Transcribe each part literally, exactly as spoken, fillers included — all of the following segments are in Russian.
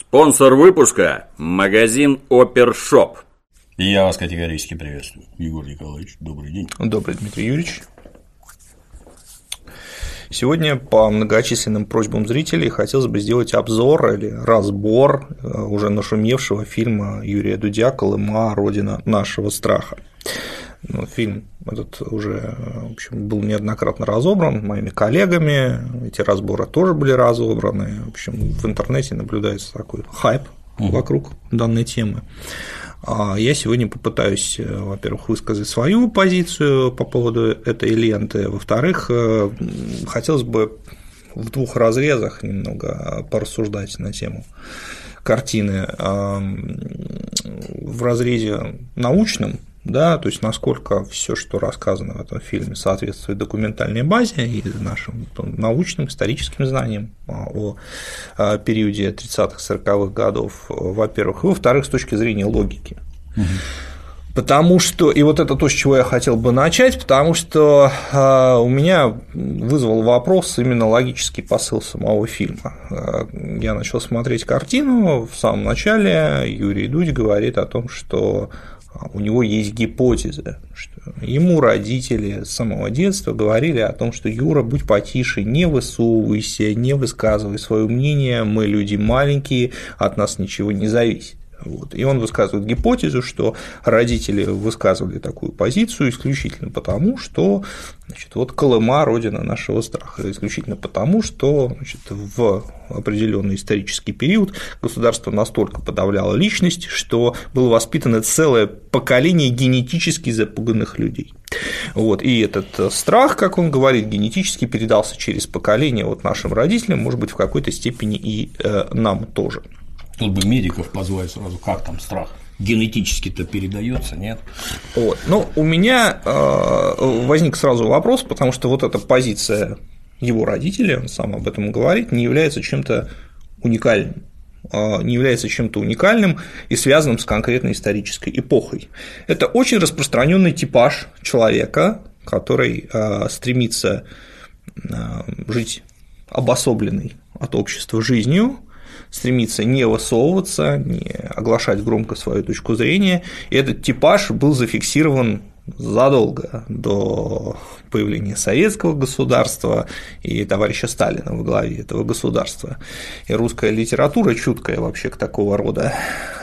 Спонсор выпуска – магазин Опершоп. Я вас категорически приветствую. Егор Николаевич, добрый день. Добрый, Дмитрий Юрьевич. Сегодня по многочисленным просьбам зрителей хотелось бы сделать обзор или разбор уже нашумевшего фильма Юрия Дудя «Колыма. Родина нашего страха». Ну, фильм этот уже, в общем, был неоднократно разобран моими коллегами, эти разборы тоже были разобраны, в общем, в интернете наблюдается такой хайп вокруг данной темы. Я сегодня попытаюсь, во-первых, высказать свою позицию по поводу этой ленты, во-вторых, хотелось бы в двух разрезах немного порассуждать на тему картины. В разрезе научном, да, то есть насколько все, что рассказано в этом фильме, соответствует документальной базе и нашим научным, историческим знаниям о периоде тридцатых-сороковых годов, во-первых, и во-вторых, с точки зрения логики. Угу. Потому что, и вот это то, с чего я хотел бы начать, потому что у меня вызвал вопрос именно логический посыл самого фильма. Я начал смотреть картину, в самом начале Юрий Дудь говорит о том, что у него есть гипотеза, что ему родители с самого детства говорили о том, что Юра, будь потише, не высовывайся, не высказывай свое мнение, мы люди маленькие, от нас ничего не зависит. Вот. И он высказывает гипотезу, что родители высказывали такую позицию исключительно потому, что, значит, вот Колыма – родина нашего страха, исключительно потому, что, значит, в определенный исторический период государство настолько подавляло личность, что было воспитано целое поколение генетически запуганных людей. Вот. И этот страх, как он говорит, генетически передался через поколение вот нашим родителям, может быть, в какой-то степени и нам тоже. Тут бы медиков позвать сразу, как там страх? Генетически-то передается, нет? Вот. Ну, у меня э, возник сразу вопрос, потому что вот эта позиция его родителей, он сам об этом говорит, не является чем-то уникальным, э, не является чем-то уникальным и связанным с конкретной исторической эпохой. Это очень распространенный типаж человека, который э, стремится э, жить обособленной от общества жизнью, стремится не высовываться, не оглашать громко свою точку зрения, и этот типаж был зафиксирован задолго до появления советского государства и товарища Сталина во главе этого государства. И русская литература, чуткая вообще к такого рода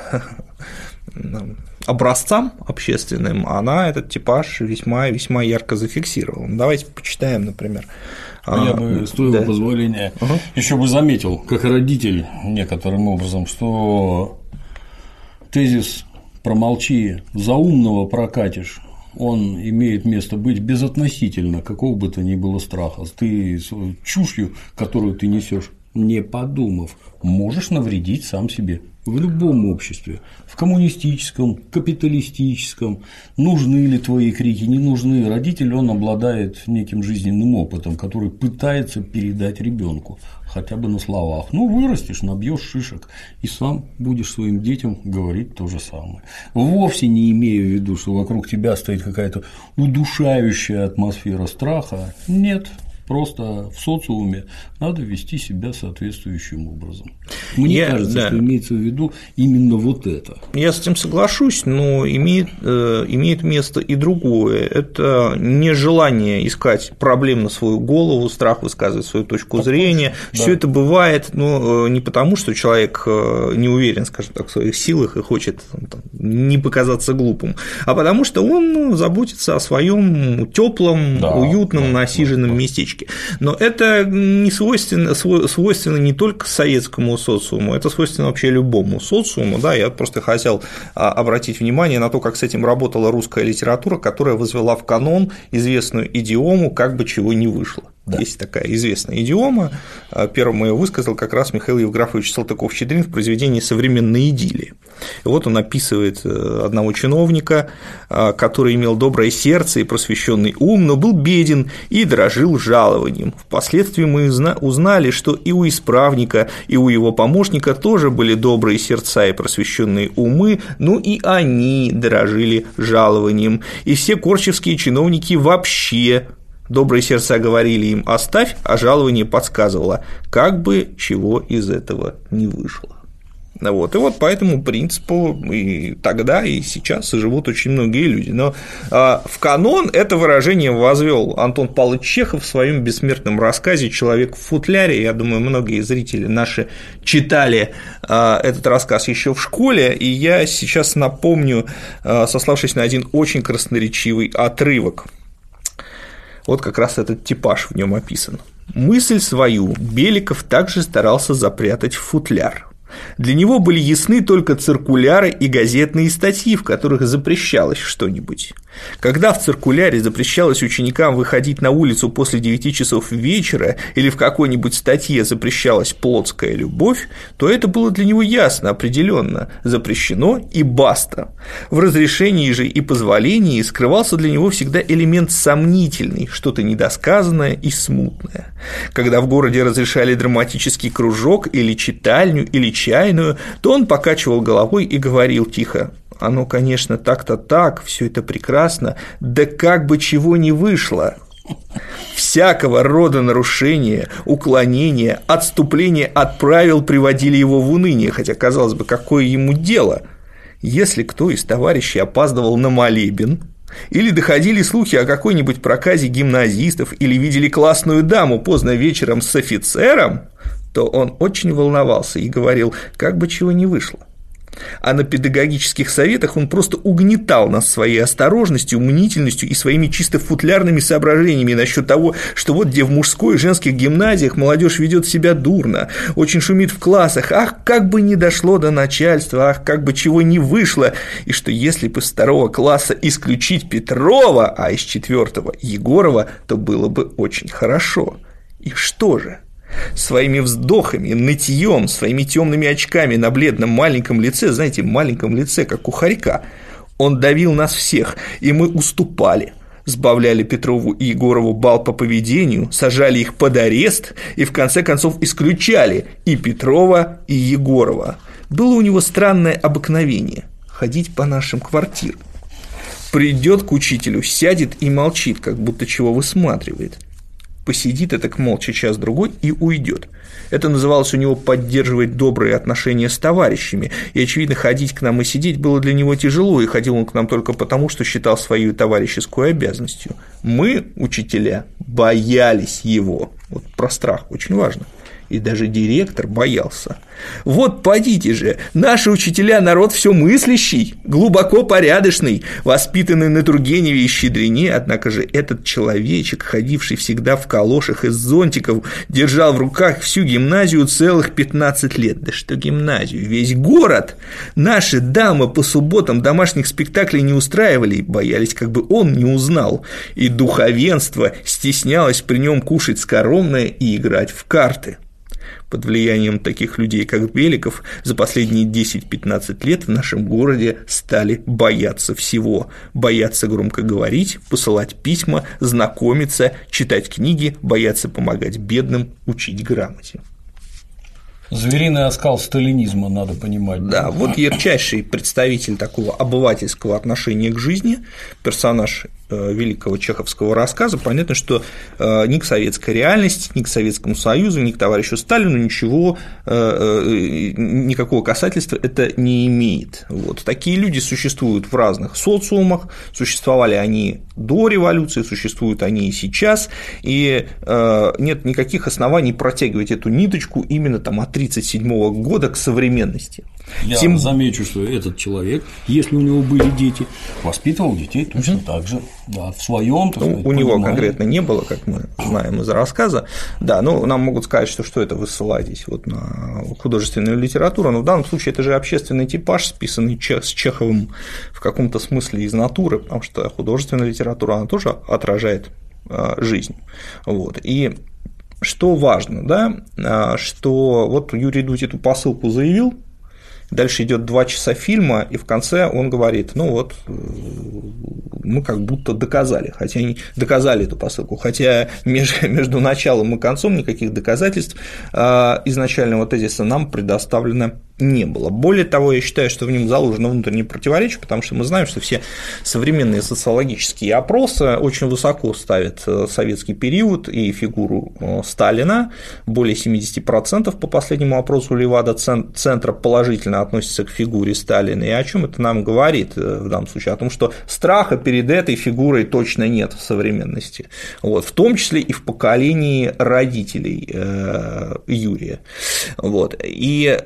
образцам общественным, она этот типаж весьма весьма ярко зафиксировала. Давайте почитаем, например. Я бы, с твоего да. позволения, угу. еще бы заметил, как родитель, некоторым образом, что тезис «промолчи, за умного прокатишь», он имеет место быть безотносительно какого бы то ни было страха. Ты чушью, которую ты несешь, не подумав, можешь навредить сам себе. В любом обществе, в коммунистическом, капиталистическом, нужны ли твои крики, не нужны, родитель, он обладает неким жизненным опытом, который пытается передать ребенку, хотя бы на словах. Ну, вырастешь, набьешь шишек, и сам будешь своим детям говорить то же самое. Вовсе не имея в виду, что вокруг тебя стоит какая-то удушающая атмосфера страха. Нет. Просто в социуме надо вести себя соответствующим образом. Мне Я, кажется, да. что имеется в виду именно вот это. Я с этим соглашусь, но имеет, э, имеет место и другое. Это нежелание искать проблем на свою голову, страх высказывать свою точку так зрения. Да. Все это бывает, но не потому, что человек не уверен, скажем так, в своих силах и хочет там, не показаться глупым, а потому что он заботится о своем теплом, да, уютном, да, насиженном да, да. местечке. Но это не свойственно, свойственно не только советскому социуму, это свойственно вообще любому социуму. Да, я просто хотел обратить внимание на то, как с этим работала русская литература, которая возвела в канон известную идиому «как бы чего не вышло». Да. Есть такая известная идиома, первым ее высказал как раз Михаил Евграфович Салтыков-Щедрин в произведении «Современная идиллия». И вот он описывает одного чиновника, который имел доброе сердце и просвещенный ум, но был беден и дорожил жалованием. Впоследствии мы узнали, что и у исправника, и у его помощника тоже были добрые сердца и просвещенные умы, но и они дорожили жалованием. И все корчевские чиновники вообще добрые сердца говорили им «оставь», а жалование подсказывало, как бы чего из этого не вышло. Вот. И вот по этому принципу и тогда, и сейчас живут очень многие люди. Но а, в канон это выражение возвел Антон Павлович Чехов в своем бессмертном рассказе «Человек в футляре». Я думаю, многие зрители наши читали а, этот рассказ еще в школе, и я сейчас напомню, а, сославшись на один очень красноречивый отрывок. Вот как раз этот типаж в нем описан. Мысль свою Беликов также старался запрятать в футляр. Для него были ясны только циркуляры и газетные статьи, в которых запрещалось что-нибудь. Когда в циркуляре запрещалось ученикам выходить на улицу после девяти часов вечера или в какой-нибудь статье запрещалась плотская любовь, то это было для него ясно, определенно, запрещено и баста. В разрешении же и позволении скрывался для него всегда элемент сомнительный, что-то недосказанное и смутное. Когда в городе разрешали драматический кружок или читальню или чайную, то он покачивал головой и говорил тихо: оно, конечно, так-то так, все это прекрасно, да как бы чего не вышло. Всякого рода нарушения, уклонения, отступления от правил приводили его в уныние, хотя, казалось бы, какое ему дело. Если кто из товарищей опаздывал на молебен, или доходили слухи о какой-нибудь проказе гимназистов, или видели классную даму поздно вечером с офицером, то он очень волновался и говорил, как бы чего не вышло. А на педагогических советах он просто угнетал нас своей осторожностью, мнительностью и своими чисто футлярными соображениями насчет того, что вот где в мужской и женских гимназиях молодежь ведет себя дурно, очень шумит в классах, ах, как бы не дошло до начальства, ах, как бы чего не вышло, и что если бы из второго класса исключить Петрова, а из четвертого Егорова, то было бы очень хорошо. И что же? Своими вздохами, нытьем, своими темными очками на бледном маленьком лице, знаете, маленьком лице, как у хорька, он давил нас всех, и мы уступали, сбавляли Петрову и Егорову балл по поведению, сажали их под арест и в конце концов исключали и Петрова, и Егорова. Было у него странное обыкновение – ходить по нашим квартирам. Придет к учителю, сядет и молчит, как будто чего высматривает. Посидит этак молча час-другой и уйдет. Это называлось у него поддерживать добрые отношения с товарищами, и, очевидно, ходить к нам и сидеть было для него тяжело, и ходил он к нам только потому, что считал свою товарищескую обязанностью. Мы, учителя, боялись его. Вот про страх очень важно. И даже директор боялся. Вот подите же, наши учителя народ все мыслящий, глубоко порядочный, воспитанный на Тургеневе и Щедрине, однако же этот человечек, ходивший всегда в калошах из зонтиков, держал в руках всю гимназию целых пятнадцать лет. Да что гимназию, весь город. Наши дамы по субботам домашних спектаклей не устраивали, боялись, как бы он не узнал, и духовенство стеснялось при нем кушать скоромное и играть в карты. Под влиянием таких людей, как Беликов, за последние десять-пятнадцать лет в нашем городе стали бояться всего. Бояться громко говорить, посылать письма, знакомиться, читать книги, бояться помогать бедным, учить грамоте. Звериный оскал сталинизма, надо понимать. Да, вот ярчайший представитель такого обывательского отношения к жизни, персонаж великого чеховского рассказа. Понятно, что ни к советской реальности, ни к Советскому Союзу, ни к товарищу Сталину ничего, никакого касательства это не имеет. Вот. Такие люди существуют в разных социумах, существовали они до революции, существуют они и сейчас, и нет никаких оснований протягивать эту ниточку именно там от тридцать седьмого года к современности. Я Тем... замечу, что этот человек, если у него были дети, воспитывал детей точно угу. так же, да, в своем. Ну, у него конкретно не было, как мы знаем из рассказа. Да, ну нам могут сказать, что что это вы ссылаетесь вот на художественную литературу, но в данном случае это же общественный типаж, списанный с Чеховым в каком-то смысле из натуры, потому что художественная литература, она тоже отражает жизнь. Вот. И что важно, да, что вот Юрий Дудь эту посылку заявил. Дальше идет два часа фильма, и в конце он говорит: ну вот, мы как будто доказали, хотя не доказали эту посылку, хотя между началом и концом никаких доказательств изначального тезиса нам предоставлено не было. Более того, я считаю, что в нем заложено внутреннее противоречие, потому что мы знаем, что все современные социологические опросы очень высоко ставят советский период и фигуру Сталина. Более семьдесят процентов по последнему опросу Левада-центра положительно относятся к фигуре Сталина. И о чем это нам говорит в данном случае? О том, что страха перед этой фигурой точно нет в современности, вот, в том числе и в поколении родителей Юрия. Вот. И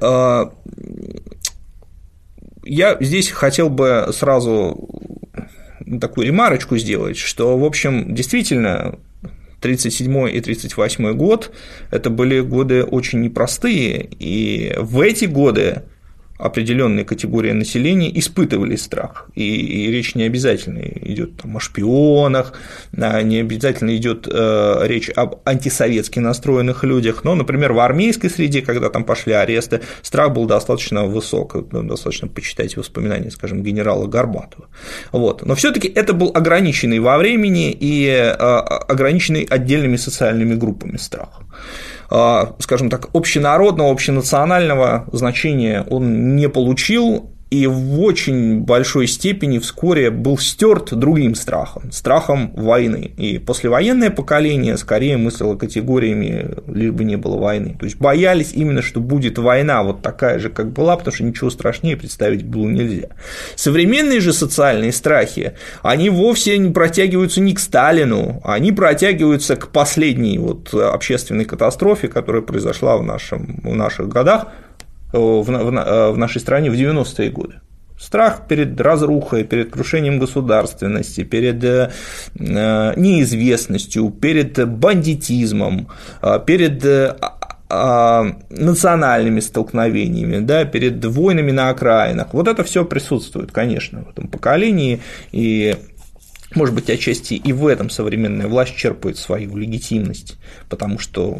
я здесь хотел бы сразу такую ремарочку сделать, что, в общем, действительно, тридцать седьмой и тридцать восьмой год – это были годы очень непростые, и в эти годы определенные категории населения испытывали страх, и, и речь не обязательно идет там о шпионах, не обязательно идет э, речь об антисоветски настроенных людях, но, например, в армейской среде, когда там пошли аресты, страх был достаточно высок, достаточно почитать воспоминания, скажем, генерала Горбатова. Вот. Но все-таки это был ограниченный во времени и э, ограниченный отдельными социальными группами страх. Скажем так, общенародного, общенационального значения он не получил, и в очень большой степени вскоре был стёрт другим страхом, страхом войны. И послевоенное поколение скорее мыслило категориями «лишь бы не было войны». То есть боялись именно, что будет война вот такая же, как была, потому что ничего страшнее представить было нельзя. Современные же социальные страхи, они вовсе не протягиваются не к Сталину, они протягиваются к последней вот общественной катастрофе, которая произошла в, нашем, в наших годах, В, в, в нашей стране в девяностые годы. Страх перед разрухой, перед крушением государственности, перед э, неизвестностью, перед бандитизмом, перед э, э, национальными столкновениями, да, перед войнами на окраинах. Вот это все присутствует, конечно, в этом поколении, и, может быть, отчасти и в этом современная власть черпает свою легитимность, потому что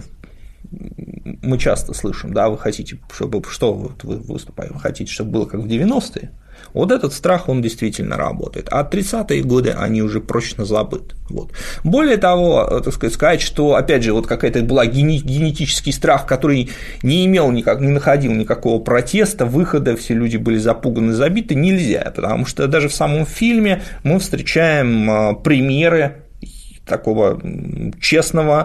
мы часто слышим, да, вы хотите, чтобы что вот вы выступаете, вы хотите, чтобы было как в девяностые. Вот этот страх, он действительно работает. А тридцатые годы, они уже прочно забыты. Вот. Более того, так сказать, сказать, что, опять же, вот какая-то была генетический страх, который не имел никак, не находил никакого протеста, выхода, все люди были запуганы, забиты, нельзя, потому что даже в самом фильме мы встречаем примеры такого честного,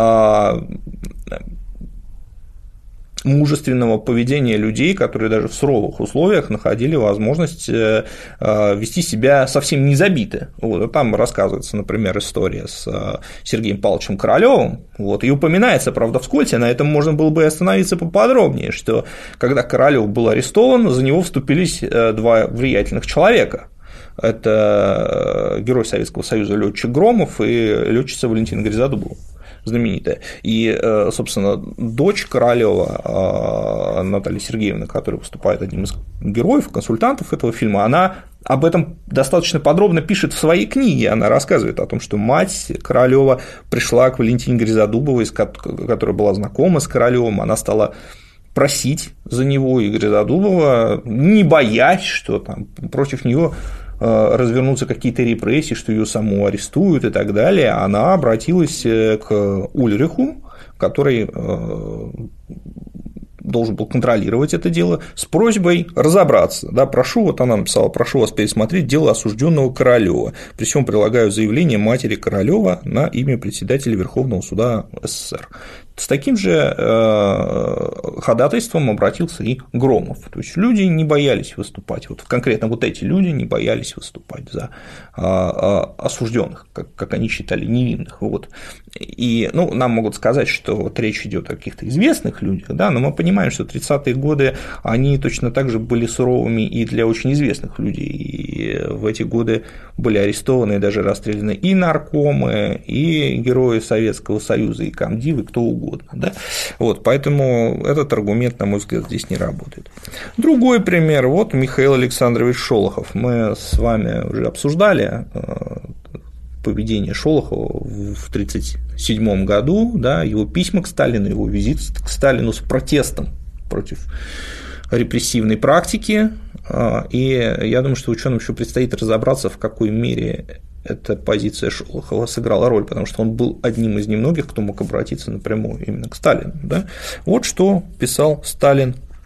мужественного поведения людей, которые даже в суровых условиях находили возможность вести себя совсем не забито. Вот, там рассказывается, например, история с Сергеем Павловичем Королёвым, вот, и упоминается, правда, вскользь, на этом можно было бы остановиться поподробнее, что когда Королёв был арестован, за него вступились два влиятельных человека. Это герой Советского Союза летчик Громов и летчица Валентина Гризодубова, знаменитая. И, собственно, дочь Королёва, Наталья Сергеевна, которая выступает одним из героев, консультантов этого фильма, она об этом достаточно подробно пишет в своей книге. Она рассказывает о том, что мать Королёва пришла к Валентине Гризодубовой, которая была знакома с Королёвым, она стала просить за него, и Гризодубова, не боясь, что там против нее развернутся какие-то репрессии, что ее саму арестуют и так далее, она обратилась к Ульриху, который должен был контролировать это дело, с просьбой разобраться. Да, прошу, вот она написала, прошу вас пересмотреть дело осужденного Королёва. При всем прилагаю заявление матери Королёва на имя председателя Верховного суда СССР. С таким же ходатайством обратился и Громов. То есть люди не боялись выступать, вот конкретно вот эти люди не боялись выступать за осужденных, как, как они считали, невинных. Вот. И ну, нам могут сказать, что вот речь идет о каких-то известных людях, да, но мы понимаем, что тридцатые годы они точно так же были суровыми и для очень известных людей. И в эти годы были арестованы и даже расстреляны и наркомы, и герои Советского Союза, и комдивы, кто угодно. Да? Вот, поэтому этот аргумент, на мой взгляд, здесь не работает. Другой пример. Вот Михаил Александрович Шолохов. Мы с вами уже обсуждали поведение Шолохова в тридцать седьмом году, да, его письма к Сталину, его визит к Сталину с протестом против репрессивной практики. И я думаю, что ученым еще предстоит разобраться, в какой мере эта позиция Шолохова сыграла роль, потому что он был одним из немногих, кто мог обратиться напрямую именно к Сталину. Да? Вот что писал Сталин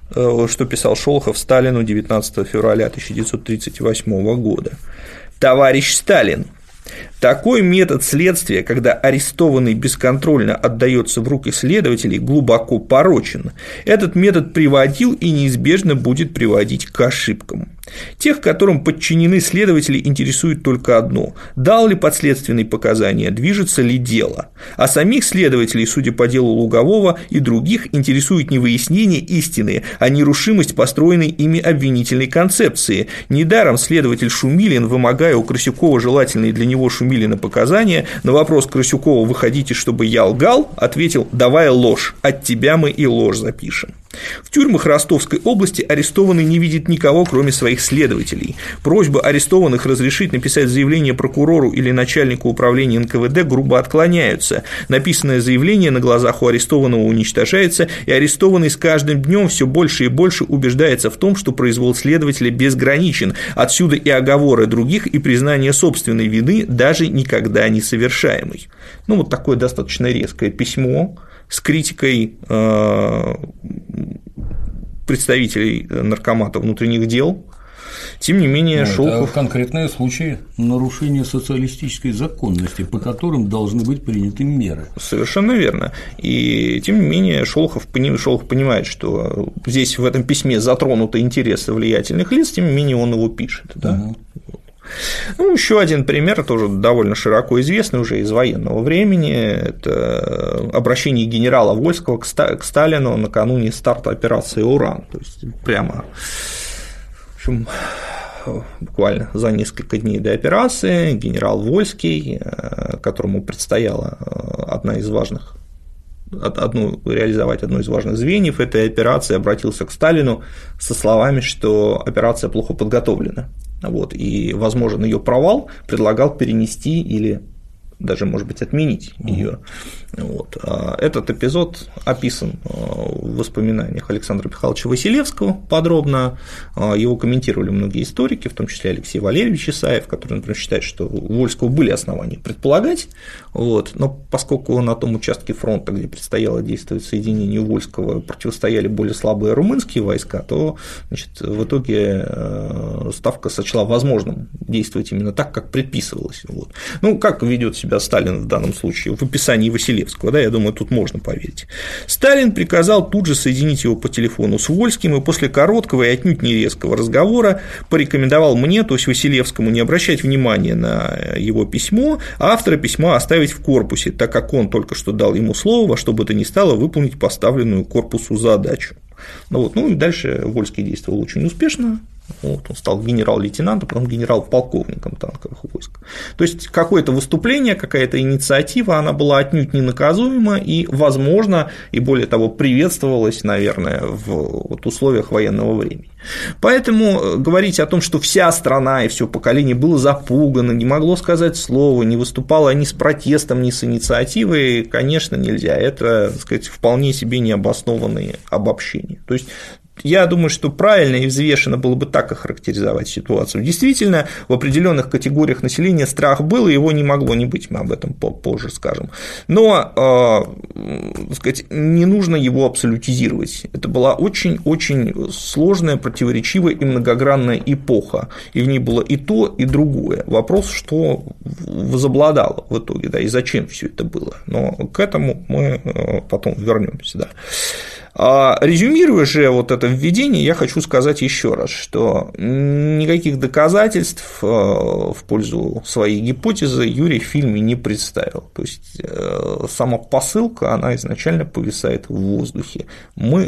что писал Шолохов Сталину девятнадцатого февраля тысяча девятьсот тридцать восьмого года. «Товарищ Сталин, такой метод следствия, когда арестованный бесконтрольно отдается в руки следователей, глубоко порочен. Этот метод приводил и неизбежно будет приводить к ошибкам. Тех, которым подчинены следователи, интересует только одно – дал ли подследственный показания, движется ли дело. А самих следователей, судя по делу Лугового и других, интересует не выяснение истины, а нерушимость построенной ими обвинительной концепции. Недаром следователь Шумилин, вымогая у Красюкова желательные для него Шумилина показания, на вопрос Красюкова «Вы хотите, чтобы я лгал?» ответил «Давай ложь, от тебя мы и ложь запишем». В тюрьмах Ростовской области арестованный не видит никого, кроме своих следователей. Просьба арестованных разрешить написать заявление прокурору или начальнику управления эн ка вэ дэ грубо отклоняются. Написанное заявление на глазах у арестованного уничтожается, и арестованный с каждым днем все больше и больше убеждается в том, что произвол следователя безграничен. Отсюда и оговоры других, и признание собственной вины, даже никогда не совершаемой. Ну, вот такое достаточно резкое письмо с критикой представителей наркомата внутренних дел. Тем не менее, ну, Шолохов… Это конкретные случаи нарушения социалистической законности, по которым должны быть приняты меры. Совершенно верно. И тем не менее, Шолохов, Шолохов понимает, что здесь в этом письме затронуты интересы влиятельных лиц, тем не менее, он его пишет. Да? Угу. Ну, еще один пример, тоже довольно широко известный уже из военного времени, это обращение генерала Вольского к Сталину накануне старта операции «Уран». То есть прямо, в общем, буквально за несколько дней до операции генерал Вольский, которому предстояла одна из важных Одну, реализовать одно из важных звеньев этой операции, обратился к Сталину со словами, что операция плохо подготовлена, вот, и возможен ее провал, предлагал перенести или даже, может быть, отменить ее. Вот. Этот эпизод описан в воспоминаниях Александра Михайловича Василевского подробно, его комментировали многие историки, в том числе Алексей Валерьевич Исаев, который, например, считает, что у Вольского были основания предполагать, вот, но поскольку на том участке фронта, где предстояло действовать соединению Вольского, противостояли более слабые румынские войска, то, значит, в итоге Ставка сочла возможным действовать именно так, как предписывалось. Вот. Ну, как ведет себя Сталин в данном случае в описании Василевского, да, я думаю, тут можно поверить. Сталин приказал тут же соединить его по телефону с Вольским и после короткого и отнюдь не резкого разговора порекомендовал мне, то есть Василевскому, не обращать внимания на его письмо, а автора письма оставить в корпусе, так как он только что дал ему слово, во что бы то ни стало выполнить поставленную корпусу задачу. Ну, вот, ну и дальше Вольский действовал очень успешно. Вот, он стал генерал-лейтенантом, потом генерал-полковником танковых войск. То есть какое-то выступление, какая-то инициатива, она была отнюдь не наказуема и, возможно, и более того, приветствовалась, наверное, в вот условиях военного времени. Поэтому говорить о том, что вся страна и все поколение было запугано, не могло сказать слова, не выступало ни с протестом, ни с инициативой, конечно, нельзя. Это, так сказать, вполне себе необоснованные обобщения. То есть я думаю, что правильно и взвешенно было бы так охарактеризовать ситуацию. Действительно, в определенных категориях населения страх был, и его не могло не быть, мы об этом позже скажем. Но, э, так сказать, не нужно его абсолютизировать. Это была очень-очень сложная, противоречивая и многогранная эпоха, и в ней было и то, и другое. Вопрос, что возобладало в итоге, да, и зачем все это было. Но к этому мы потом вернемся, да. Резюмируя же вот это введение, я хочу сказать еще раз, что никаких доказательств в пользу своей гипотезы Юрий в фильме не представил. То есть сама посылка, она изначально повисает в воздухе. Мы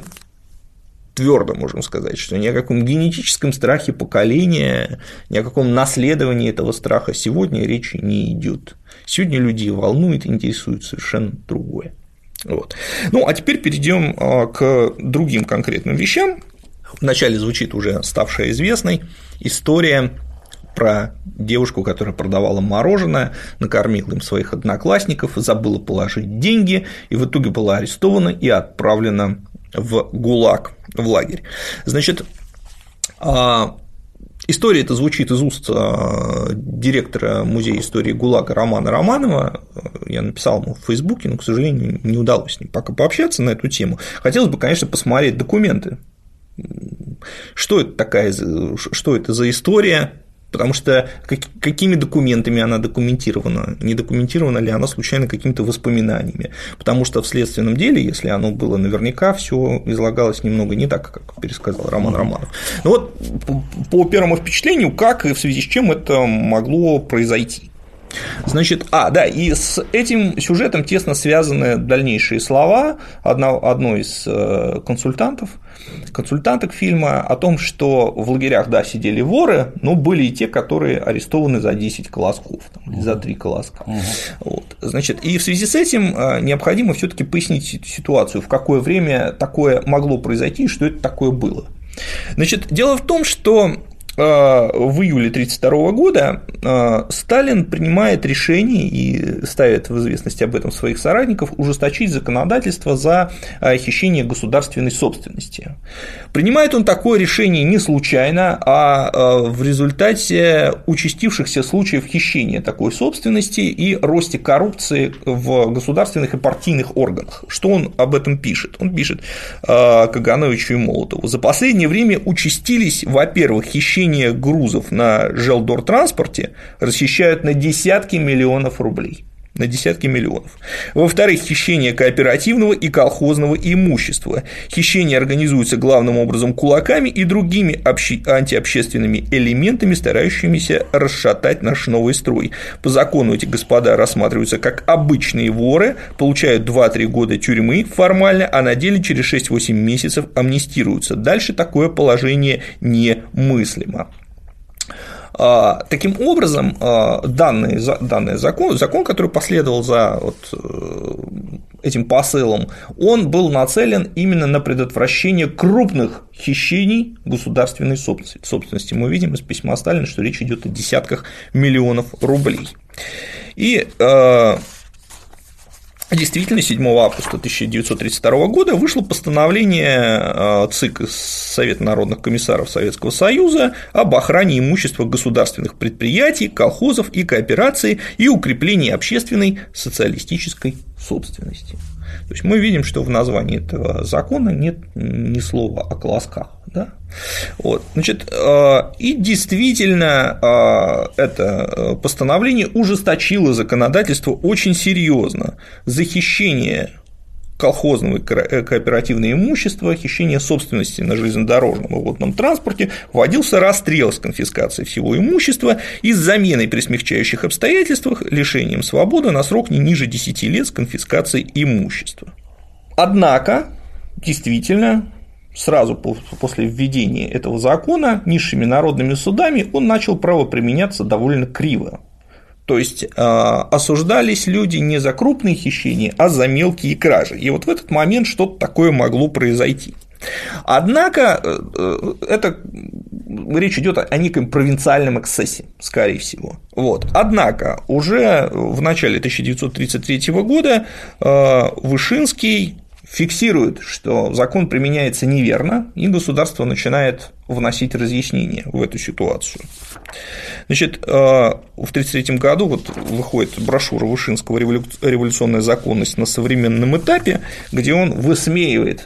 твердо можем сказать, что ни о каком генетическом страхе поколения, ни о каком наследовании этого страха сегодня речи не идет. Сегодня людей волнует и интересует совершенно другое. Вот. Ну, а теперь перейдем к другим конкретным вещам. Вначале звучит уже ставшая известной история про девушку, которая продавала мороженое, накормила им своих одноклассников, забыла положить деньги, и в итоге была арестована и отправлена в ГУЛАГ, в лагерь. Значит, история эта звучит из уст директора Музея истории ГУЛАГа Романа Романова. Я написал ему в Фейсбуке, но, к сожалению, не удалось с ним пока пообщаться на эту тему. Хотелось бы, конечно, посмотреть документы что это такая, что это за история, потому что какими документами она документирована, не документирована ли она случайно какими-то воспоминаниями, потому что в следственном деле, если оно было наверняка, все излагалось немного не так, как пересказал Роман Романов. Ну вот по первому впечатлению, как и в связи с чем это могло произойти. Значит, а, да, и с этим сюжетом тесно связаны дальнейшие слова одно, одной из консультантов, консультанток фильма о том, что в лагерях, да, сидели воры, но были и те, которые арестованы за десять колосков, там, или за три колоска. Uh-huh. Вот. Значит, и в связи с этим необходимо все-таки пояснить ситуацию, в какое время такое могло произойти и что это такое было. Значит, дело в том, что в июле тысяча девятьсот тридцать второго года Сталин принимает решение и ставит в известность об этом своих соратников ужесточить законодательство за хищение государственной собственности. Принимает он такое решение не случайно, а в результате участившихся случаев хищения такой собственности и росте коррупции в государственных и партийных органах. Что он об этом пишет? Он пишет Кагановичу и Молотову: за последнее время участились, во-первых, хищения грузов на желдортранспорте, расхищают на десятки миллионов рублей. На десятки миллионов. Во-вторых, хищение кооперативного и колхозного имущества. Хищение организуется главным образом кулаками и другими обще... антиобщественными элементами, старающимися расшатать наш новый строй. По закону эти господа рассматриваются как обычные воры, получают два-три года тюрьмы формально, а на деле через шесть-восемь месяцев амнистируются. Дальше такое положение немыслимо. Таким образом, данный, данный закон, закон, который последовал за вот этим посылом, он был нацелен именно на предотвращение крупных хищений государственной собственности. Мы видим из письма Сталина, что речь идет о десятках миллионов рублей. И действительно, седьмого августа тысяча девятьсот тридцать второго года вышло постановление ЦИК, Совета народных комиссаров Советского Союза, об охране имущества государственных предприятий, колхозов и коопераций и укреплении общественной социалистической собственности. То есть мы видим, что в названии этого закона нет ни слова о колосках. Да? Вот. Значит, и действительно это постановление ужесточило законодательство очень серьезно. За хищение колхозного и кооперативного имущества, хищение собственности на железнодорожном и водном транспорте вводился расстрел с конфискацией всего имущества и с заменой при смягчающих обстоятельствах лишением свободы на срок не ниже десяти лет с конфискацией имущества. Однако, действительно, сразу после введения этого закона низшими народными судами он начал правоприменяться довольно криво. То есть осуждались люди не за крупные хищения, а за мелкие кражи. И вот в этот момент что-то такое могло произойти. Однако это речь идет о неком провинциальном эксцессе, скорее всего. Вот. Однако уже в начале тысяча девятьсот тридцать третьего года Вышинский фиксирует, что закон применяется неверно, и государство начинает вносить разъяснения в эту ситуацию. Значит, в тысяча девятьсот тридцать третьем году вот выходит брошюра Вышинского «Революционная законность на современном этапе», где он высмеивает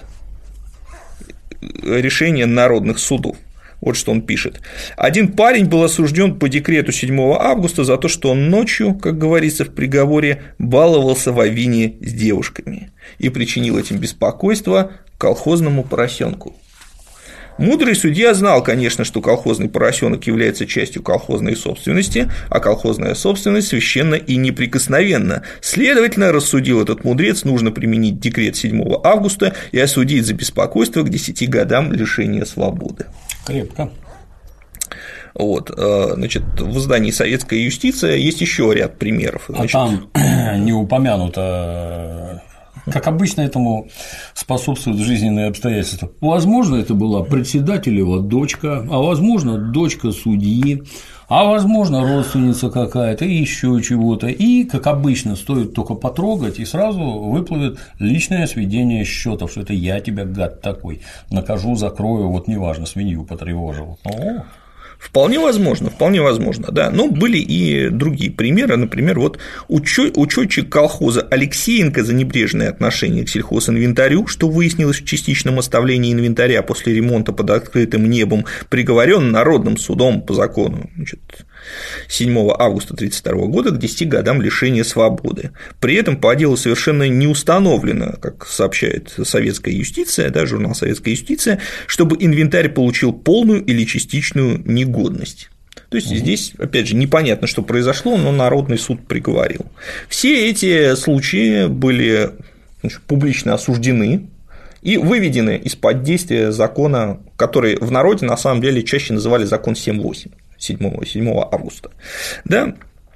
решения народных судов. Вот что он пишет. Один парень был осужден по декрету седьмого августа за то, что он ночью, как говорится в приговоре, баловался в авине с девушками и причинил этим беспокойство колхозному поросенку. Мудрый судья знал, конечно, что колхозный поросенок является частью колхозной собственности, а колхозная собственность священна и неприкосновенна. Следовательно, рассудил этот мудрец, нужно применить декрет седьмого августа и осудить за беспокойство к десяти годам лишения свободы. Крепко. Вот, значит, в издании «Советская юстиция» есть еще ряд примеров. Значит, а там не упомянуто, как обычно, этому способствуют жизненные обстоятельства. Возможно, это была председателева дочка, а возможно, дочка судьи, а возможно, родственница какая-то и еще чего-то. И, как обычно, стоит только потрогать, и сразу выплывет личное сведение счетов, что это я тебя, гад такой, накажу, закрою, вот неважно, свинью потревожил. О. Вполне возможно, вполне возможно, да. Но были и другие примеры. Например, вот учетчик колхоза Алексеенко за небрежное отношение к сельхозинвентарю, что выяснилось в частичном оставлении инвентаря после ремонта под открытым небом, приговорен Народным судом по закону, значит, седьмого августа тысяча девятьсот тридцать второго года к десяти годам лишения свободы. При этом по делу совершенно не установлено, как сообщает советская юстиция, да, журнал «Советская юстиция», чтобы инвентарь получил полную или частичную негодность. То есть, угу. здесь, опять же, непонятно, что произошло, но Народный суд приговорил. Все эти случаи были, значит, публично осуждены и выведены из-под действия закона, который в народе на самом деле чаще называли закон семь восемь. седьмого августа, да.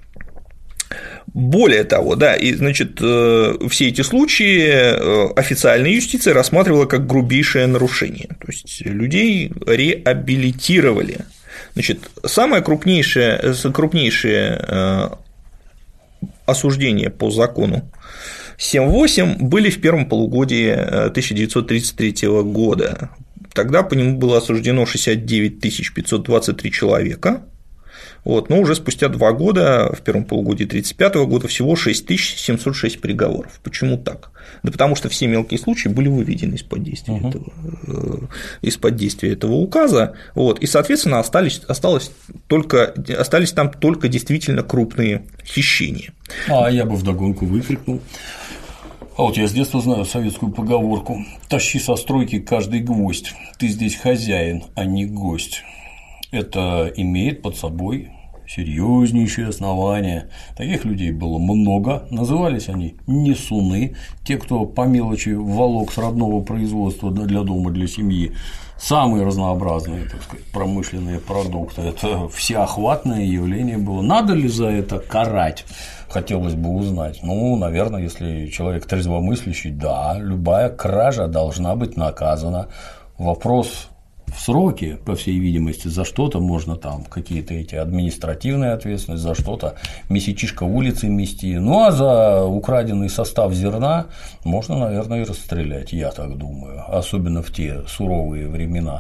Более того, да, и, значит, все эти случаи официальная юстиция рассматривала как грубейшее нарушение, то есть людей реабилитировали. Значит, самое крупнейшее, крупнейшее осуждение по закону семь восемь были в первом полугодии тысяча девятьсот тридцать третьего года. Тогда по нему было осуждено шестьдесят девять тысяч пятьсот двадцать три человека, вот, но уже спустя два года, в первом полугодии тысяча девятьсот тридцать пятого года, всего шесть тысяч семьсот шесть приговоров. Почему так? Да потому что все мелкие случаи были выведены из-под действия, uh-huh. этого, из-под действия этого указа, вот, и, соответственно, остались, осталось только, остались там только действительно крупные хищения. А я бы вдогонку выкрикнул. А вот я с детства знаю советскую поговорку: «Тащи со стройки каждый гвоздь, ты здесь хозяин, а не гость». Это имеет под собой серьезнейшие основания. Таких людей было много, назывались они несуны, те, кто по мелочи волок с родного производства для дома, для семьи самые разнообразные, так сказать, промышленные продукты. Это всеохватное явление было. Надо ли за это карать? Хотелось бы узнать. Ну, наверное, если человек трезвомыслящий, да, любая кража должна быть наказана. Вопрос в сроке, по всей видимости, за что-то можно там какие-то эти административные ответственности, за что-то месячишко улицы мести. Ну, а за украденный состав зерна можно, наверное, и расстрелять, я так думаю, особенно в те суровые времена.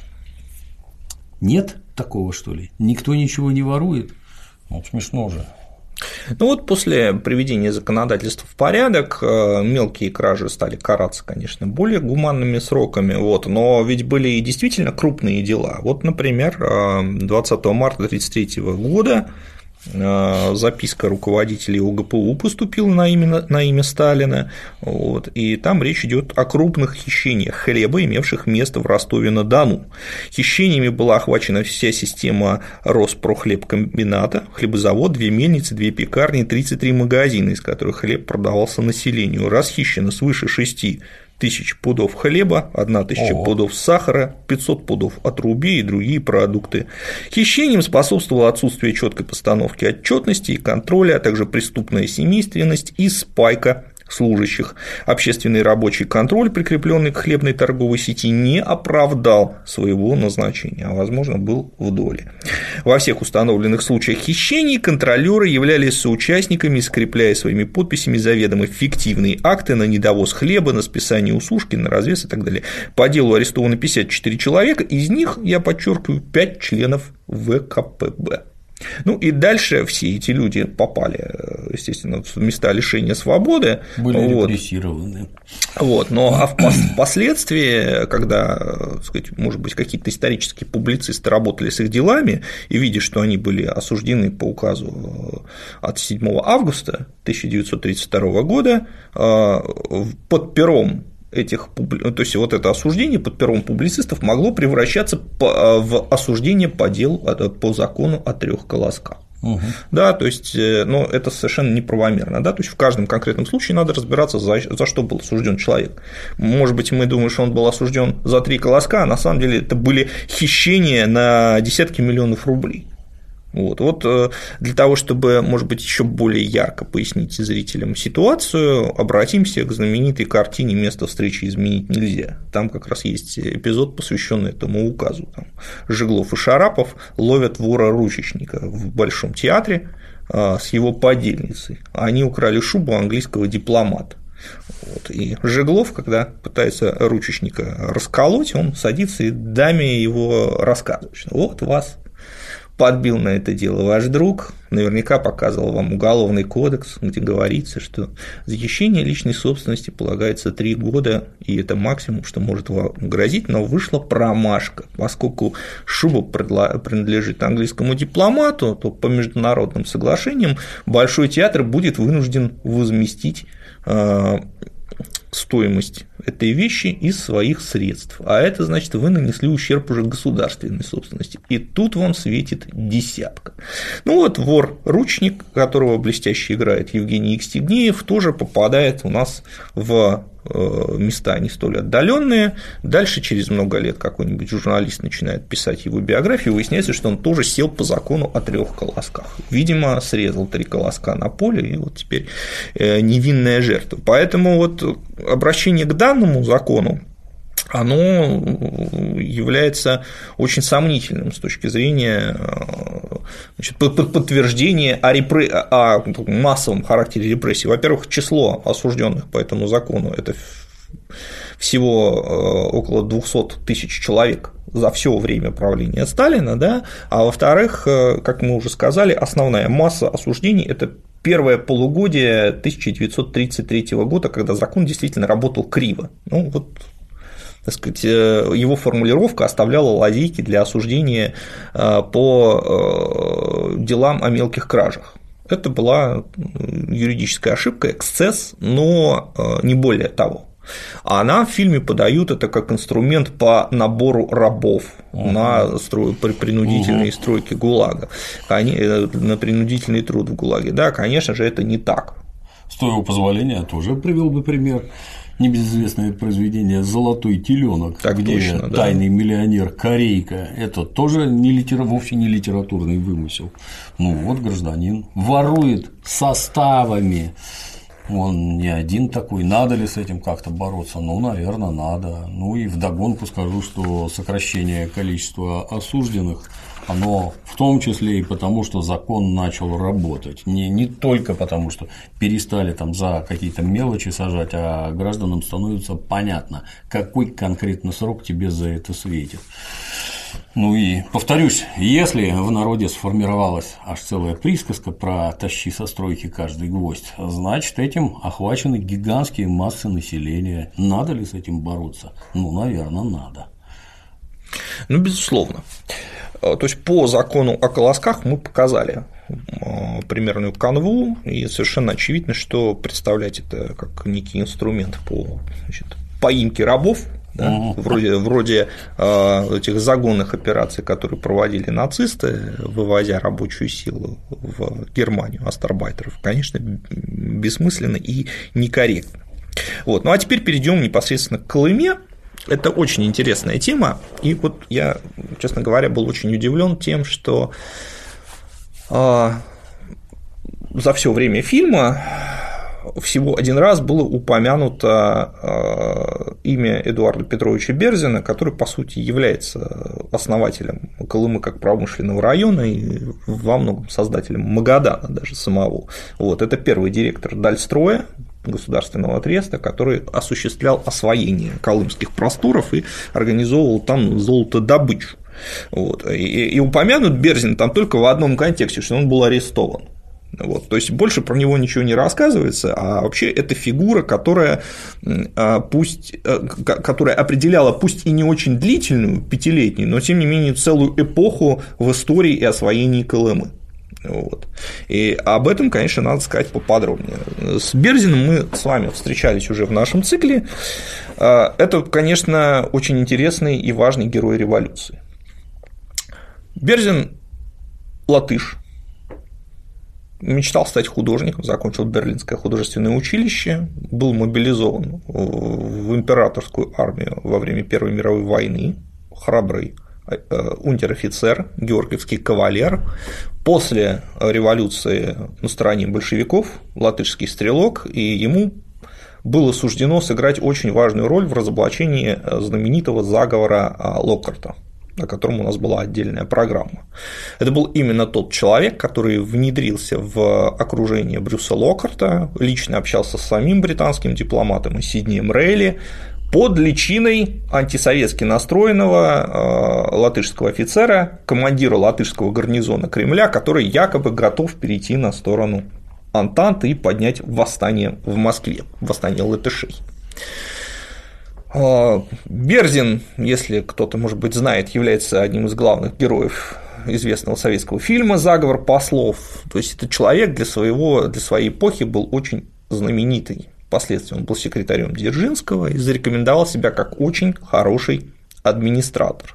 Нет такого, что ли? Никто ничего не ворует? Ну, смешно же. Ну вот после приведения законодательства в порядок мелкие кражи стали караться, конечно, более гуманными сроками, вот, но ведь были и действительно крупные дела. Вот, например, двадцатого марта тысяча девятьсот тридцать третьего года записка руководителей ОГПУ поступила на имя, на имя Сталина, вот, и там речь идет о крупных хищениях хлеба, имевших место в Ростове-на-Дону. Хищениями была охвачена вся система Роспрохлебкомбината, хлебозавод, две мельницы, две пекарни, тридцать три магазина, из которых хлеб продавался населению. Расхищено свыше шести тысяч пудов хлеба, одна тысяча Ого. пудов сахара, пятьсот пудов отрубей и другие продукты. Хищениям способствовало отсутствие четкой постановки отчетности и контроля, а также преступная семейственность и спайка служащих. Общественный рабочий контроль, прикрепленный к хлебной торговой сети, не оправдал своего назначения, а, возможно, был в доле. Во всех установленных случаях хищений контролеры являлись соучастниками, скрепляя своими подписями заведомо фиктивные акты на недовоз хлеба, на списание усушки, на развес и так далее. По делу арестовано пятьдесят четыре человека, из них, я подчеркиваю, пять членов ВКПБ. Ну и дальше все эти люди попали, естественно, в места лишения свободы. Были вот. репрессированы. Вот, но а впоследствии, когда, так сказать, может быть, какие-то исторические публицисты работали с их делами и видя, что они были осуждены по указу от седьмого августа тысяча девятьсот тридцать второго года под пером этих, то есть вот это осуждение под пером публицистов могло превращаться в осуждение по делу по закону о трех колосках. Угу. Да, то есть, ну, это совершенно неправомерно, да, то есть в каждом конкретном случае надо разбираться, за, за что был осужден человек. Может быть, мы думаем, что он был осужден за три колоска, а на самом деле это были хищения на десятки миллионов рублей. Вот. вот для того, чтобы, может быть, еще более ярко пояснить зрителям ситуацию, обратимся к знаменитой картине «Место встречи изменить нельзя». Там как раз есть эпизод, посвященный этому указу. Там Жеглов и Шарапов ловят вора-ручечника в Большом театре с его подельницей. Они украли шубу английского дипломата. Вот. И Жеглов, когда пытается ручечника расколоть, он садится и даме его рассказывает, что вот вас подбил на это дело ваш друг, наверняка показывал вам уголовный кодекс, где говорится, что за хищение личной собственности полагается три года, и это максимум, что может вам грозить, но вышла промашка. Поскольку шуба принадлежит английскому дипломату, то по международным соглашениям Большой театр будет вынужден возместить стоимость этой вещи из своих средств, а это значит, вы нанесли ущерб уже государственной собственности, и тут вам светит десятка. Ну вот вор-ручник, которого блестяще играет Евгений Евстигнеев, тоже попадает у нас в места не столь отдаленные. Дальше через много лет какой-нибудь журналист начинает писать его биографию, выясняется, что он тоже сел по закону о трех колосках. Видимо, срезал три колоска на поле, и вот теперь невинная жертва. Поэтому вот обращение к данному закону, оно является очень сомнительным с точки зрения, значит, подтверждения о, репре... о массовом характере репрессий. Во-первых, число осужденных по этому закону – это всего около двухсот тысяч человек за все время правления Сталина, да? А во-вторых, как мы уже сказали, основная масса осуждений – это первое полугодие тысяча девятьсот тридцать третьего года, когда закон действительно работал криво. Ну, вот, так сказать, его формулировка оставляла лазейки для осуждения по делам о мелких кражах. Это была юридическая ошибка, эксцесс, но не более того. А нам в фильме подают это как инструмент по набору рабов uh-huh. на строй, принудительные uh-huh. стройки ГУЛАГа, на принудительный труд в ГУЛАГе. Да, конечно же, это не так. С твоего позволения, тоже привел бы пример. Небезызвестное произведение «Золотой теленок», так где точно, тайный да. миллионер Корейка – это тоже не литера... вовсе не литературный вымысел. Ну вот гражданин ворует составами. Он не один такой, надо ли с этим как-то бороться? Ну, наверное, надо. Ну и вдогонку скажу, что сокращение количества осужденных, оно в том числе и потому, что закон начал работать. Не, не только потому, что перестали там за какие-то мелочи сажать, а гражданам становится понятно, какой конкретно срок тебе за это светит. Ну и повторюсь, если в народе сформировалась аж целая присказка про «тащи со стройки каждый гвоздь», значит, этим охвачены гигантские массы населения. Надо ли с этим бороться? Ну, наверное, надо. Ну, безусловно. То есть по закону о колосках мы показали примерную канву, и совершенно очевидно, что представлять это как некий инструмент по, значит, поимке рабов, да, uh-huh. вроде, вроде э, этих загонных операций, которые проводили нацисты, вывозя рабочую силу в Германию, астарбайтеров, конечно, бессмысленно и некорректно. Вот. Ну а теперь перейдем непосредственно к Колыме. Это очень интересная тема, и вот я, честно говоря, был очень удивлен тем, что э, за все время фильма всего один раз было упомянуто имя Эдуарда Петровича Берзина, который, по сути, является основателем Колымы как промышленного района и во многом создателем Магадана даже самого. Вот, это первый директор Дальстроя, государственного треста, который осуществлял освоение колымских просторов и организовывал там золотодобычу. Вот. И, и упомянут Берзин там только в одном контексте, что он был арестован. Вот, то есть больше про него ничего не рассказывается, а вообще это фигура, которая, пусть, которая определяла пусть и не очень длительную, пятилетнюю, но тем не менее целую эпоху в истории и освоении Колымы. Вот. И об этом, конечно, надо сказать поподробнее. С Берзиным мы с вами встречались уже в нашем цикле. Это, конечно, очень интересный и важный герой революции. Берзин – латыш. Мечтал стать художником, закончил Берлинское художественное училище, был мобилизован в императорскую армию во время Первой мировой войны, храбрый унтер-офицер, георгиевский кавалер. После революции на стороне большевиков, латышский стрелок, и ему было суждено сыграть очень важную роль в разоблачении знаменитого заговора Локкарта, о котором у нас была отдельная программа. Это был именно тот человек, который внедрился в окружение Брюса Локкарта, лично общался с самим британским дипломатом и Сиднеем Рейли, под личиной антисоветски настроенного э, латышского офицера, командира латышского гарнизона Кремля, который якобы готов перейти на сторону Антанты и поднять восстание в Москве, восстание латышей. Берзин, если кто-то, может быть, знает, является одним из главных героев известного советского фильма «Заговор послов». То есть это человек для, своего, для своей эпохи был очень знаменитый. Впоследствии он был секретарем Дзержинского и зарекомендовал себя как очень хороший администратор.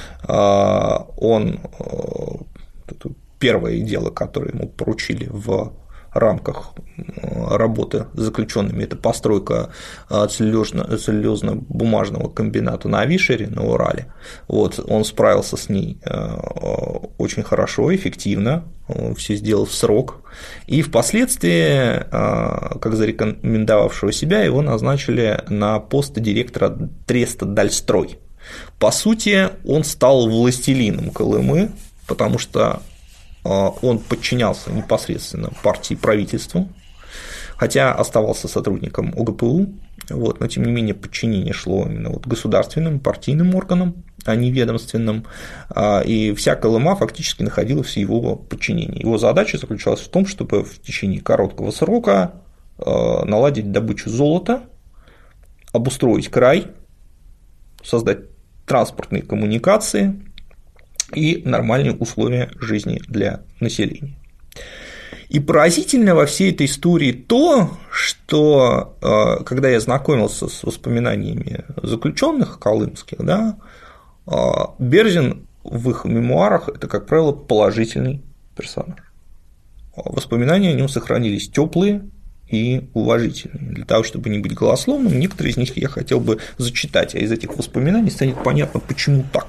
Он первое дело, которое ему поручили в рамках работы с заключенными, это постройка целлюлозно-бумажного комбината на Авишере, на Урале. Вот, он справился с ней очень хорошо, эффективно, все сделал в срок, и впоследствии, как зарекомендовавшего себя, его назначили на пост директора Треста Дальстрой. По сути, он стал властелином Колымы, потому что он подчинялся непосредственно партии и правительству, хотя оставался сотрудником ОГПУ, вот, но тем не менее подчинение шло именно вот государственным, партийным органам, а не ведомственным, и вся Колыма фактически находилась в его подчинении. Его задача заключалась в том, чтобы в течение короткого срока наладить добычу золота, обустроить край, создать транспортные коммуникации и нормальные условия жизни для населения. И поразительно во всей этой истории то, что когда я знакомился с воспоминаниями заключенных колымских, да, Берзин в их мемуарах – это, как правило, положительный персонаж. Воспоминания о нем сохранились теплые и уважительные. Для того, чтобы не быть голословным, некоторые из них я хотел бы зачитать, а из этих воспоминаний станет понятно, почему так.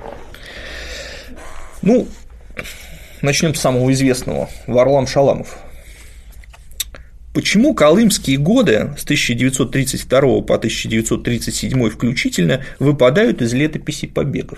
Ну, начнем с самого известного – Варлам Шаламов. Почему колымские годы с тысяча девятьсот тридцать второго по тысяча девятьсот тридцать седьмой включительно выпадают из летописи побегов?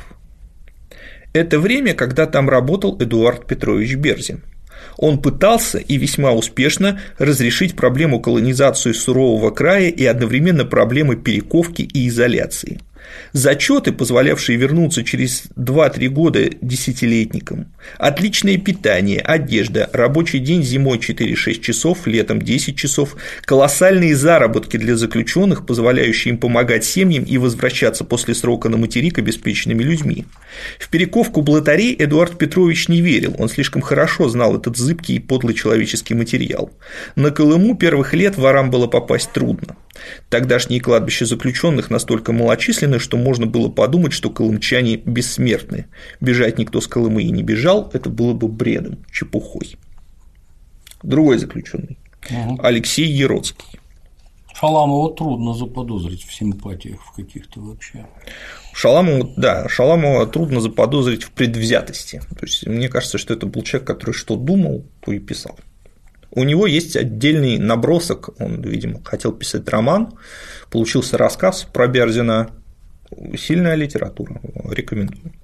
Это время, когда там работал Эдуард Петрович Берзин. Он пытался и весьма успешно разрешить проблему колонизации сурового края и одновременно проблемы перековки и изоляции. Зачеты, позволявшие вернуться через два-три года десятилетникам, отличное питание, одежда, рабочий день зимой четыре-шесть часов, летом десять часов, колоссальные заработки для заключенных, позволяющие им помогать семьям и возвращаться после срока на материк обеспеченными людьми. В перековку блатарей Эдуард Петрович не верил, он слишком хорошо знал этот зыбкий и подлый человеческий материал. На Колыму первых лет ворам было попасть трудно. Тогдашние кладбища заключенных настолько малочисленны, что можно было подумать, что колымчане бессмертны. Бежать никто с Колымы и не бежал, это было бы бредом, чепухой. Другой заключенный угу. Алексей Яроцкий. Шаламова трудно заподозрить в симпатиях в каких-то вообще. Шаламова, да, Шаламова трудно заподозрить в предвзятости. То есть, мне кажется, что это был человек, который что думал, то и писал. У него есть отдельный набросок, он, видимо, хотел писать роман, получился рассказ про Берзина, сильная литература, рекомендую.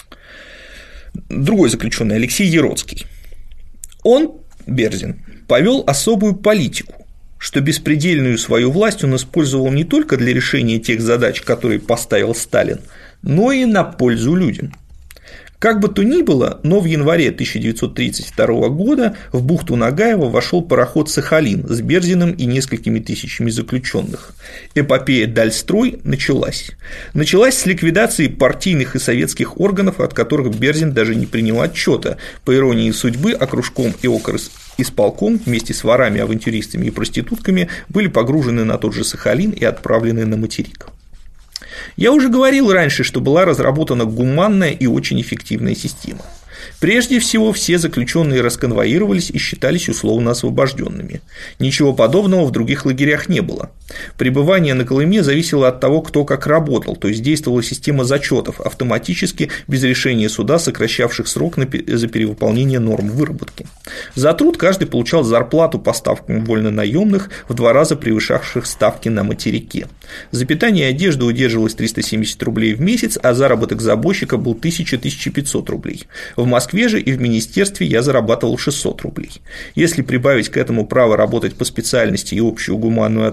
Другой заключенный Алексей Яроцкий. Он, Берзин, повел особую политику, что беспредельную свою власть он использовал не только для решения тех задач, которые поставил Сталин, но и на пользу людям. Как бы то ни было, но в январе тысяча девятьсот тридцать второго года в бухту Нагаева вошел пароход «Сахалин» с Берзиным и несколькими тысячами заключенных. Эпопея «Дальстрой» началась. Началась с ликвидации партийных и советских органов, от которых Берзин даже не принял отчета. По иронии судьбы, окружком и окрисполком вместе с ворами, авантюристами и проститутками были погружены на тот же Сахалин и отправлены на материк. Я уже говорил раньше, что была разработана гуманная и очень эффективная система. Прежде всего, все заключенные расконвоировались и считались условно освобожденными. Ничего подобного в других лагерях не было. Пребывание на Колыме зависело от того, кто как работал, то есть действовала система зачетов, автоматически, без решения суда, сокращавших срок за перевыполнение норм выработки. За труд каждый получал зарплату по ставкам вольнонаемных, в два раза превышавших ставки на материке. За питание и одежду удерживалось триста семьдесят рублей в месяц, а заработок забойщика был тысяча — тысяча пятьсот рублей. В Москве же и в министерстве я зарабатывал шестьсот рублей. Если прибавить к этому право работать по специальности и общую гуманную атмосферу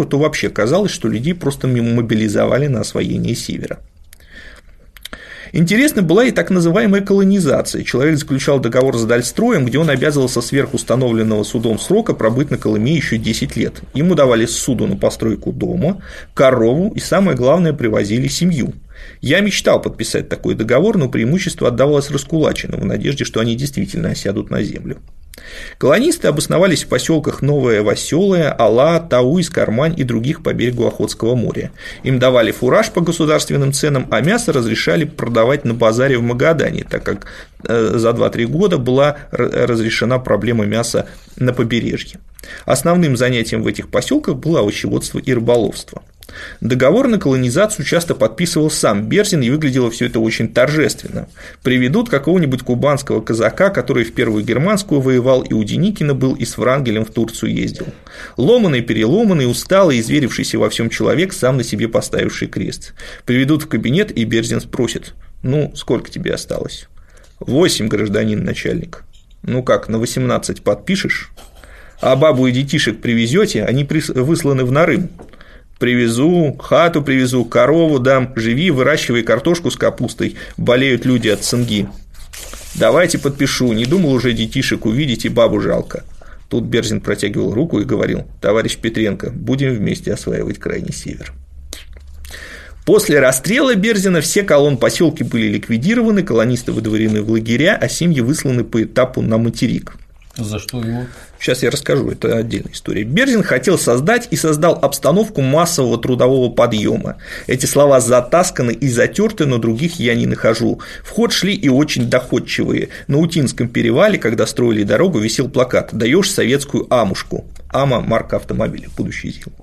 северу, то вообще казалось, что людей просто мобилизовали на освоение севера. Интересна была и так называемая колонизация. Человек заключал договор с Дальстроем, где он обязывался сверхустановленного судом срока пробыть на Колыме еще десять лет. Ему давали ссуду на постройку дома, корову и, самое главное, привозили семью. Я мечтал подписать такой договор, но преимущество отдавалось раскулаченным в надежде, что они действительно осядут на землю. Колонисты обосновались в поселках Новое Васёлое, Ала, Тауис, Кармань и других по берегу Охотского моря. Им давали фураж по государственным ценам, а мясо разрешали продавать на базаре в Магадане, так как за два-три года была разрешена проблема мяса на побережье. Основным занятием в этих поселках было овощеводство и рыболовство. Договор на колонизацию часто подписывал сам Берзин, и выглядело все это очень торжественно. Приведут какого-нибудь кубанского казака, который в Первую Германскую воевал, и у Деникина был, и с Врангелем в Турцию ездил. Ломаный, переломанный, усталый, изверившийся во всем человек, сам на себе поставивший крест. Приведут в кабинет, и Берзин спросит: «Ну, сколько тебе осталось?» «Восемь, гражданин начальник». «Ну как, на восемнадцать подпишешь? А бабу и детишек привезете, они высланы в Нарым». «Привезу, хату привезу, корову дам, живи, выращивай картошку с капустой, болеют люди от цинги». «Давайте подпишу, не думал уже детишек увидеть, и бабу жалко». Тут Берзин протягивал руку и говорил: «Товарищ Петренко, будем вместе осваивать крайний север». После расстрела Берзина все колон-поселки были ликвидированы, колонисты выдворены в лагеря, а семьи высланы по этапу на материк. За что его? Сейчас я расскажу, это отдельная история. Берзин хотел создать и создал обстановку массового трудового подъема. Эти слова затасканы и затерты, но других я не нахожу. В ход шли и очень доходчивые. На Утинском перевале, когда строили дорогу, висел плакат: «Даешь советскую амушку». Ама – марка автомобиля, будущий ЗИЛ.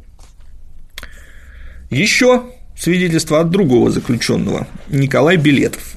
Еще свидетельство от другого заключенного – Николай Билетов.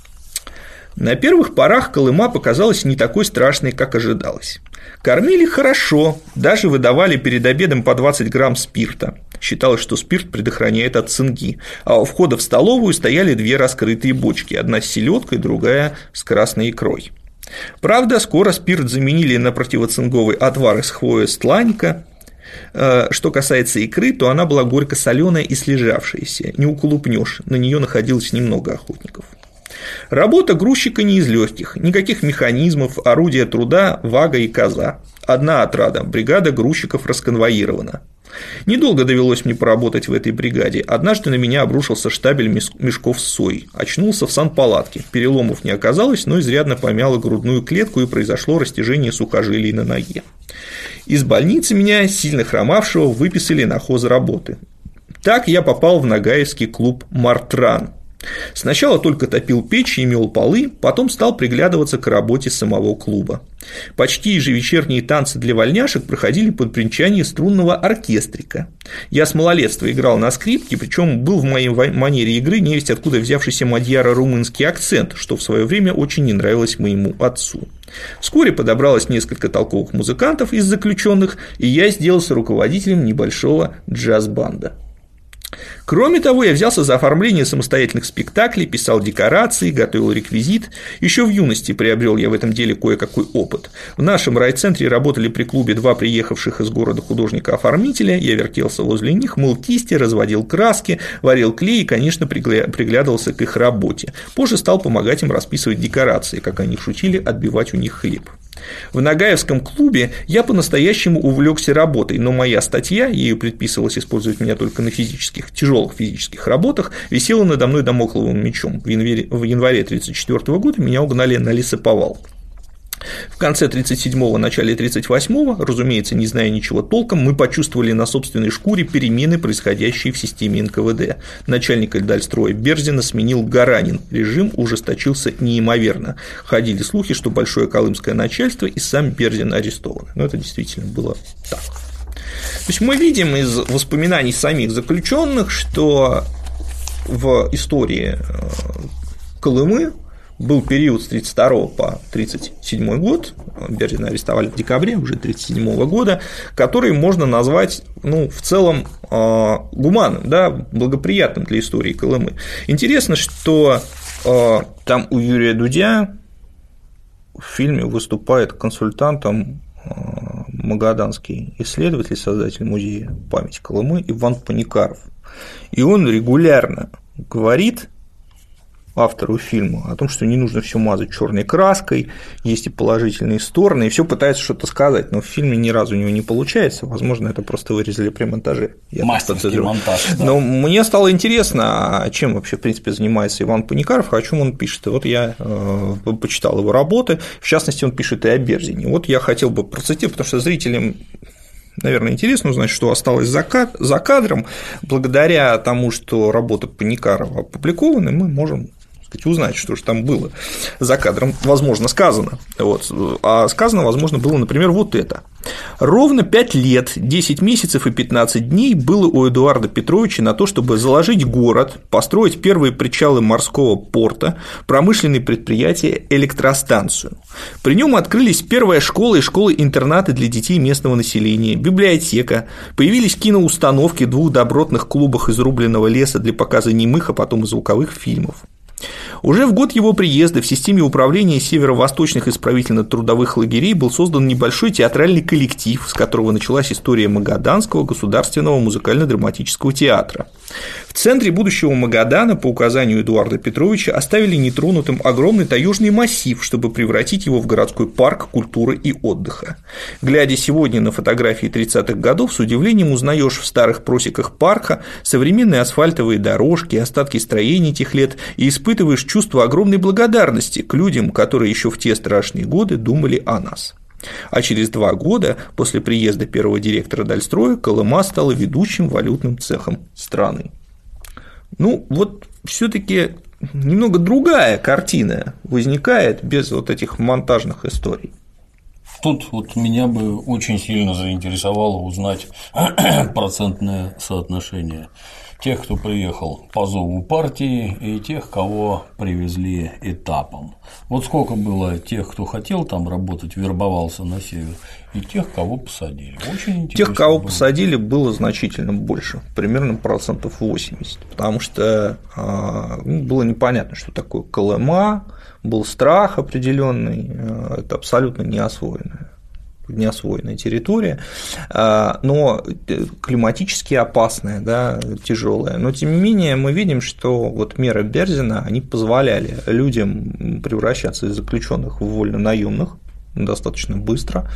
На первых порах Колыма показалась не такой страшной, как ожидалось. Кормили хорошо, даже выдавали перед обедом по двадцать грамм спирта. Считалось, что спирт предохраняет от цинги, а у входа в столовую стояли две раскрытые бочки, одна с селедкой, другая с красной икрой. Правда, скоро спирт заменили на противоцинговый отвар из хвои стланника. Что касается икры, то она была горько-соленая и слежавшаяся, не уколупнешь, на нее находилось немного охотников. Работа грузчика не из легких, никаких механизмов, орудия труда, вага и коза. Одна отрада, бригада грузчиков расконвоирована. Недолго довелось мне поработать в этой бригаде. Однажды на меня обрушился штабель мешков с соей. Очнулся в санпалатке. Переломов не оказалось, но изрядно помяло грудную клетку, и произошло растяжение сухожилий на ноге. Из больницы меня, сильно хромавшего, выписали на хозработы. Так я попал в Нагаевский клуб «Мартран». Сначала только топил печи и мел полы, потом стал приглядываться к работе самого клуба. Почти ежевечерние танцы для вольняшек проходили под бренчание струнного оркестрика. Я с малолетства играл на скрипке, причем был в моей манере игры невесть откуда взявшийся мадьяро-румынский акцент, что в свое время очень не нравилось моему отцу. Вскоре подобралось несколько толковых музыкантов из заключенных, и я сделался руководителем небольшого джаз-банда. Кроме того, я взялся за оформление самостоятельных спектаклей, писал декорации, готовил реквизит. Еще в юности приобрел я в этом деле кое-какой опыт. В нашем райцентре работали при клубе два приехавших из города художника-оформителя. Я вертелся возле них, мыл кисти, разводил краски, варил клей и, конечно, приглядывался к их работе. Позже стал помогать им расписывать декорации, как они шутили, отбивать у них хлеб. В Нагаевском клубе я по-настоящему увлекся работой, но моя статья, ею предписывалось использовать меня только на физических, тяжелых физических работах, висела надо мной дамокловым мечом. В январе, в январе тысяча девятьсот тридцать четвёртого года меня угнали на лесоповал. В конце тридцать седьмого, начале тридцать восьмого, разумеется, не зная ничего толком, мы почувствовали на собственной шкуре перемены, происходящие в системе эн ка вэ дэ. Начальника Дальстроя Берзина сменил Гаранин, режим ужесточился неимоверно. Ходили слухи, что большое колымское начальство и сам Берзин арестованы. Но это действительно было так. То есть мы видим из воспоминаний самих заключенных, что в истории Колымы был период с тридцать второго по тридцать седьмой год, Берзина арестовали в декабре уже тридцать седьмого года, который можно назвать, ну, в целом гуманным, да, благоприятным для истории Колымы. Интересно, что там у Юрия Дудя в фильме выступает консультантом магаданский исследователь, создатель музея памяти Колымы Иван Паникаров. И он регулярно говорит автору фильма о том, что не нужно все мазать черной краской, есть и положительные стороны, и все пытается что-то сказать, но в фильме ни разу у него не получается. Возможно, это просто вырезали при монтаже. Мастерский монтаж. Да. Но мне стало интересно, чем вообще, в принципе, занимается Иван Паникаров, о чем он пишет. И вот я почитал его работы, в частности, он пишет и о Берзине. Вот я хотел бы процитировать, потому что зрителям, наверное, интересно узнать, что осталось за кадром. Благодаря тому, что работы Паникарова опубликованы, мы можем узнать, что же там было за кадром, возможно, сказано. Вот. А сказано, возможно, было, например, вот это. Ровно пять лет, десять месяцев и пятнадцать дней было у Эдуарда Петровича на то, чтобы заложить город, построить первые причалы морского порта, промышленные предприятия, электростанцию. При нем открылись первая школа и школы-интернаты для детей местного населения, библиотека, появились киноустановки в двух добротных клубах из рубленного леса для показа немых, а потом и звуковых фильмов. Уже в год его приезда в системе управления северо-восточных исправительно-трудовых лагерей был создан небольшой театральный коллектив, с которого началась история Магаданского государственного музыкально-драматического театра. В центре будущего Магадана по указанию Эдуарда Петровича оставили нетронутым огромный таежный массив, чтобы превратить его в городской парк культуры и отдыха. Глядя сегодня на фотографии тридцатых годов, с удивлением узнаешь в старых просеках парка современные асфальтовые дорожки, остатки строений тех лет и испытываешь чувство огромной благодарности к людям, которые еще в те страшные годы думали о нас. А через два года после приезда первого директора Дальстроя Колыма стала ведущим валютным цехом страны. Ну, вот все-таки немного другая картина возникает без вот этих монтажных историй. Тут вот меня бы очень сильно заинтересовало узнать процентное соотношение тех, кто приехал по зову партии, и тех, кого привезли этапом. Вот сколько было тех, кто хотел там работать, вербовался на север, и тех, кого посадили. Очень интересно. Тех, кого было. посадили, было значительно больше, примерно процентов восемьдесят, потому что ну, было непонятно, что такое Колыма, был страх определенный, это абсолютно неосвоенное. неосвоенная территория, но климатически опасная, да, тяжелая. Но тем не менее мы видим, что вот меры Берзина, они позволяли людям превращаться из заключенных в вольно-наемных достаточно быстро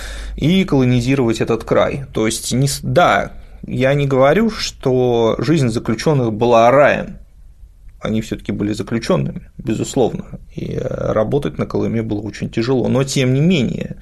и колонизировать этот край. То есть, не, да, я не говорю, что жизнь заключенных была раем. Они все-таки были заключенными, безусловно, и работать на Колыме было очень тяжело. Но тем не менее,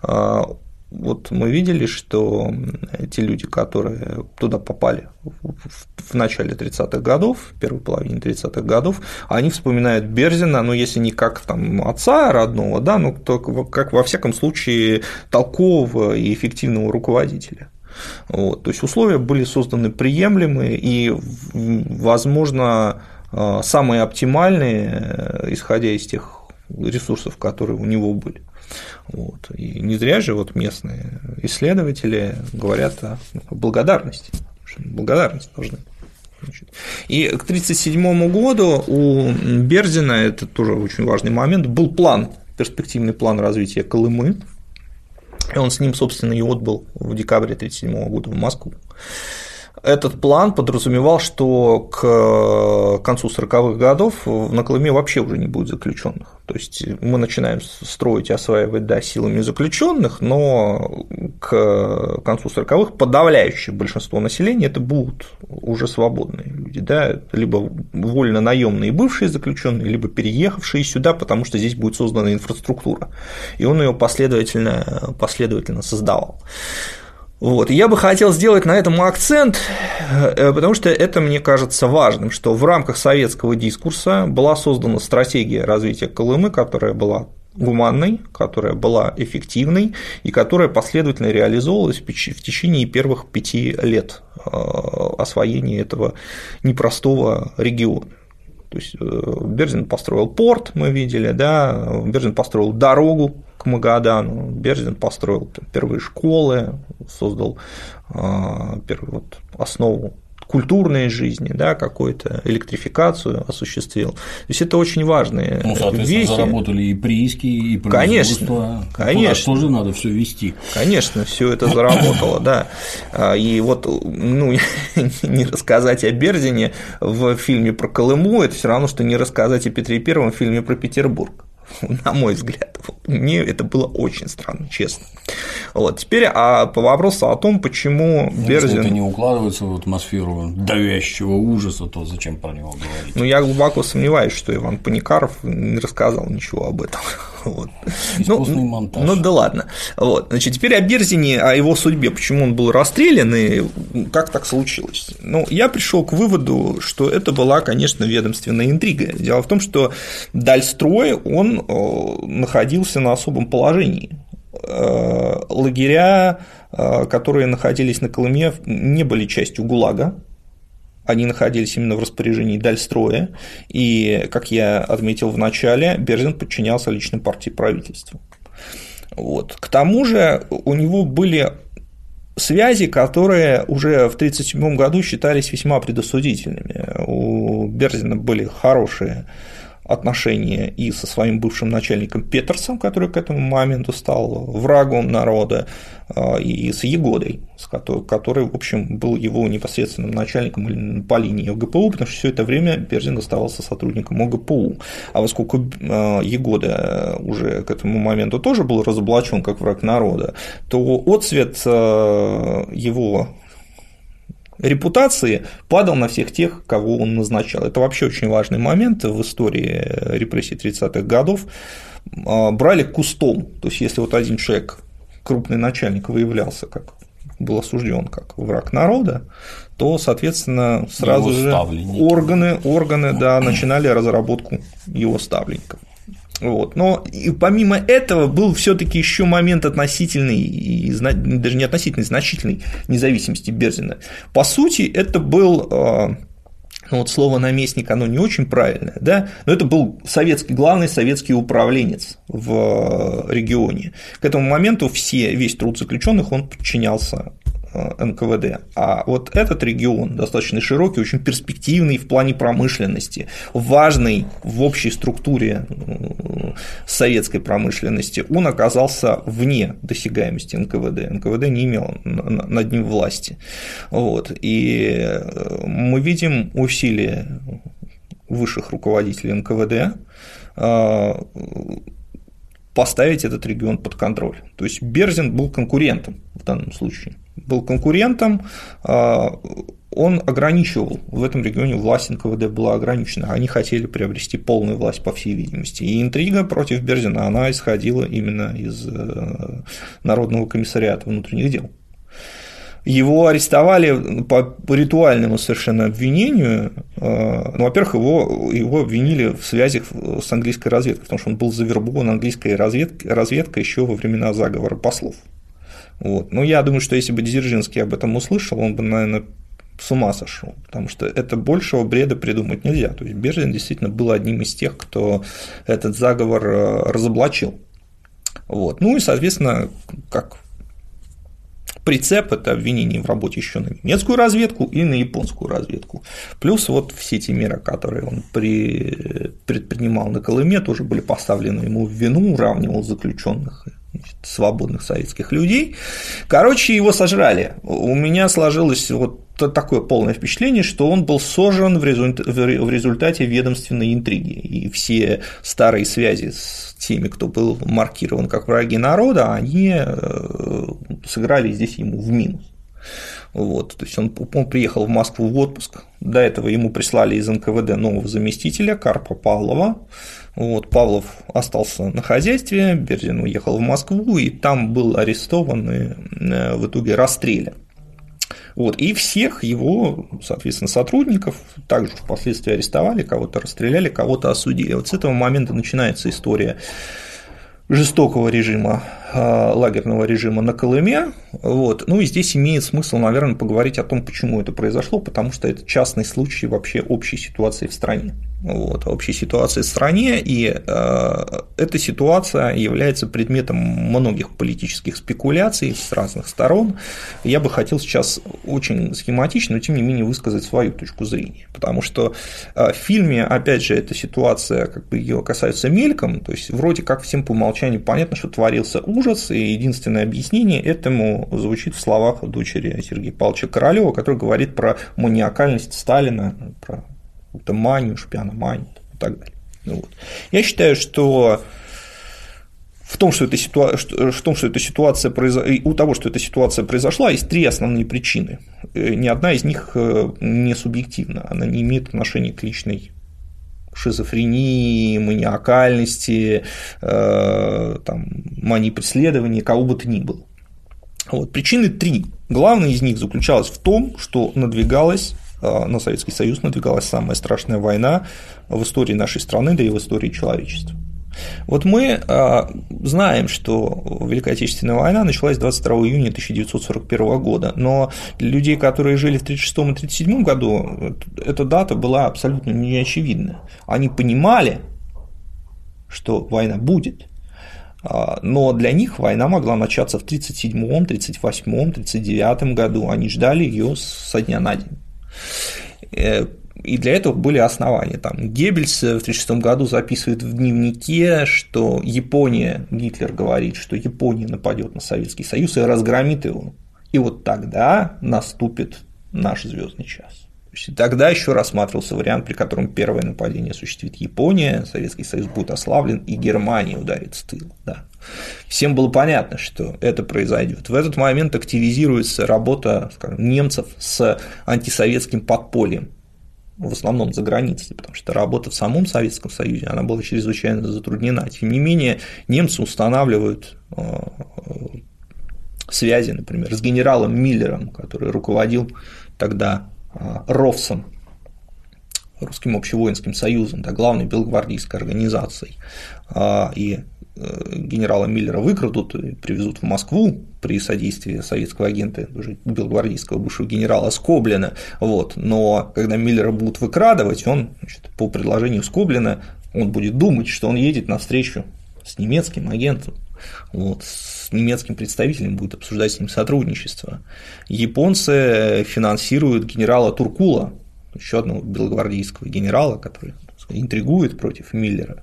вот мы видели, что те люди, которые туда попали в начале тридцатых годов, в первой половине тридцатых годов, они вспоминают Берзина, ну, если не как там отца родного, да, ну, то как во всяком случае толкового и эффективного руководителя. Вот, то есть условия были созданы приемлемые и, возможно, самые оптимальные, исходя из тех ресурсов, которые у него были. Вот. И не зря же вот местные исследователи говорят о благодарности. Благодарность должны. И к тысяча девятьсот тридцать седьмому году у Берзина, это тоже очень важный момент, был план, перспективный план развития Колымы. И он с ним, собственно, и отбыл в декабре тысяча девятьсот тридцать седьмого года в Москву. Этот план подразумевал, что к концу сороковых годов на Колыме вообще уже не будет заключенных. То есть мы начинаем строить и осваивать, да, силами заключенных, но к концу сороковых подавляющее большинство населения это будут уже свободные люди, да, либо вольно наемные бывшие заключенные, либо переехавшие сюда, потому что здесь будет создана инфраструктура. И он ее последовательно, последовательно создавал. Вот. Я бы хотел сделать на этом акцент, потому что это мне кажется важным, что в рамках советского дискурса была создана стратегия развития Колымы, которая была гуманной, которая была эффективной и которая последовательно реализовывалась в течение первых пяти лет освоения этого непростого региона. То есть Берзин построил порт, мы видели, да, Берзин построил дорогу к Магадану, Берзин построил первые школы, создал первую вот основу культурной жизни, да, какую-то электрификацию осуществил. То есть это очень важные ну, соответственно, вещи. Заработали и прииски, и производство. Конечно, конечно. Туда тоже надо все вести. Конечно, все это заработало, да. И вот, ну, не рассказать о Берзине в фильме про Колыму, это все равно, что не рассказать о Петре Первом в фильме про Петербург. На мой взгляд, мне это было очень странно, честно. Вот. Теперь а по вопросу о том, почему ну, Берзин… Если это не укладывается в атмосферу давящего ужаса, то зачем про него говорить? Ну, я глубоко сомневаюсь, что Иван Паникаров не рассказал ничего об этом. Вот. Искусственный ну, монтаж. Ну да ладно. Вот. Значит, теперь о Берзине, о его судьбе, почему он был расстрелян и как так случилось. Ну, я пришел к выводу, что это была, конечно, ведомственная интрига. Дело в том, что Дальстрой, он находился на особом положении. Лагеря, которые находились на Колыме, не были частью ГУЛАГа. Они находились именно в распоряжении Дальстроя, и, как я отметил в начале, Берзин подчинялся личной партии правительства. Вот. К тому же у него были связи, которые уже в тысяча девятьсот тридцать седьмом году считались весьма предосудительными. У Берзина были хорошие отношения и со своим бывшим начальником Петерсом, который к этому моменту стал врагом народа, и с Егодой, который, в общем, был его непосредственным начальником по линии ОГПУ, потому что все это время Берзин оставался сотрудником ОГПУ. А поскольку Егода уже к этому моменту тоже был разоблачен как враг народа, то отцвет его репутации падал на всех тех, кого он назначал. Это вообще очень важный момент в истории репрессий тридцатых годов. Брали кустом, то есть если вот один человек, крупный начальник, выявлялся как был осужден как враг народа, то, соответственно, сразу же органы, органы да, начинали разработку его ставленников. Вот. Но и помимо этого был все-таки еще момент относительный, и, даже не относительный, значительной независимости Берзина. По сути, это был, ну вот слово наместник, оно не очень правильное, да, но это был советский, главный советский управленец в регионе. К этому моменту все, весь труд заключенных, он подчинялся эн ка вэ дэ. А вот этот регион достаточно широкий, очень перспективный в плане промышленности, важный в общей структуре советской промышленности, он оказался вне досягаемости эн ка вэ дэ. эн ка вэ дэ не имел над ним власти. Вот. И мы видим усилия высших руководителей эн ка вэ дэ поставить этот регион под контроль. То есть Берзин был конкурентом в данном случае. Был конкурентом, он ограничивал в этом регионе, власть эн ка вэ дэ была ограничена, они хотели приобрести полную власть, по всей видимости. И интрига против Берзина, она исходила именно из Народного комиссариата внутренних дел. Его арестовали по ритуальному совершенно обвинению. Ну, во-первых, его, его обвинили в связях с английской разведкой, потому что он был завербован английской разведкой, разведкой еще во времена заговора послов. Вот. Но я думаю, что если бы Дзержинский об этом услышал, он бы, наверное, с ума сошел, потому что это большего бреда придумать нельзя. То есть Берзин действительно был одним из тех, кто этот заговор разоблачил. Вот. Ну и, соответственно, как прицеп – это обвинение в работе еще на немецкую разведку и на японскую разведку. Плюс вот все те меры, которые он при... предпринимал на Колыме, тоже были поставлены ему в вину, уравнивал заключенных свободных советских людей. Короче, его сожрали. У меня сложилось вот такое полное впечатление, что он был сожран в результате ведомственной интриги. И все старые связи с теми, кто был маркирован как враги народа, они сыграли здесь ему в минус. Вот, то есть он, он приехал в Москву в отпуск, до этого ему прислали из эн ка вэ дэ нового заместителя Карпа Павлова. Вот, Павлов остался на хозяйстве, Берзин уехал в Москву, и там был арестован и в итоге расстрелян. Вот, и всех его, соответственно, сотрудников также впоследствии арестовали, кого-то расстреляли, кого-то осудили. Вот с этого момента начинается история жестокого режима лагерного режима на Колыме. Вот. Ну и здесь имеет смысл, наверное, поговорить о том, почему это произошло, потому что это частный случай вообще общей ситуации в стране. Вот, общей ситуации в стране, и э, эта ситуация является предметом многих политических спекуляций с разных сторон. Я бы хотел сейчас очень схематично, но тем не менее высказать свою точку зрения, потому что э, в фильме, опять же, эта ситуация как бы ее касается мельком, то есть вроде как всем по умолчанию понятно, что творился ужас, и единственное объяснение этому звучит в словах дочери Сергея Павловича Королёва, который говорит про маниакальность Сталина, про это манию, шпиономанию и так далее. Вот. Я считаю, что в том, что эта ситуация, в том, что эта ситуация произ... у того, что эта ситуация произошла, есть три основные причины. Ни одна из них не субъективна, она не имеет отношения к личной шизофрении, маниакальности, там, мании преследования, кого бы то ни было. Вот. Причины три. Главная из них заключалась в том, что надвигалась на Советский Союз надвигалась самая страшная война в истории нашей страны, да и в истории человечества. Вот мы знаем, что Великая Отечественная война началась двадцать второго июня тысяча девятьсот сорок первого года, но для людей, которые жили в тридцать шестом и тридцать седьмом году, эта дата была абсолютно неочевидна. Они понимали, что война будет, но для них война могла начаться в тридцать седьмом, тридцать восьмом, тридцать девятом году, они ждали ее со дня на день. И для этого были основания. Там Геббельс в тысяча девятьсот тридцать шестом году записывает в дневнике, что Япония, Гитлер говорит, что Япония нападет на Советский Союз и разгромит его. И вот тогда наступит наш звездный час. Тогда еще рассматривался вариант, при котором первое нападение осуществит Япония, Советский Союз будет ослаблен и Германия ударит с тыла. Да. Всем было понятно, что это произойдет. В этот момент активизируется работа, скажем, немцев с антисоветским подпольем, в основном за границей, потому что работа в самом Советском Союзе она была чрезвычайно затруднена. Тем не менее, немцы устанавливают связи, например, с генералом Миллером, который руководил тогда РОВСом, Русским общевоинским союзом, да, главной белогвардейской организацией, и генерала Миллера выкрадут и привезут в Москву при содействии советского агента, уже белогвардейского бывшего генерала Скоблина, вот. Но когда Миллера будут выкрадывать, он, значит, по предложению Скоблина, он будет думать, что он едет на встречу с немецким агентом, вот, с немецким представителем, будет обсуждать с ним сотрудничество. Японцы финансируют генерала Туркула, еще одного белогвардейского генерала, который, так сказать, интригует против Миллера.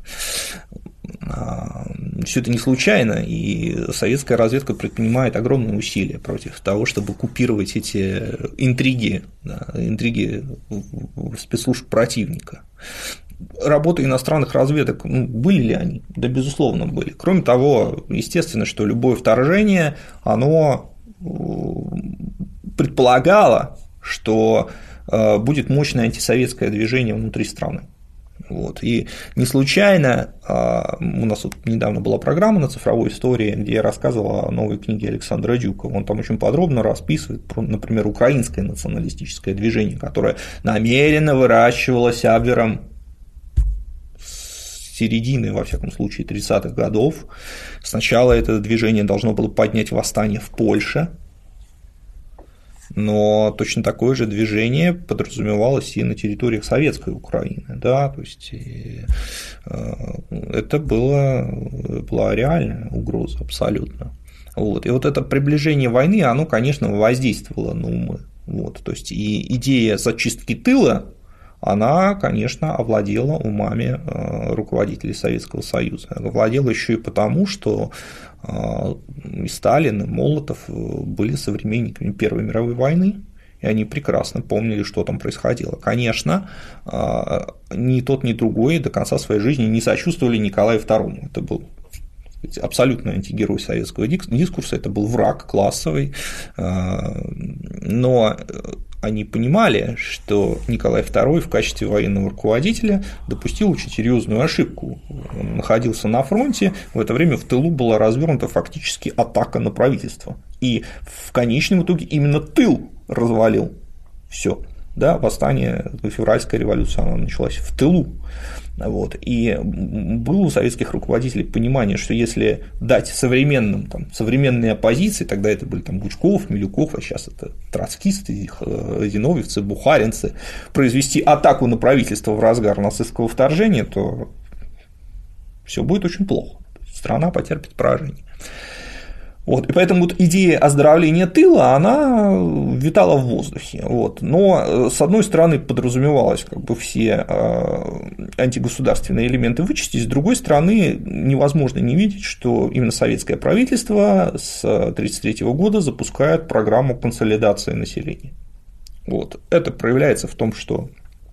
Все это не случайно, и советская разведка предпринимает огромные усилия против того, чтобы купировать эти интриги, да, интриги спецслужб противника. Работы иностранных разведок, ну, были ли они? Да, безусловно, были. Кроме того, естественно, что любое вторжение, оно предполагало, что будет мощное антисоветское движение внутри страны. Вот. И не случайно у нас вот недавно была программа на цифровой истории, где я рассказывал о новой книге Александра Дюкова. Он там очень подробно расписывает, например, украинское националистическое движение, которое намеренно выращивалось Абвером с середины, во всяком случае, тридцатых годов. Сначала это движение должно было поднять восстание в Польше, но точно такое же движение подразумевалось и на территориях советской Украины, да, то есть это было, была реальная угроза абсолютно. Вот. И вот это приближение войны, оно, конечно, воздействовало на умы. Вот. То есть и идея зачистки тыла, она, конечно, овладела умами руководителей Советского Союза. Овладела еще и потому, что и Сталин, и Молотов были современниками Первой мировой войны, и они прекрасно помнили, что там происходило. Конечно, ни тот, ни другой до конца своей жизни не сочувствовали Николаю второму. Это был абсолютно антигерой советского дискурса, это был враг классовый, но они понимали, что Николай второй в качестве военного руководителя допустил очень серьезную ошибку. Он находился на фронте, в это время в тылу была развернута фактически атака на правительство. И в конечном итоге именно тыл развалил все. Да, восстание, февральская революция, она началась в тылу. Вот. И было у советских руководителей понимание, что если дать современным, там, современные оппозиции, тогда это были там, Гучков, Милюков, а сейчас это троцкисты, зиновьевцы, бухаринцы, произвести атаку на правительство в разгар нацистского вторжения, то все будет очень плохо. Страна потерпит поражение. Вот, и поэтому вот идея оздоровления тыла, она витала в воздухе. Вот. Но, с одной стороны, подразумевалось как бы все антигосударственные элементы вычистить, с другой стороны, невозможно не видеть, что именно советское правительство с тысяча девятьсот тридцать третьего года запускает программу консолидации населения. Вот. Это проявляется в том, что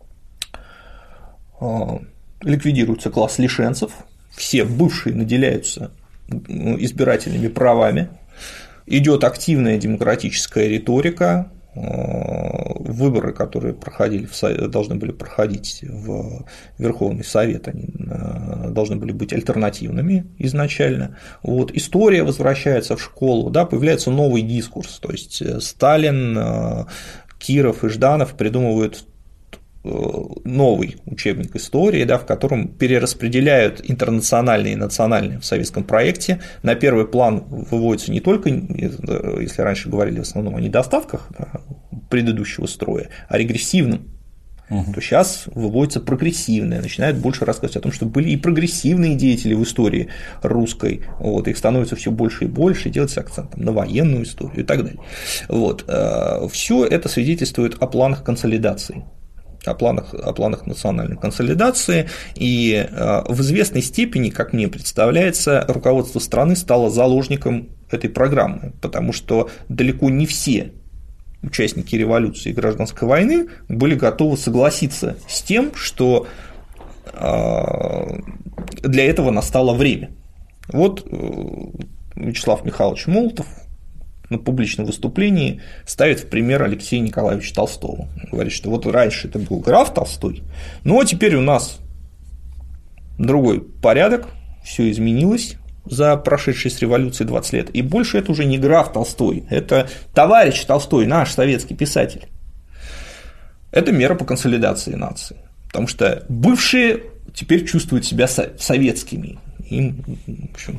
ликвидируется класс лишенцев, все бывшие наделяются избирательными правами, идет активная демократическая риторика, выборы, которые проходили в Совет, должны были проходить в Верховный Совет, они должны были быть альтернативными изначально. Вот. История возвращается в школу, да, появляется новый дискурс, то есть Сталин, Киров и Жданов придумывают новый учебник истории, да, в котором перераспределяют интернациональные и национальные в советском проекте. На первый план выводится не только, если раньше говорили в основном о недостатках, да, предыдущего строя, а регрессивном, угу. то сейчас выводится прогрессивное, начинают больше рассказывать о том, что были и прогрессивные деятели в истории русской, вот, их становится все больше и больше, и делается акцент там, на военную историю и так далее. Вот. Все это свидетельствует о планах консолидации. О планах, о планах национальной консолидации, и в известной степени, как мне представляется, руководство страны стало заложником этой программы, потому что далеко не все участники революции и гражданской войны были готовы согласиться с тем, что для этого настало время. Вот Вячеслав Михайлович Молотов на публичном выступлении ставит в пример Алексея Николаевича Толстого. Говорит, что вот раньше это был граф Толстой, но теперь у нас другой порядок, все изменилось за прошедшие с революцией двадцать лет, и больше это уже не граф Толстой, это товарищ Толстой, наш советский писатель. Это мера по консолидации нации, потому что бывшие теперь чувствуют себя советскими. Им, в общем,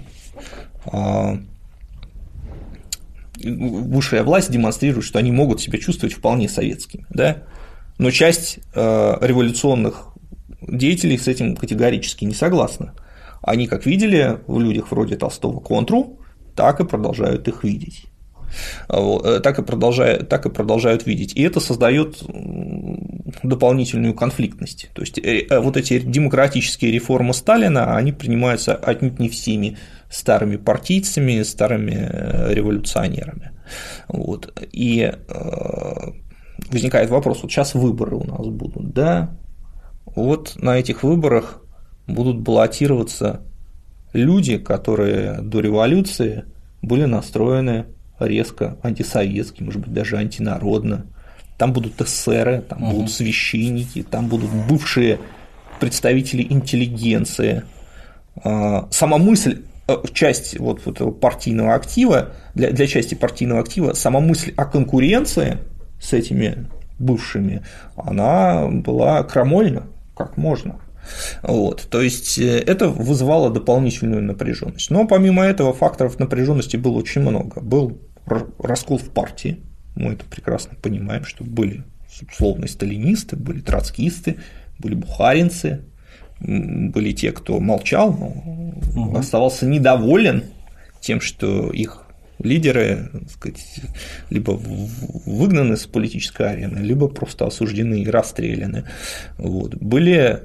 высшая власть демонстрирует, что они могут себя чувствовать вполне советскими, да? Но часть э, революционных деятелей с этим категорически не согласна. Они как видели в людях вроде Толстого контру, так и продолжают их видеть. Так и, продолжают, так и продолжают видеть. И это создает дополнительную конфликтность. То есть вот эти демократические реформы Сталина, они принимаются отнюдь не всеми старыми партийцами, старыми революционерами. Вот. И возникает вопрос, вот сейчас выборы у нас будут, да? Вот на этих выборах будут баллотироваться люди, которые до революции были настроены резко антисоветски, может быть, даже антинародно. Там будут эсеры, там угу. будут священники, там будут бывшие представители интеллигенции. Сама мысль, часть вот этого партийного актива, для, для части партийного актива, сама мысль о конкуренции с этими бывшими, она была крамольна, как можно. Вот, то есть это вызывало дополнительную напряженность. Но помимо этого факторов напряженности было очень много. Был раскол в партии, мы это прекрасно понимаем, что были условные сталинисты, были троцкисты, были бухаринцы, были те, кто молчал, но угу. оставался недоволен тем, что их лидеры, так сказать, либо выгнаны с политической арены, либо просто осуждены и расстреляны. Вот. Были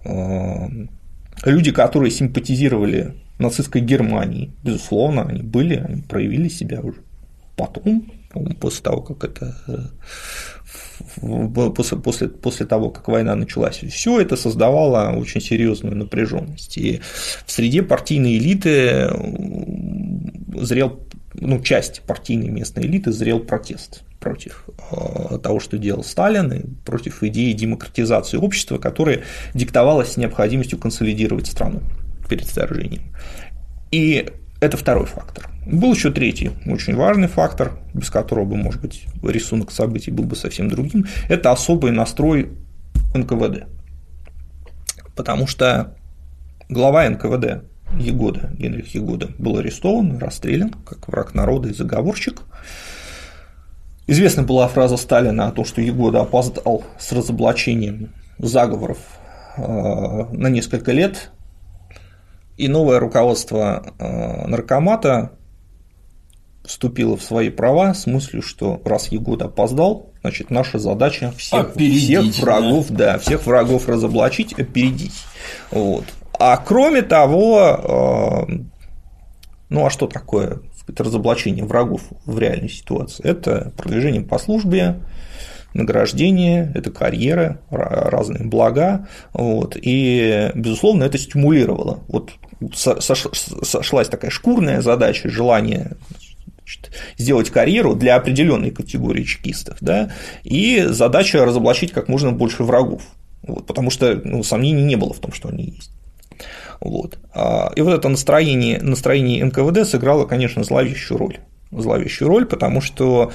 люди, которые симпатизировали нацистской Германии, безусловно, они были, они проявили себя уже потом, после того, как это после, после, после того, как война началась. Все это создавало очень серьезную напряженность. И в среде партийной элиты зрел, ну, часть партийной местной элиты зрел протест против того, что делал Сталин, и против идеи демократизации общества, которая диктовалась необходимостью консолидировать страну перед вторжением. И Это второй фактор. Был еще третий, очень важный фактор, без которого бы, может быть, рисунок событий был бы совсем другим. Это особый настрой эн ка вэ дэ. Потому что глава эн ка вэ дэ Ягода, Генрих Ягода, был арестован, расстрелян как враг народа и заговорщик. Известна была фраза Сталина о том, что Ягода опоздал с разоблачением заговоров на несколько лет, и новое руководство наркомата вступило в свои права с мыслью, что раз Ягода опоздал, значит, наша задача всех, всех врагов, да. Да, всех врагов разоблачить, опередить. Вот. А кроме того, ну а что такое, так сказать, разоблачение врагов в реальной ситуации? Это продвижение по службе, награждение, это карьера, разные блага, вот, и, безусловно, это стимулировало. Вот сошлась такая шкурная задача, желание, значит, сделать карьеру для определенной категории чекистов, да, и задача разоблачить как можно больше врагов, вот, потому что, ну, сомнений не было в том, что они есть. Вот. И вот это настроение, настроение эн ка вэ дэ сыграло, конечно, зловещую роль. Зловещую роль, потому что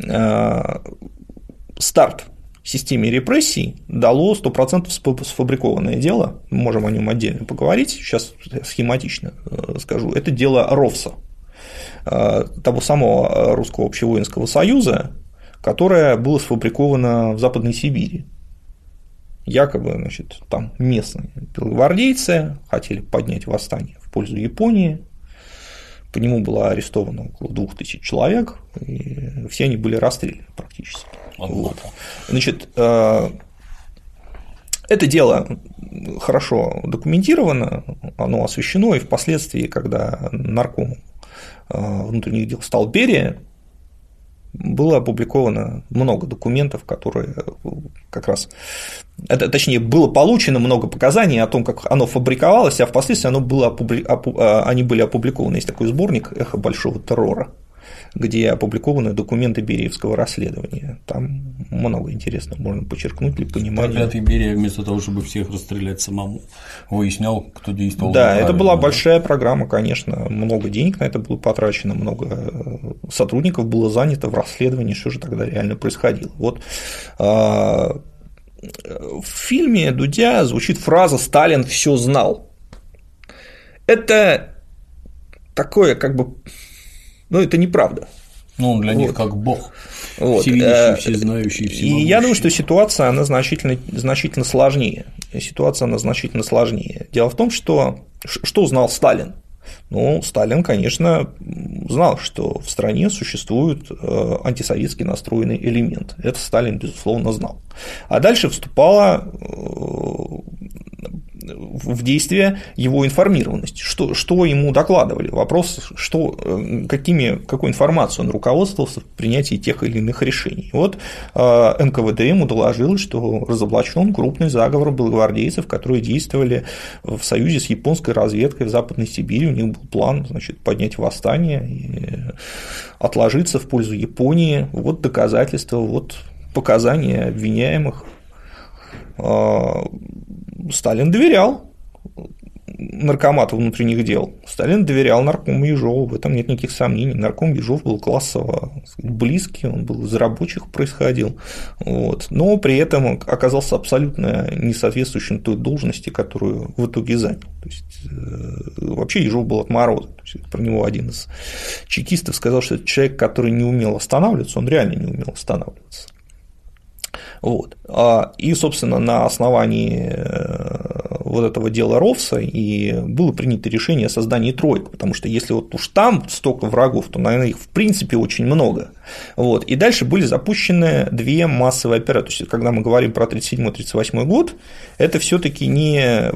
старт системе репрессий дало сто процентов сфабрикованное дело, мы можем о нем отдельно поговорить, сейчас схематично скажу, это дело РОВСа, того самого Русского общевоинского союза, которое было сфабриковано в Западной Сибири. Якобы, значит, там местные белогвардейцы хотели поднять восстание в пользу Японии, по нему было арестовано около двух тысяч человек, и все они были расстреляны практически. Вот. Значит, это дело хорошо документировано, оно освещено, и впоследствии, когда нарком внутренних дел стал Берия, было опубликовано много документов, которые как раз, это, точнее, было получено много показаний о том, как оно фабриковалось, а впоследствии оно было опубли... они были опубликованы. Есть такой сборник «Эхо большого террора», где опубликованы документы бериевского расследования. Там много интересного можно подчеркнуть для понимания. Проклятый Берия, вместо того, чтобы всех расстрелять самому, выяснял, кто действовал. Да, это была большая программа, конечно, много денег на это было потрачено, много сотрудников было занято в расследовании, что же тогда реально происходило. Вот в фильме Дудя звучит фраза «Сталин все знал». Это такое, как бы, ну, это неправда. Ну, он для вот. них как бог, вот. всевидящий, всезнающий, всемогущий. И я думаю, что ситуация, она значительно, значительно сложнее. Ситуация, она значительно сложнее. Дело в том, что что знал Сталин? Ну, Сталин, конечно, знал, что в стране существует антисоветски настроенный элемент. Это Сталин, безусловно, знал. А дальше вступала в действие его информированность. Что, что ему докладывали? Вопрос, что, какими, какой информацией он руководствовался в принятии тех или иных решений. Вот эн ка вэ дэ ему доложило, что разоблачен крупный заговор белогвардейцев, которые действовали в союзе с японской разведкой в Западной Сибири. У них был план, значит, поднять восстание и отложиться в пользу Японии. Вот доказательства, вот показания обвиняемых. Сталин доверял наркомату внутренних дел, Сталин доверял наркому Ежову, в этом нет никаких сомнений. Нарком Ежов был классово близкий, он был из рабочих происходил, вот. Но при этом оказался абсолютно несоответствующим той должности, которую в итоге занял. То есть, вообще Ежов был отморозок. То есть, про него один из чекистов сказал, что это человек, который не умел останавливаться, он реально не умел останавливаться. Вот. И, собственно, на основании вот этого дела РОВСа и было принято решение о создании тройки, потому что если вот уж там столько врагов, то, наверное, их в принципе очень много. Вот. И дальше были запущены две массовые операции. То есть, когда мы говорим про тридцать седьмой — тридцать восьмой год, это все-таки не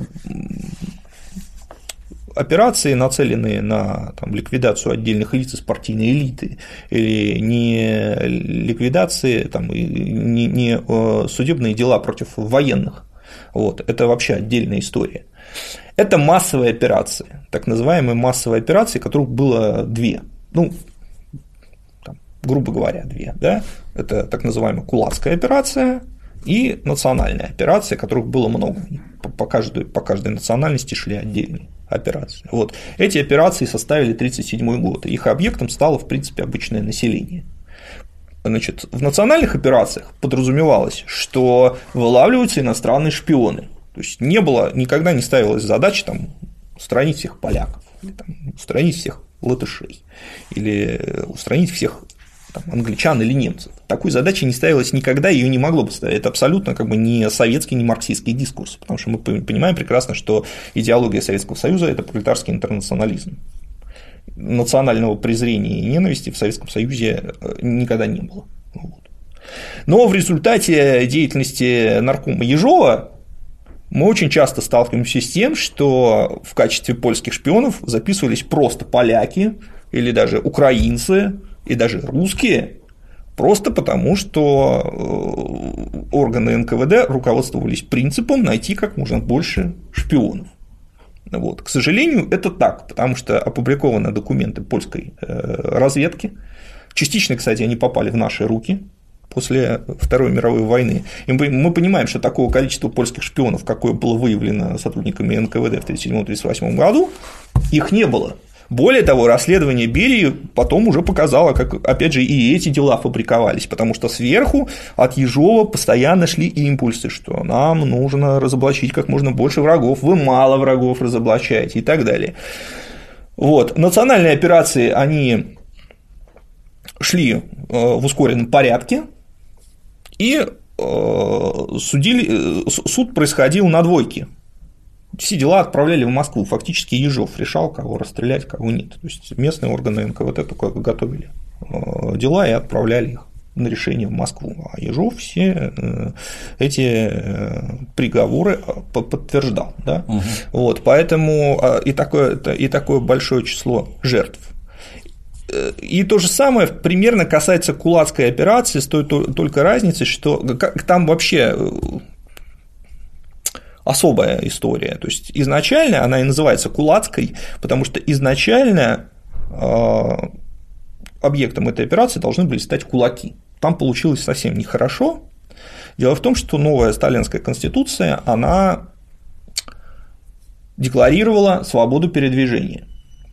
операции, нацеленные на там, ликвидацию отдельных лиц из партийной элиты, или не ликвидации, там, не, не судебные дела против военных. Вот. Это вообще отдельная история. Это массовые операции, так называемые массовые операции, которых было две. Ну, там, грубо говоря, две. Да? Это так называемая кулацкая операция и национальная операция, которых было много. По каждой, по каждой национальности шли отдельные операции. Вот. Эти операции составили тридцать седьмой год, и их объектом стало, в принципе, обычное население. Значит, в национальных операциях подразумевалось, что вылавливаются иностранные шпионы. То есть не было, никогда не ставилась задача там, устранить всех поляков, или там, устранить всех латышей, или устранить всех там, англичан или немцев. Такой задачи не ставилась никогда, ее не могло бы ставить. Это абсолютно как бы не советский, не марксистский дискурс, потому что мы понимаем прекрасно, что идеология Советского Союза – это пролетарский интернационализм. Национального презрения и ненависти в Советском Союзе никогда не было. Вот. Но в результате деятельности наркома Ежова мы очень часто сталкиваемся с тем, что в качестве польских шпионов записывались просто поляки или даже украинцы и даже русские, просто потому что органы эн ка вэ дэ руководствовались принципом найти как можно больше шпионов. Вот. К сожалению, это так, потому что опубликованы документы польской разведки. Частично, кстати, они попали в наши руки после Второй мировой войны. И мы понимаем, что такого количества польских шпионов, какое было выявлено сотрудниками эн ка вэ дэ в тысяча девятьсот тридцать седьмом — тридцать восьмом году, их не было. Более того, расследование Берии потом уже показало, как, опять же, и эти дела фабриковались, потому что сверху от Ежова постоянно шли импульсы, что нам нужно разоблачить как можно больше врагов, вы мало врагов разоблачаете и так далее. Вот. Национальные операции, они шли в ускоренном порядке, и судили, суд происходил на двойке. Все дела отправляли в Москву, фактически Ежов решал, кого расстрелять, кого нет. То есть местные органы эн ка вэ дэ только готовили дела и отправляли их на решение в Москву, а Ежов все эти приговоры подтверждал. Да? Угу. Вот, поэтому и такое, и такое большое число жертв. И то же самое примерно касается Кулацкой операции, с той только разницей, что там вообще особая история. То есть изначально она и называется Кулацкой, потому что изначально объектом этой операции должны были стать кулаки. Там получилось совсем нехорошо. Дело в том, что новая сталинская конституция, она декларировала свободу передвижения.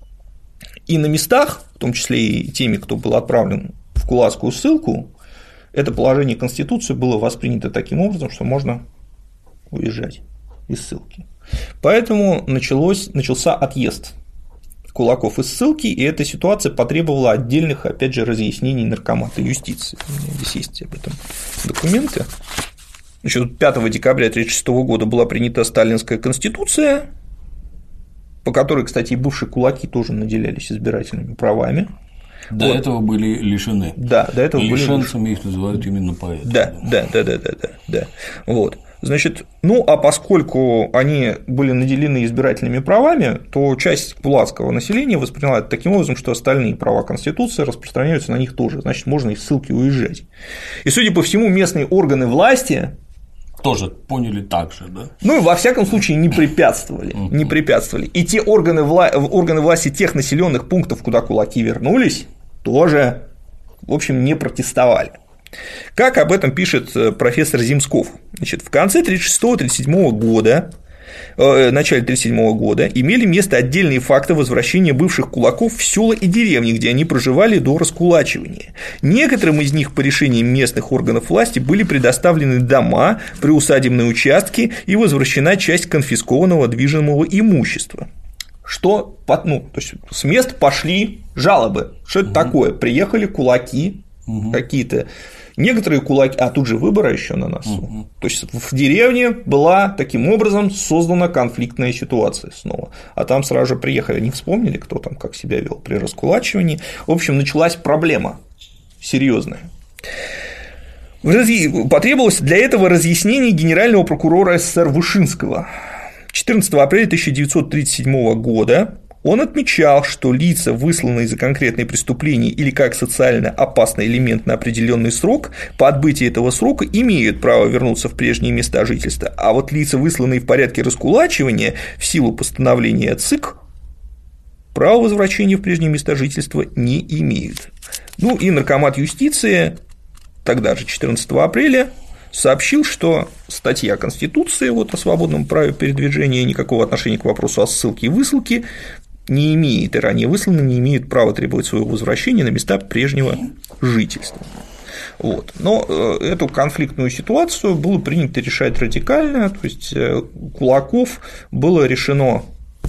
И на местах, в том числе и теми, кто был отправлен в кулацкую ссылку, это положение Конституции было воспринято таким образом, что можно уезжать из ссылки. Поэтому началось, начался отъезд кулаков из ссылки, и эта ситуация потребовала отдельных, опять же, разъяснений наркомата юстиции. У меня здесь есть об этом документы. Значит, пятого декабря тысяча девятьсот тридцать шестого года была принята Сталинская конституция, по которой, кстати, и бывшие кулаки тоже наделялись избирательными правами. До вот. этого были лишены. Да, до этого Лишенцами были лишены. Их называют именно поэтами. Да, да, да, да, да, да, да. Вот. Значит, ну а поскольку они были наделены избирательными правами, то часть кулацкого населения восприняла это таким образом, что остальные права Конституции распространяются на них тоже, значит, можно из ссылки уезжать. И, судя по всему, местные органы власти тоже поняли так же, да? Ну и во всяком случае не препятствовали, не препятствовали. И те органы, вла... органы власти тех населенных пунктов, куда кулаки вернулись, тоже, в общем, не протестовали. Как об этом пишет профессор Земсков? Значит, в конце тридцать шестого — тридцать седьмого года, э, начале тридцать седьмого года имели место отдельные факты возвращения бывших кулаков в села и деревни, где они проживали до раскулачивания. Некоторым из них по решениям местных органов власти были предоставлены дома, приусадебные участки и возвращена часть конфискованного движимого имущества. Что, ну, то есть с мест пошли жалобы. Что это угу. такое? Приехали кулаки угу. какие-то. Некоторые кулаки, а тут же выборы еще на носу. Угу. То есть в деревне была таким образом создана конфликтная ситуация снова. А там сразу же приехали, не вспомнили, кто там как себя вел при раскулачивании. В общем, началась проблема серьезная. Потребовалось для этого разъяснение генерального прокурора эс эс эс эр Вышинского. четырнадцатого апреля тысяча девятьсот тридцать седьмого года он отмечал, что лица, высланные за конкретные преступления или как социально опасный элемент на определенный срок, по отбытии этого срока имеют право вернуться в прежние места жительства, а вот лица, высланные в порядке раскулачивания в силу постановления ЦИК, права возвращения в прежние места жительства не имеют. Ну и наркомат юстиции тогда же, четырнадцатого апреля, сообщил, что статья Конституции вот, о свободном праве передвижения никакого отношения к вопросу о ссылке и высылке не имеет, и ранее высланные не имеют права требовать своего возвращения на места прежнего жительства. Вот. Но эту конфликтную ситуацию было принято решать радикально, то есть кулаков было решено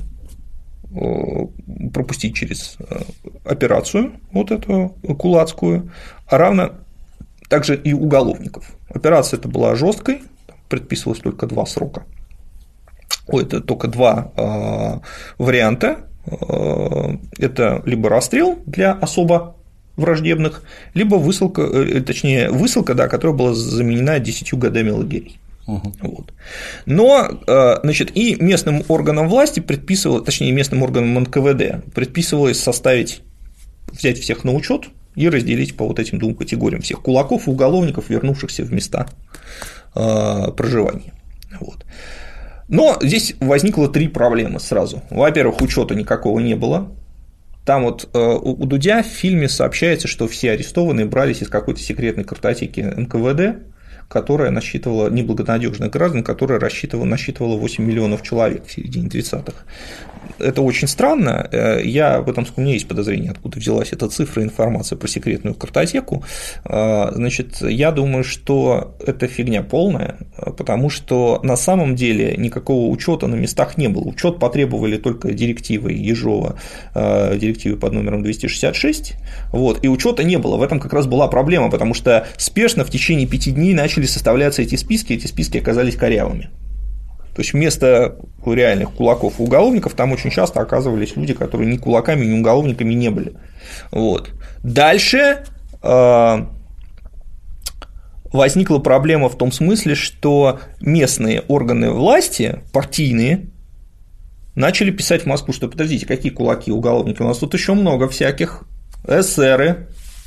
пропустить через операцию вот эту кулацкую, а равно также и уголовников. Операция эта была жесткой, предписывалось только два срока. Ой, это только два э, варианта. Это либо расстрел для особо враждебных, либо высылка, точнее, высылка, да, которая была заменена десятью годами лагерей. Uh-huh. Вот. Но, значит, и местным органам власти предписывалось, точнее, местным органам эн ка вэ дэ предписывалось составить, взять всех на учет и разделить по вот этим двум категориям всех кулаков и уголовников, вернувшихся в места проживания. Вот. Но здесь возникло три проблемы сразу. Во-первых, учета никакого не было. Там вот у Дудя в фильме сообщается, что все арестованные брались из какой-то секретной картотеки эн ка вэ дэ, которая насчитывала неблагонадежных граждан, которая рассчитывала, насчитывала восемь миллионов человек в середине тридцатых. Это очень странно. Я в этом у меня есть подозрение, откуда взялась эта цифра, информация про секретную картотеку. Значит, я думаю, что это фигня полная, потому что на самом деле никакого учета на местах не было. Учет потребовали только директивы Ежова, директивы под номером двести шестьдесят шесть, вот, и учета не было. В этом как раз была проблема, потому что спешно в течение пяти дней начали составляться эти списки, эти списки оказались корявыми. То есть вместо реальных кулаков и уголовников там очень часто оказывались люди, которые ни кулаками, ни уголовниками не были. Вот. Дальше э, возникла проблема в том смысле, что местные органы власти, партийные, начали писать в Москву, что подождите, какие кулаки и уголовники, у нас тут еще много всяких, эсеры,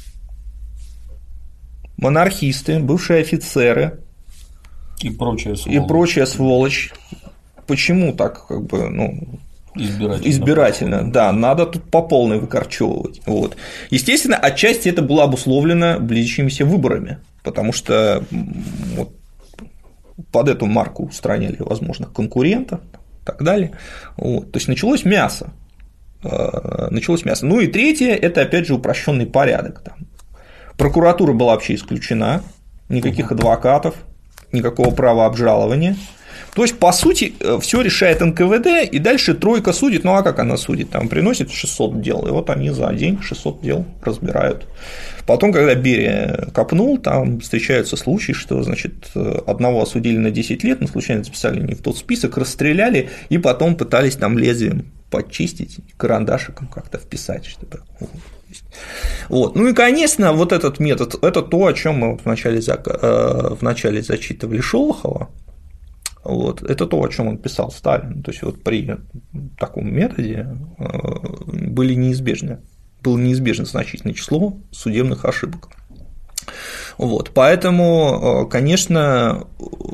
монархисты, бывшие офицеры и прочая сволочь. И прочая сволочь. Почему так, как бы, ну, избирательно, избирательно да, надо тут по полной выкорчевывать. Вот. Естественно, отчасти это было обусловлено близящимися выборами, потому что вот, под эту марку устраняли возможных конкурентов и так далее. Вот. То есть началось мясо. Началось мясо. Ну и третье – это опять же упрощенный порядок. Там. Прокуратура была вообще исключена, никаких адвокатов, никакого права обжалования. То есть, по сути, все решает эн ка вэ дэ, и дальше тройка судит. Ну а как она судит? Там приносит шестьсот дел, и вот они за день шестьсот дел разбирают. Потом, когда Берия копнул, там встречаются случаи, что, значит, одного осудили на десять лет, но случайно записали не в тот список, расстреляли, и потом пытались там лезвием подчистить, карандашиком как-то вписать, чтобы. Вот. Ну и, конечно, вот этот метод – это то, о чем мы в начале, в начале зачитывали Шолохова. Вот. Это то, о чем он писал Сталин. То есть вот при таком методе были неизбежны, было неизбежно значительное число судебных ошибок. Вот. Поэтому, конечно,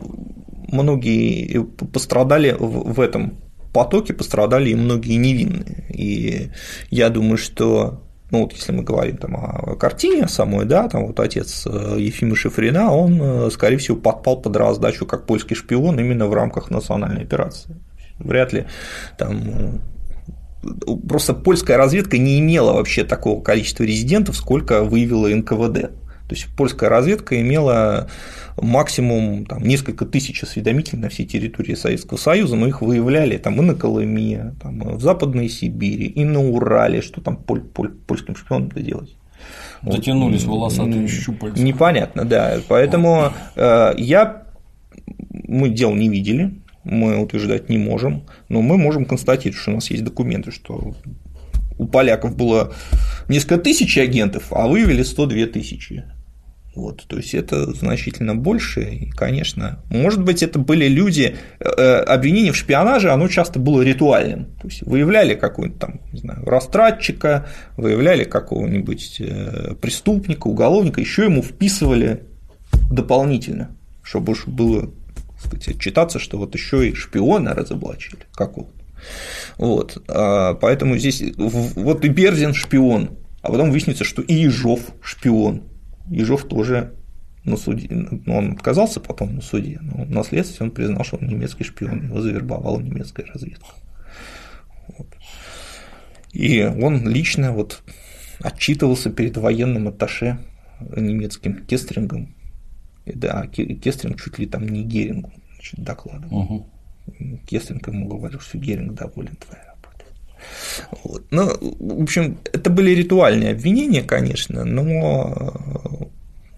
многие пострадали в этом потоке, пострадали и многие невинные. И я думаю, что ну, вот если мы говорим там о картине самой, да, там вот отец Ефима Шифрина, он, скорее всего, подпал под раздачу как польский шпион именно в рамках национальной операции. Вряд ли там. Просто польская разведка не имела вообще такого количества резидентов, сколько выявила эн ка вэ дэ. То есть польская разведка имела максимум там, несколько тысяч осведомителей на всей территории Советского Союза, но их выявляли там, и на Колыме, там, в Западной Сибири, и на Урале, что там поль, поль, польским шпионам-то делать. Затянулись вот. волосатые щупальца. Непонятно, да. Поэтому э, я мы дел не видели, мы утверждать не можем, но мы можем констатировать, что у нас есть документы, что у поляков было несколько тысяч агентов, а выявили сто две тысячи. Вот, то есть это значительно больше, и, конечно, может быть, это были люди, обвинение в шпионаже, оно часто было ритуальным, то есть выявляли какого-нибудь там, не знаю, растратчика, выявляли какого-нибудь преступника, уголовника, еще ему вписывали дополнительно, чтобы уж было, так сказать, отчитаться, что вот еще и шпиона разоблачили какого-то. Вот, поэтому здесь вот и Берзин шпион, а потом выяснится, что и Ежов шпион. Ежов тоже на суде, он отказался потом на суде, но на следствии он признал, что он немецкий шпион, его завербовала немецкая разведка. Вот. И он лично вот отчитывался перед военным атташе немецким Кестрингом, да, Кестринг чуть ли там не Герингу, значит, докладывал. Угу. Кестринг ему говорил, что Геринг доволен твоей работой. Вот. Ну, в общем, это были ритуальные обвинения, конечно, но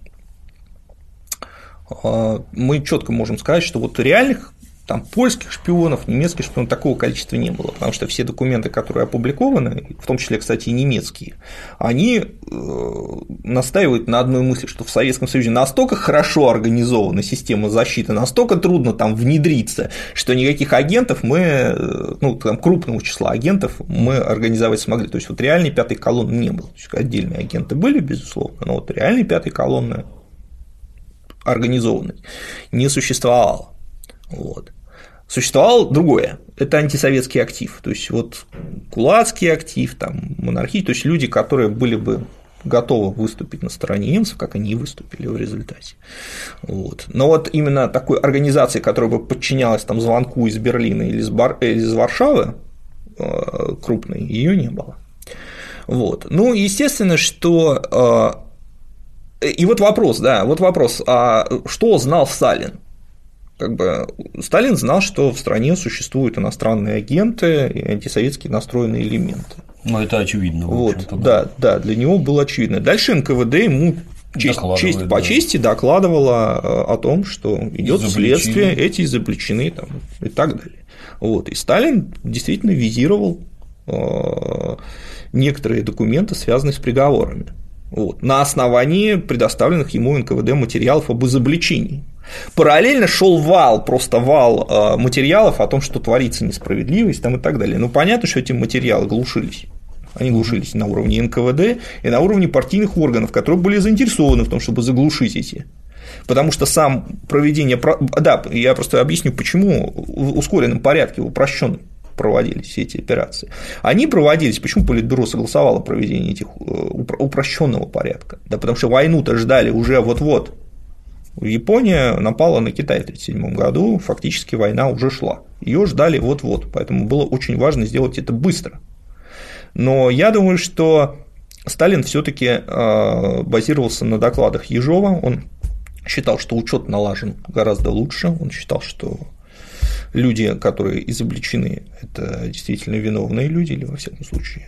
мы четко можем сказать, что вот реальных там польских шпионов, немецких шпионов такого количества не было, потому что все документы, которые опубликованы, в том числе, кстати, и немецкие, они настаивают на одной мысли, что в Советском Союзе настолько хорошо организована система защиты, настолько трудно там внедриться, что никаких агентов мы, ну, там, крупного числа агентов мы организовать смогли. То есть вот реальной пятой колонны не было. То есть отдельные агенты были, безусловно, но вот реальной пятой колонны организованной не существовало. Вот. Существовало другое – это антисоветский актив, то есть вот кулацкий актив, там, монархия, то есть люди, которые были бы готовы выступить на стороне немцев, как они и выступили в результате. Вот. Но вот именно такой организации, которая бы подчинялась там звонку из Берлина или из, Бар... из Варшавы крупной, ее не было. Вот. Ну, естественно, что и вот вопрос, да, вот вопрос, а что знал Сталин? Как бы Сталин знал, что в стране существуют иностранные агенты и антисоветски настроенные элементы. Ну, это очевидно. Вот, да, да, для него было очевидно. Дальше эн ка вэ дэ ему честь, честь по да. чести докладывала о том, что идет следствие, эти изобличены там, и так далее. Вот. И Сталин действительно визировал некоторые документы, связанные с приговорами. Вот, на основании предоставленных ему эн ка вэ дэ материалов об изобличении. Параллельно шел вал, просто вал материалов о том, что творится несправедливость там и так далее. Ну, понятно, что эти материалы глушились. Они глушились на уровне эн ка вэ дэ и на уровне партийных органов, которые были заинтересованы в том, чтобы заглушить эти. Потому что сам проведение… Да, я просто объясню, почему в ускоренном порядке, в упрощенном проводились все эти операции. Они проводились, почему Политбюро согласовало проведение этих упрощенного порядка? Да потому что войну-то ждали уже вот-вот. Япония напала на Китай в тысяча девятьсот тридцать седьмом году, фактически война уже шла. Ее ждали вот-вот, поэтому было очень важно сделать это быстро. Но я думаю, что Сталин все-таки базировался на докладах Ежова, он считал, что учет налажен гораздо лучше, он считал, что люди, которые изобличены, это действительно виновные люди, или во всяком случае.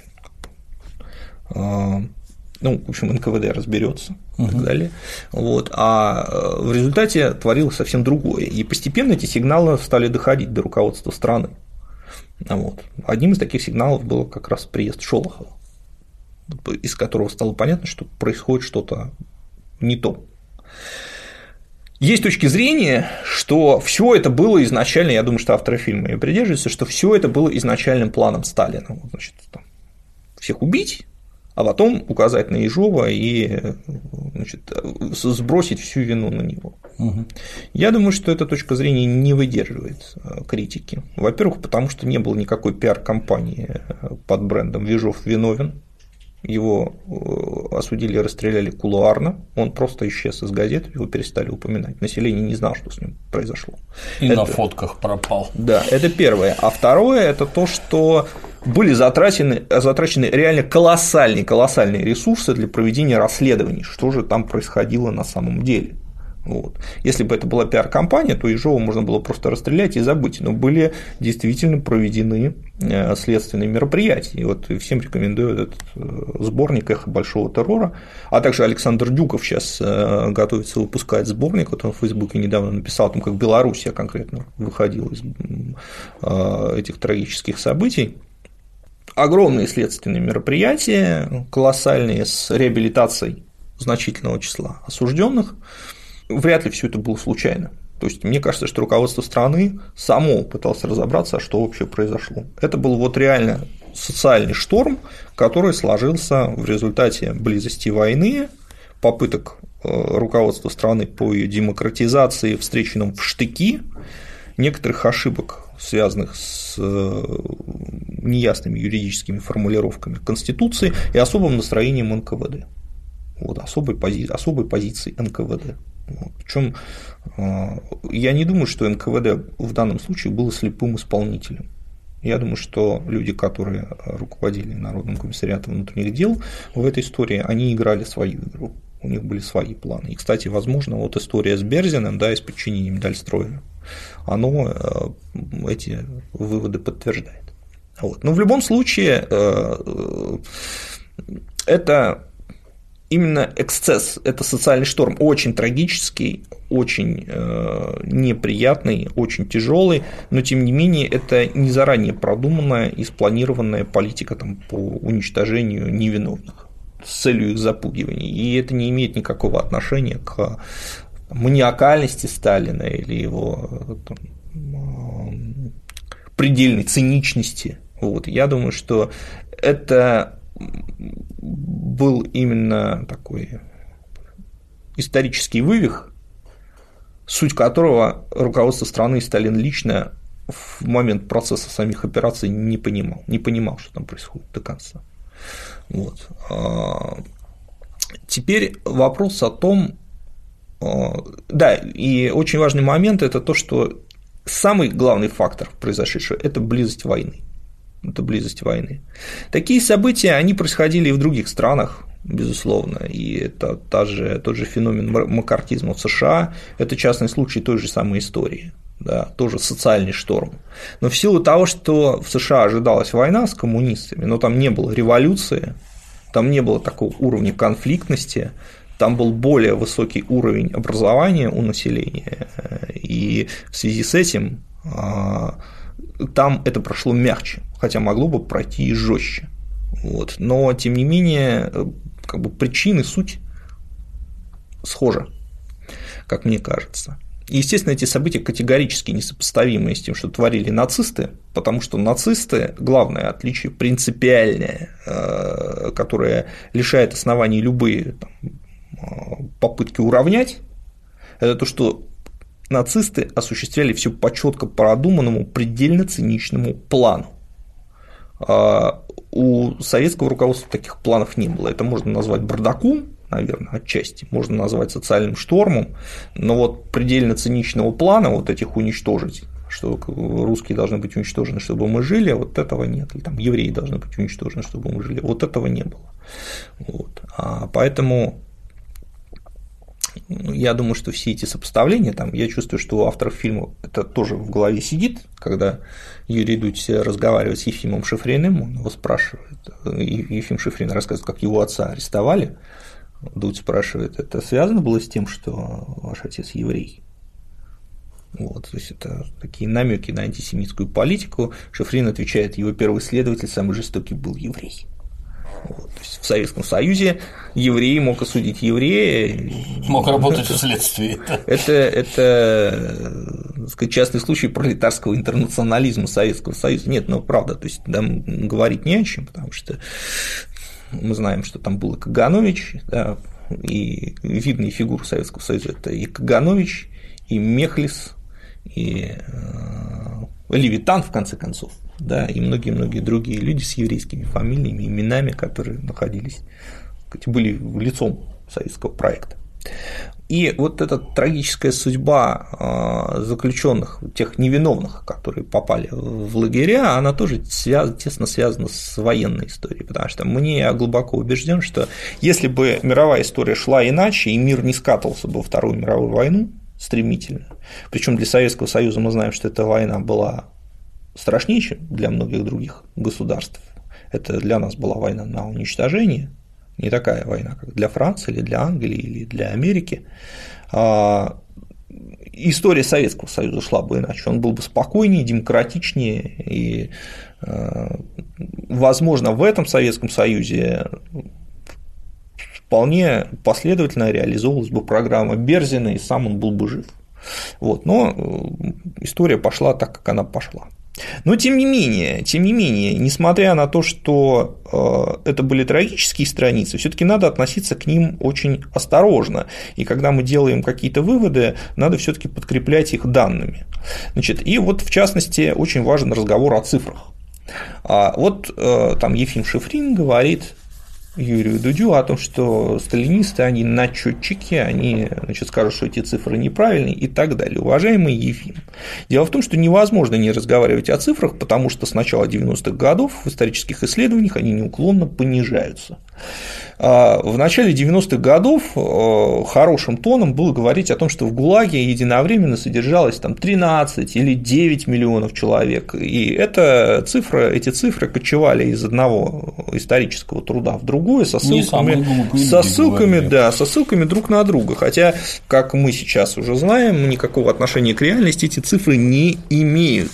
Ну, в общем, эн ка вэ дэ разберется и так далее. Вот. А в результате творилось совсем другое. И постепенно эти сигналы стали доходить до руководства страны. Вот. Одним из таких сигналов был как раз приезд Шолохова, из которого стало понятно, что происходит что-то не то. Есть точки зрения, что все это было изначально, я думаю, что авторы фильма и придерживаются, что все это было изначальным планом Сталина. Вот, значит, там, всех убить, а потом указать на Ежова и, значит, сбросить всю вину на него. Угу. Я думаю, что эта точка зрения не выдерживает критики. Во-первых, потому что не было никакой пиар-компании под брендом «Ежов виновен». Его осудили и расстреляли кулуарно, он просто исчез из газет, его перестали упоминать. Население не знало, что с ним произошло. И это... на фотках пропал. Да, это первое. А второе – это то, что были затрачены, затрачены реально колоссальные, колоссальные ресурсы для проведения расследований, что же там происходило на самом деле. Вот. Если бы это была пиар-компания, то Ежова можно было просто расстрелять и забыть, но были действительно проведены следственные мероприятия. И вот всем рекомендую этот сборник «Эхо большого террора», а также Александр Дюков сейчас готовится выпускать сборник, вот он в Фейсбуке недавно написал о том, как Белоруссия конкретно выходила из этих трагических событий. Огромные следственные мероприятия, колоссальные, с реабилитацией значительного числа осужденных. Вряд ли все это было случайно. То есть, мне кажется, что руководство страны само пыталось разобраться, что вообще произошло. Это был вот реально социальный шторм, который сложился в результате близости войны, попыток руководства страны по ее демократизации, встреченным в штыки, некоторых ошибок, связанных с неясными юридическими формулировками Конституции и особым настроением эн ка вэ дэ. Вот, особой, пози... особой позиции эн ка вэ дэ. Причем я не думаю, что эн ка вэ дэ в данном случае было слепым исполнителем. Я думаю, что люди, которые руководили Народным комиссариатом внутренних дел в этой истории, они играли свою игру, у них были свои планы. И, кстати, возможно, вот история с Берзиным, да, и с подчинением Дальстроя, оно эти выводы подтверждает. Вот. Но в любом случае это именно эксцесс, это социальный шторм, очень трагический, очень э, неприятный, очень тяжелый, но тем не менее это не заранее продуманная и спланированная политика там, по уничтожению невиновных с целью их запугивания. И это не имеет никакого отношения к маниакальности Сталина или его там, предельной циничности. Вот. Я думаю, что это был именно такой исторический вывих, суть которого руководство страны и Сталин лично в момент процесса самих операций не понимал, не понимал, что там происходит до конца. Вот. Теперь вопрос о том, да, и очень важный момент – это то, что самый главный фактор произошедшего – это близость войны. Это близость войны. Такие события, они происходили и в других странах, безусловно, и это та же, тот же феномен маккартизма в США, это частный случай той же самой истории, да, тоже социальный шторм. Но в силу того, что в США ожидалась война с коммунистами, но там не было революции, там не было такого уровня конфликтности, там был более высокий уровень образования у населения, и в связи с этим там это прошло мягче, хотя могло бы пройти и жестче. Вот. Но, тем не менее, как бы причины, суть схожа, как мне кажется. И, естественно, эти события категорически несопоставимы с тем, что творили нацисты, потому что нацисты – главное отличие принципиальное, которое лишает оснований любые там, попытки уравнять, это то, что нацисты осуществляли все по четко продуманному, предельно циничному плану. У советского руководства таких планов не было. Это можно назвать бардаком, наверное, отчасти, можно назвать социальным штормом, но вот предельно циничного плана вот этих уничтожить, что русские должны быть уничтожены, чтобы мы жили, вот этого нет, или там евреи должны быть уничтожены, чтобы мы жили, вот этого не было. Вот. А поэтому я думаю, что все эти сопоставления, там, я чувствую, что у авторов фильма это тоже в голове сидит, когда Юрий Дудь разговаривает с Ефимом Шифриным, он его спрашивает, Ефим Шифрин рассказывает, как его отца арестовали, Дудь спрашивает, это связано было с тем, что ваш отец еврей? Вот, то есть это такие намеки на антисемитскую политику. Шифрин отвечает, его первый следователь, самый жестокий, был еврей. Вот, то есть в Советском Союзе еврей мог осудить еврея. Мог работать в следствии. Это, это так сказать, частный случай пролетарского интернационализма Советского Союза. Нет, ну правда, то есть там говорить не о чем, потому что мы знаем, что там был и Каганович, да, и видные фигуры Советского Союза – это и Каганович, и Мехлис, и Левитан, в конце концов, да, и многие-многие другие люди с еврейскими фамилиями, именами, которые находились, были лицом советского проекта. И вот эта трагическая судьба заключенных, тех невиновных, которые попали в лагеря, она тоже связ... тесно связана с военной историей, потому что мне я глубоко убежден, что если бы мировая история шла иначе, и мир не скатывался бы во Вторую мировую войну стремительно, причем для Советского Союза мы знаем, что эта война была страшнее, чем для многих других государств, это для нас была война на уничтожение, не такая война, как для Франции, или для Англии, или для Америки. История Советского Союза шла бы иначе, он был бы спокойнее, демократичнее, и, возможно, в этом Советском Союзе вполне последовательно реализовывалась бы программа Берзина, и сам он был бы жив. Вот, но история пошла так, как она пошла. Но тем не менее, тем не менее, несмотря на то, что это были трагические страницы, все-таки надо относиться к ним очень осторожно. И когда мы делаем какие-то выводы, надо все-таки подкреплять их данными. Значит, и вот в частности очень важен разговор о цифрах. Вот там Ефим Шифрин говорит Юрию Дудю о том, что сталинисты, они начетчики, они, значит, скажут, что эти цифры неправильные и так далее. Уважаемый Ефим, дело в том, что невозможно не разговаривать о цифрах, потому что с начала девяностых годов в исторических исследованиях они неуклонно понижаются. В начале девяностых годов хорошим тоном было говорить о том, что в ГУЛАГе единовременно содержалось там тринадцать или девять миллионов человек, и эта цифра, эти цифры кочевали из одного исторического труда в другое со ссылками, со ссылками, да, со ссылками друг на друга, хотя, как мы сейчас уже знаем, никакого отношения к реальности эти цифры не имеют.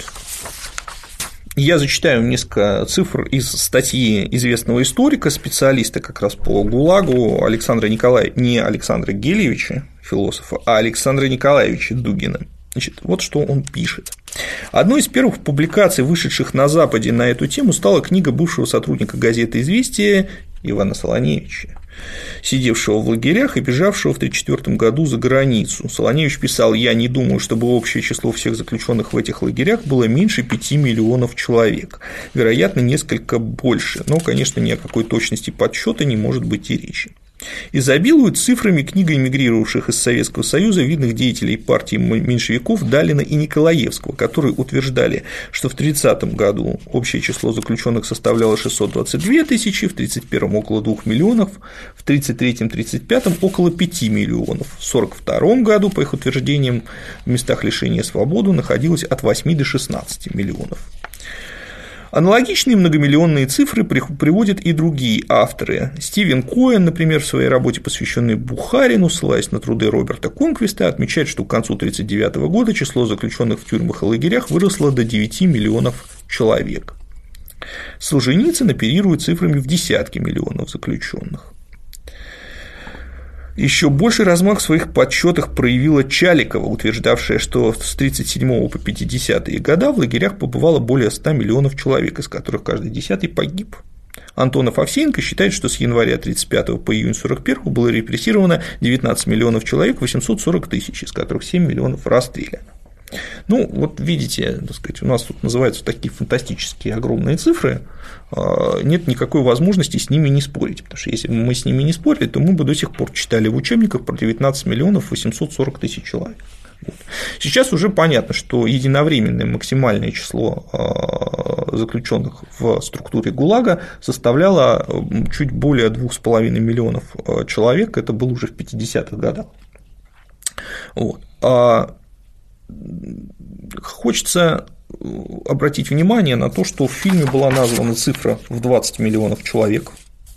Я зачитаю несколько цифр из статьи известного историка, специалиста как раз по ГУЛАГу Александра Николаевича, не Александра Гелевича, философа, а Александра Николаевича Дугина. Значит, вот что он пишет. Одной из первых публикаций, вышедших на Западе на эту тему, стала книга бывшего сотрудника газеты «Известия» Ивана Солоневича, сидевшего в лагерях и бежавшего в тысяча девятьсот тридцать четвёртом году за границу. Солоневич писал: «Я не думаю, чтобы общее число всех заключенных в этих лагерях было меньше пяти миллионов человек. Вероятно, несколько больше, но, конечно, ни о какой точности подсчета не может быть и речи». Изобилует цифрами книга эмигрировавших из Советского Союза видных деятелей партии меньшевиков Далина и Николаевского, которые утверждали, что в тридцатом году общее число заключенных составляло шестьсот двадцать две тысячи, в тридцать первом около двух миллионов, в тридцать третьем — тридцать пятом около пяти миллионов, в сорок втором году, по их утверждениям, в местах лишения свободы находилось от восьми до шестнадцати миллионов. Аналогичные многомиллионные цифры приводят и другие авторы. Стивен Коэн, например, в своей работе, посвященной Бухарину, ссылаясь на труды Роберта Конквиста, отмечает, что к концу тысяча девятьсот тридцать девятого года число заключенных в тюрьмах и лагерях выросло до девяти миллионов человек. Солженицын оперирует цифрами в десятки миллионов заключенных. Еще больший размах в своих подсчетах проявила Чаликова, утверждавшая, что с тридцать седьмого по пятидесятые годы в лагерях побывало более ста миллионов человек, из которых каждый десятый погиб. Антонов Овсеенко считает, что с января тридцать пятого по июнь сорок первого было репрессировано девятнадцать миллионов человек, восемьсот сорок тысяч, из которых семь миллионов расстреляно. Ну, вот видите, так сказать, у нас тут называются такие фантастические огромные цифры, нет никакой возможности с ними не спорить, потому что если бы мы с ними не спорили, то мы бы до сих пор читали в учебниках про девятнадцать миллионов восемьсот сорок тысяч человек. Вот. Сейчас уже понятно, что единовременное максимальное число заключенных в структуре ГУЛАГа составляло чуть более двух с половиной миллионов человек, это было уже в пятидесятых годах. Вот. Хочется обратить внимание на то, что в фильме была названа цифра в двадцать миллионов человек.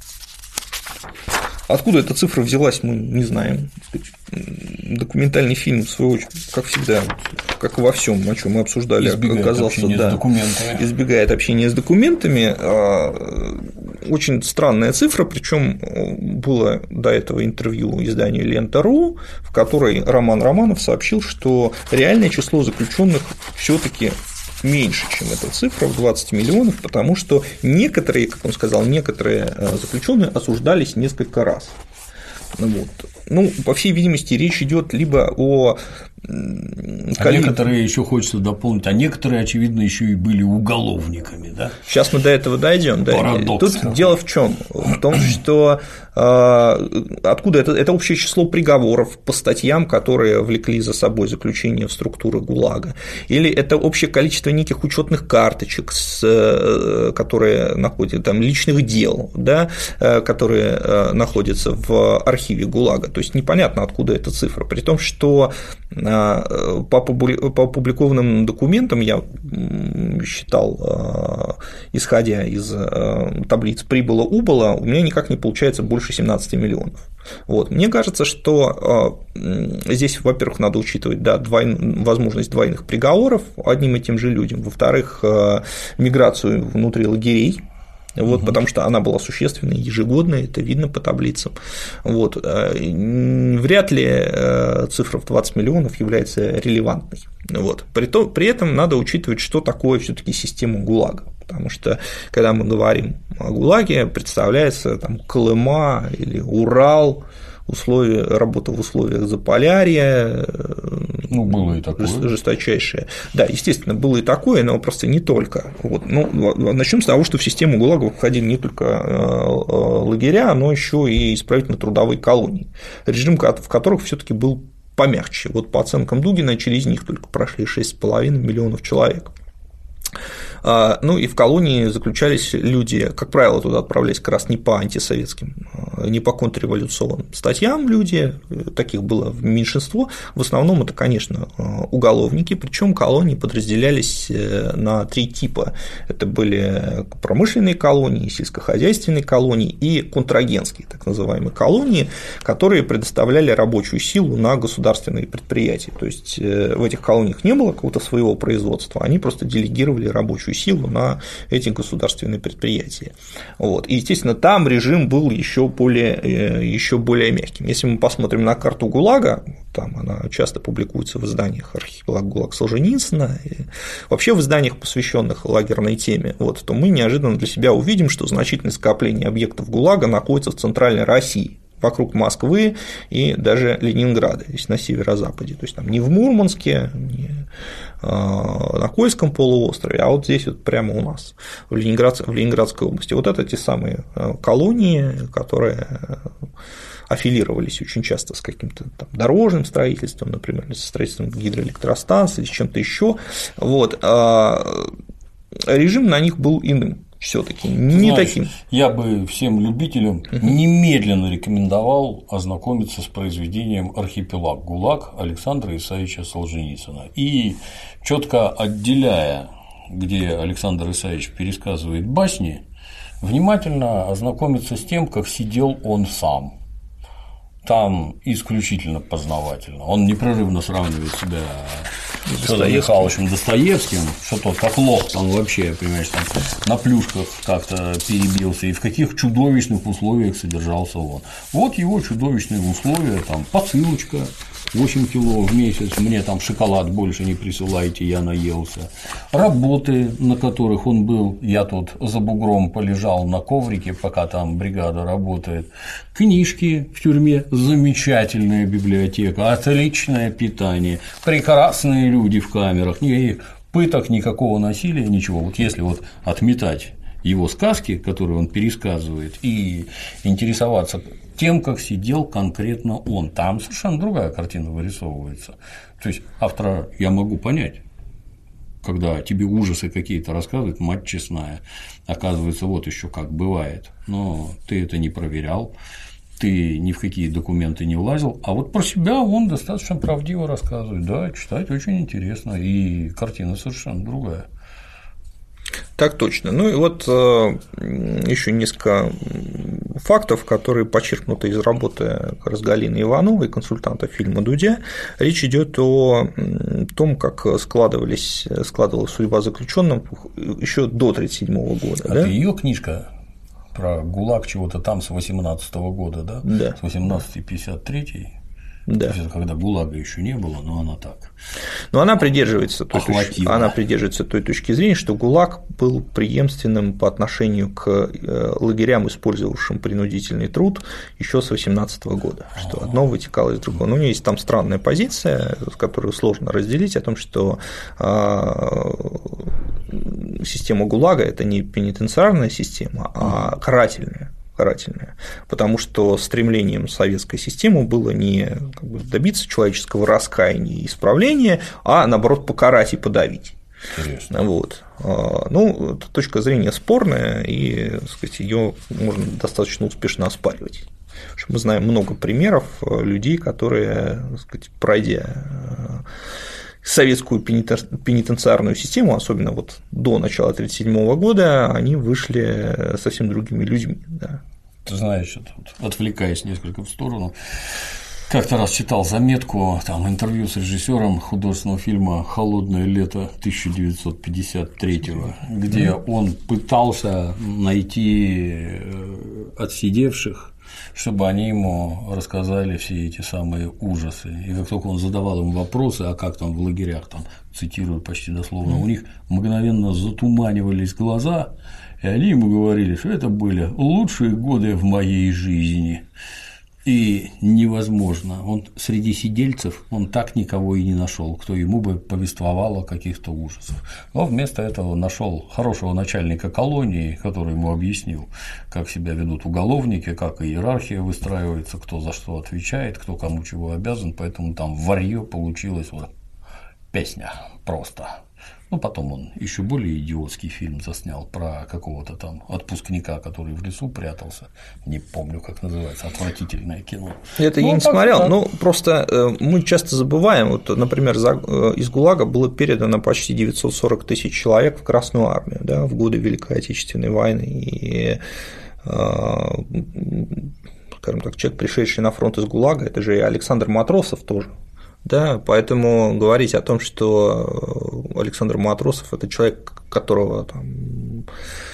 Откуда эта цифра взялась, мы не знаем. Документальный фильм, в свою очередь, как всегда, как и во всем, о чем мы обсуждали, избегает оказался, общения да, с документами. избегает общения с документами. Очень странная цифра, причем было до этого интервью изданию Лента.ру, в которой Роман Романов сообщил, что реальное число заключенных все-таки меньше, чем эта цифра в двадцать миллионов, потому что некоторые, как он сказал, некоторые заключенные осуждались несколько раз. Вот. Ну, по всей видимости, речь идет либо о… А некоторые еще хочется дополнить, а некоторые, очевидно, еще и были уголовниками, да? Сейчас мы до этого дойдем. Да? Парадокс. Тут дело в чем? В том, что откуда это, это общее число приговоров по статьям, которые влекли за собой заключение в структуры ГУЛАГа, или это общее количество неких учетных карточек, которые находятся там, личных дел, да, которые находятся в архиве ГУЛАГа. То есть непонятно, откуда эта цифра, при том, что по опубликованным документам я считал, исходя из таблиц прибыло-убыло, у меня никак не получается больше семнадцати миллионов. Вот. Мне кажется, что здесь, во-первых, надо учитывать, да, двой... возможность двойных приговоров одним и тем же людям, во-вторых, миграцию внутри лагерей. Вот, угу. Потому что она была существенной, ежегодной, это видно по таблицам. Вот. Вряд ли цифра в двадцать миллионов является релевантной. Вот. При, то, при этом надо учитывать, что такое все-таки система ГУЛАГа. Потому что, когда мы говорим о ГУЛАГе, представляется там, Колыма или Урал, условия, работа в условиях Заполярья, ну, было и такое. Жесточайшее. Да, естественно, было и такое, но просто не только. Вот. Ну, начнем с того, что в систему ГУЛАГа входили не только лагеря, но еще и исправительно-трудовые колонии, режим в которых все-таки был помягче. Вот по оценкам Дугина, через них только прошли шесть с половиной миллионов человек. Ну и в колонии заключались люди, как правило, туда отправлялись как раз не по антисоветским, не по контрреволюционным статьям люди, таких было меньшинство, в основном это, конечно, уголовники, причем колонии подразделялись на три типа. Это были промышленные колонии, сельскохозяйственные колонии и контрагентские, так называемые колонии, которые предоставляли рабочую силу на государственные предприятия. То есть в этих колониях не было какого-то своего производства, они просто делегировали рабочую силу на эти государственные предприятия. Вот. И, естественно, там режим был еще более, еще более мягким. Если мы посмотрим на карту ГУЛАГа, там она часто публикуется в изданиях «Архипелаг ГУЛАГ Солженицына», и вообще в изданиях, посвященных лагерной теме, вот, то мы неожиданно для себя увидим, что значительное скопление объектов ГУЛАГа находится в центральной России, вокруг Москвы и даже Ленинграда, то есть на северо-западе, то есть там не в Мурманске, не на Кольском полуострове, а вот здесь вот прямо у нас, в, Ленинград, в Ленинградской области. Вот это те самые колонии, которые аффилировались очень часто с каким-то там дорожным строительством, например, со строительством гидроэлектростанций, с чем-то еще. Вот. Режим на них был иным. Все-таки не Знаешь, таким. Я бы всем любителям uh-huh. немедленно рекомендовал ознакомиться с произведением «Архипелаг ГУЛАГ» Александра Исаевича Солженицына. И четко отделяя, где Александр Исаевич пересказывает басни, внимательно ознакомиться с тем, как сидел он сам. Там исключительно познавательно. Он непрерывно сравнивает себя с Федором Михайловичем Достоевским, что тот как лох там вообще, понимаешь, там на плюшках как-то перебился, и в каких чудовищных условиях содержался он. Вот его чудовищные условия, там посылочка восемь кило в месяц, мне там шоколад больше не присылайте, я наелся. Работы, на которых он был, я тут за бугром полежал на коврике, пока там бригада работает. Книжки в тюрьме, замечательная библиотека, отличное питание, прекрасные люди в камерах, никаких пыток, никакого насилия, ничего. Вот если вот отметать его сказки, которые он пересказывает, и интересоваться тем, как сидел конкретно он, там совершенно другая картина вырисовывается. То есть автора я могу понять, когда тебе ужасы какие-то рассказывают, мать честная, оказывается, вот еще как бывает, но ты это не проверял, ты ни в какие документы не влазил, а вот про себя он достаточно правдиво рассказывает, да, читать очень интересно, и картина совершенно другая. Так точно. Ну и вот еще несколько фактов, которые подчеркнуты из работы как раз Галины Ивановой, консультанта фильма «Дудя». Речь идет о том, как складывались, складывалась судьба заключенных еще до тридцать седьмого года. А да? Это ее книжка про ГУЛАГ чего-то там с восемнадцатого года, да? Да. С восемнадцатого пятьдесят третьего. Да. То есть, когда ГУЛАГа еще не было, но она так. Но она придерживается, той точки, она придерживается той точки зрения, что ГУЛАГ был преемственным по отношению к лагерям, использовавшим принудительный труд, еще с восемнадцатого года, что А-а-а. одно вытекало из другого. Но у нее есть там странная позиция, которую сложно разделить, о том, что система ГУЛАГа – это не пенитенциарная система, а карательная. карательная, потому что стремлением советской системы было не как бы добиться человеческого раскаяния и исправления, а наоборот покарать и подавить. Интересно. Вот. Ну, это точка зрения спорная, и, так сказать, ее можно достаточно успешно оспаривать. Мы знаем много примеров людей, которые, так сказать, пройдя советскую пенитенциарную систему, особенно вот до начала тысяча девятьсот тридцать седьмого года, они вышли совсем другими людьми. Да. Ты знаешь, отвлекаясь несколько в сторону, как-то раз читал заметку, там интервью с режиссером художественного фильма «Холодное лето» тысяча девятьсот пятьдесят третьего, где mm-hmm. он пытался найти отсидевших, чтобы они ему рассказали все эти самые ужасы. И как только он задавал им вопросы, а как там в лагерях, там, цитирую почти дословно, mm-hmm. у них мгновенно затуманивались глаза, и они ему говорили, что это были лучшие годы в моей жизни. И невозможно. Он среди сидельцев он так никого и не нашел, кто ему бы повествовал о каких-то ужасах. Но вместо этого нашел хорошего начальника колонии, который ему объяснил, как себя ведут уголовники, как иерархия выстраивается, кто за что отвечает, кто кому чего обязан. Поэтому там варьё получилось вот песня просто. Ну, потом он еще более идиотский фильм заснял про какого-то там отпускника, который в лесу прятался. Не помню, как называется, отвратительное кино. Это ну, я не смотрел, так. но просто мы часто забываем, вот, например, из ГУЛАГа было передано почти девятьсот сорок тысяч человек в Красную армию, да, в годы Великой Отечественной войны. И, скажем так, человек, пришедший на фронт из ГУЛАГа, это же и Александр Матросов тоже. Да, поэтому говорить о том, что Александр Матросов – это человек, которого там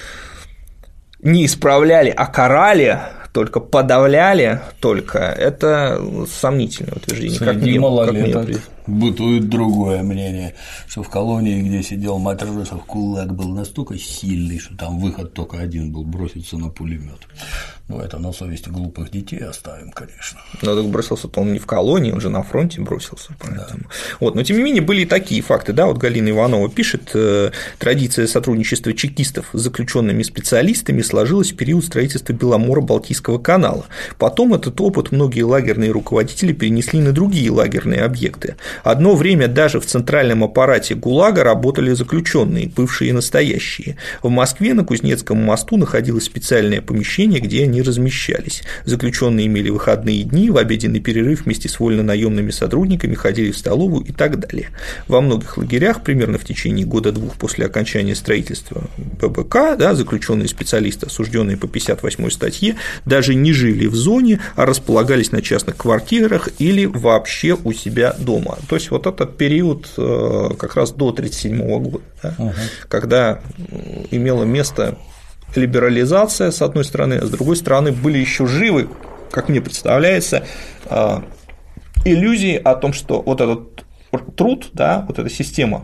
не исправляли, а карали, только подавляли, только это сомнительное утверждение. Среди как малолеток как бытует другое мнение, что в колонии, где сидел Матросов, кулак был настолько сильный, что там выход только один был – броситься на пулемет. Ну, это на совести глупых детей оставим, конечно. Но так бросился-то он не в колонии, он же на фронте бросился. Поэтому. Да. Вот, но, тем не менее, были и такие факты. Да? Вот Галина Иванова пишет, традиция сотрудничества чекистов с заключенными специалистами сложилась в период строительства Беломоро-Балтийского канала. Потом этот опыт многие лагерные руководители перенесли на другие лагерные объекты. Одно время даже в центральном аппарате ГУЛАГа работали заключенные, бывшие и настоящие. В Москве на Кузнецком мосту находилось специальное помещение, где они размещались. Заключенные имели выходные дни, в обеденный перерыв вместе с вольно-наемными сотрудниками ходили в столовую и так далее. Во многих лагерях, примерно в течение года-двух после окончания строительства ББК, да, заключенные специалисты, осужденные по пятьдесят восьмой статье, даже не жили в зоне, а располагались на частных квартирах или вообще у себя дома. То есть вот этот период как раз до тридцать седьмого года, да, угу. когда имело место либерализация, с одной стороны, а с другой стороны, были еще живы, как мне представляется, иллюзии о том, что вот этот труд, да, вот эта система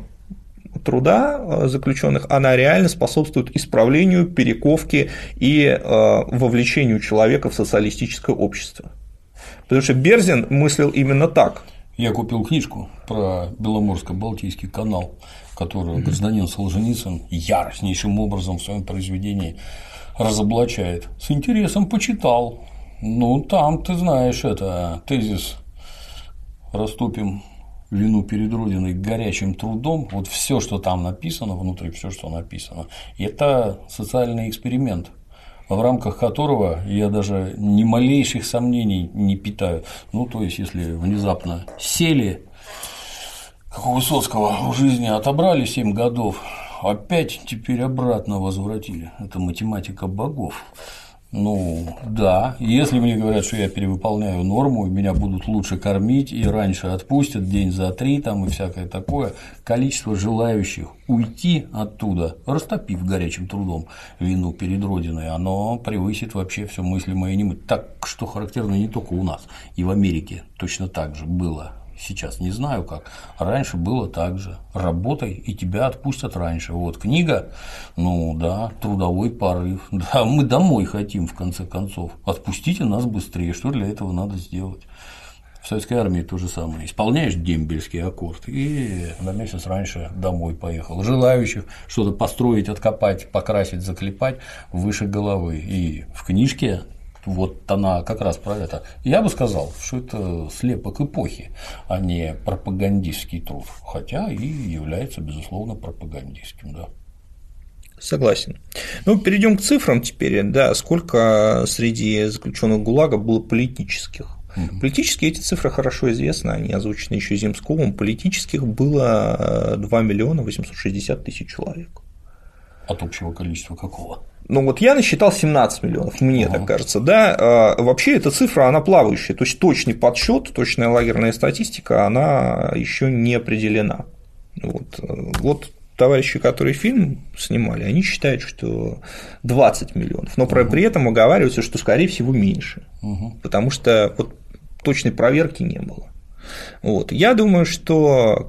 труда заключенных, она реально способствует исправлению, перековке и вовлечению человека в социалистическое общество. Потому что Берзин мыслил именно так. Я купил книжку про Беломорско-Балтийский канал, которую mm-hmm. гражданин Солженицын яростнейшим образом в своем произведении разоблачает. С интересом почитал. Ну, там, ты знаешь, это тезис «Растопим вину перед Родиной горячим трудом». Вот все, что там написано, внутри все, что написано, это социальный эксперимент, в рамках которого я даже ни малейших сомнений не питаю. Ну, то есть, если внезапно сели, как у Высоцкого, в жизни отобрали семь годов, опять теперь обратно возвратили. Это математика богов. Ну, да, если мне говорят, что я перевыполняю норму, и меня будут лучше кормить, и раньше отпустят день за три, там и всякое такое, количество желающих уйти оттуда, растопив горячим трудом вину перед Родиной, оно превысит вообще все мыслимое и немыслимое. Так, что характерно не только у нас, и в Америке точно так же было. Сейчас не знаю как, раньше было так же. Работай, и тебя отпустят раньше. Вот книга, ну да, трудовой порыв. Да, мы домой хотим, в конце концов. Отпустите нас быстрее. Что для этого надо сделать? В советской армии то же самое. Исполняешь дембельский аккорд и на месяц раньше домой поехал. Желающих что-то построить, откопать, покрасить, заклепать выше головы. И в книжке. Вот она как раз про это. Я бы сказал, что это слепок эпохи, а не пропагандистский труд. Хотя и является, безусловно, пропагандистским, да. Согласен. Ну, перейдем к цифрам теперь. Да, сколько среди заключенных ГУЛАГа было политических? Mm-hmm. Политически эти цифры хорошо известны, они озвучены еще Земсковым. Политических было два миллиона восемьсот шестьдесят тысяч человек. От общего количества какого? Ну, вот я насчитал семнадцать миллионов, мне uh-huh. так кажется, да. Вообще эта цифра, она плавающая, то есть точный подсчет, точная лагерная статистика, она еще не определена. Вот. Вот товарищи, которые фильм снимали, они считают, что двадцать миллионов, но uh-huh. при этом оговариваются, что, скорее всего, меньше, uh-huh. потому что вот точной проверки не было. Вот. Я думаю, что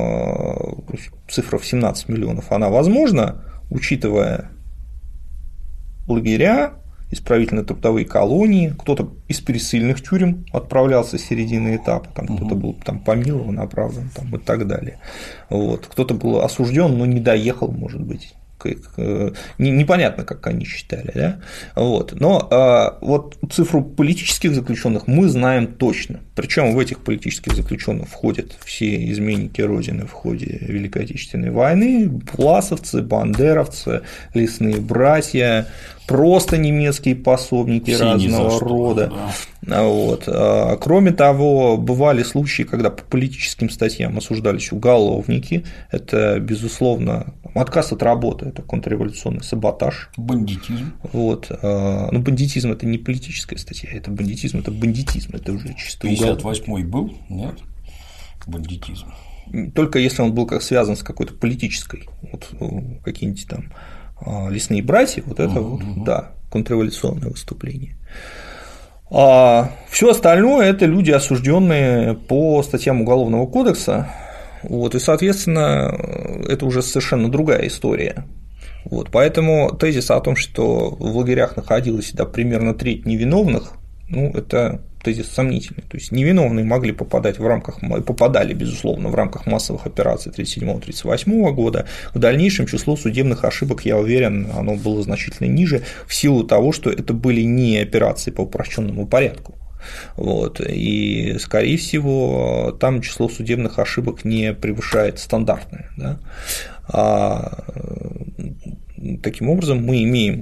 цифра в семнадцать миллионов, она возможна, учитывая лагеря исправительно-трудовые колонии, кто-то из пересыльных тюрем отправлялся с середины этапа, там, кто-то был там, помилован, оправдан там, и так далее. Вот. Кто-то был осужден, но не доехал, может быть. Непонятно, как они считали, да? Вот. Но а, вот цифру политических заключенных мы знаем точно. Причем в этих политических заключенных входят все изменники Родины в ходе Великой Отечественной войны, власовцы, бандеровцы, лесные братья, просто немецкие пособники все разного что, рода. Да. Вот. Кроме того, бывали случаи, когда по политическим статьям осуждались уголовники. Это, безусловно, отказ от работы, это контрреволюционный саботаж. Бандитизм. Вот. Ну, бандитизм – это не политическая статья, это бандитизм, это бандитизм, это уже чисто уголовный. пятьдесят восьмой был, нет? Бандитизм. Только если он был как связан с какой-то политической, вот какие-нибудь там лесные братья, вот это uh-huh, вот, uh-huh. да, контрреволюционное выступление. А все остальное это люди, осужденные по статьям Уголовного кодекса, вот, и, соответственно, это уже совершенно другая история. Вот, поэтому тезис о том, что в лагерях находилось да, примерно треть невиновных, ну, это тезис сомнительный. То есть невиновные могли попадать в рамках, попадали, безусловно, в рамках массовых операций тридцать седьмого — тридцать восьмого года. В дальнейшем число судебных ошибок, я уверен, оно было значительно ниже в силу того, что это были не операции по упрощенному порядку. Вот, и, скорее всего, там число судебных ошибок не превышает стандартное. Да? А, таким образом, мы имеем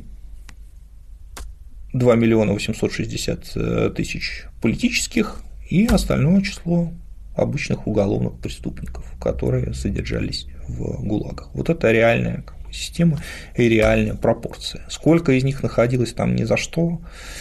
два миллиона восемьсот шестьдесят тысяч политических и остальное число обычных уголовных преступников, которые содержались в ГУЛАГах. Вот это реальная система и реальная пропорция. Сколько из них находилось там ни за что,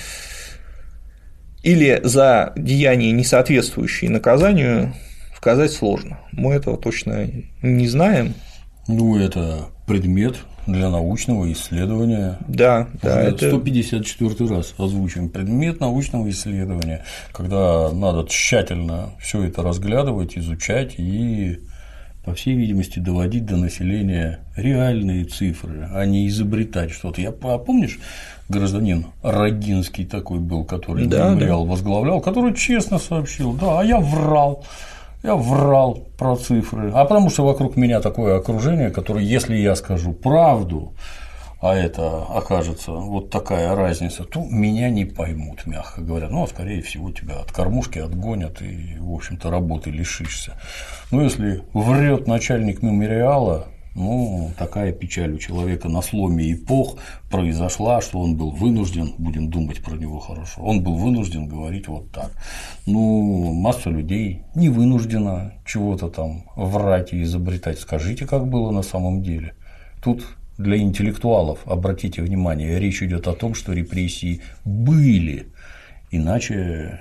или за деяния, не соответствующие наказанию, сказать сложно. Мы этого точно не знаем. Ну, это предмет для научного исследования. Да, да. Это сто пятьдесят четвёртый раз озвучим. Предмет научного исследования, когда надо тщательно все это разглядывать, изучать и, по всей видимости, доводить до населения реальные цифры, а не изобретать что-то. Я помнишь, гражданин Рогинский такой был, который да, мемориал да. возглавлял, который честно сообщил, да, а я врал. Я врал про цифры, а потому что вокруг меня такое окружение, которое, если я скажу правду, а это окажется вот такая разница, то меня не поймут, мягко говоря. Ну, а скорее всего, тебя от кормушки отгонят и, в общем-то, работы лишишься. Но если врет начальник мемориала, ну, такая печаль у человека на сломе эпох произошла, что он был вынужден, будем думать про него хорошо, он был вынужден говорить вот так. Ну, масса людей не вынуждена чего-то там врать и изобретать. Скажите, как было на самом деле. Тут для интеллектуалов, обратите внимание, речь идет о том, что репрессии были, иначе…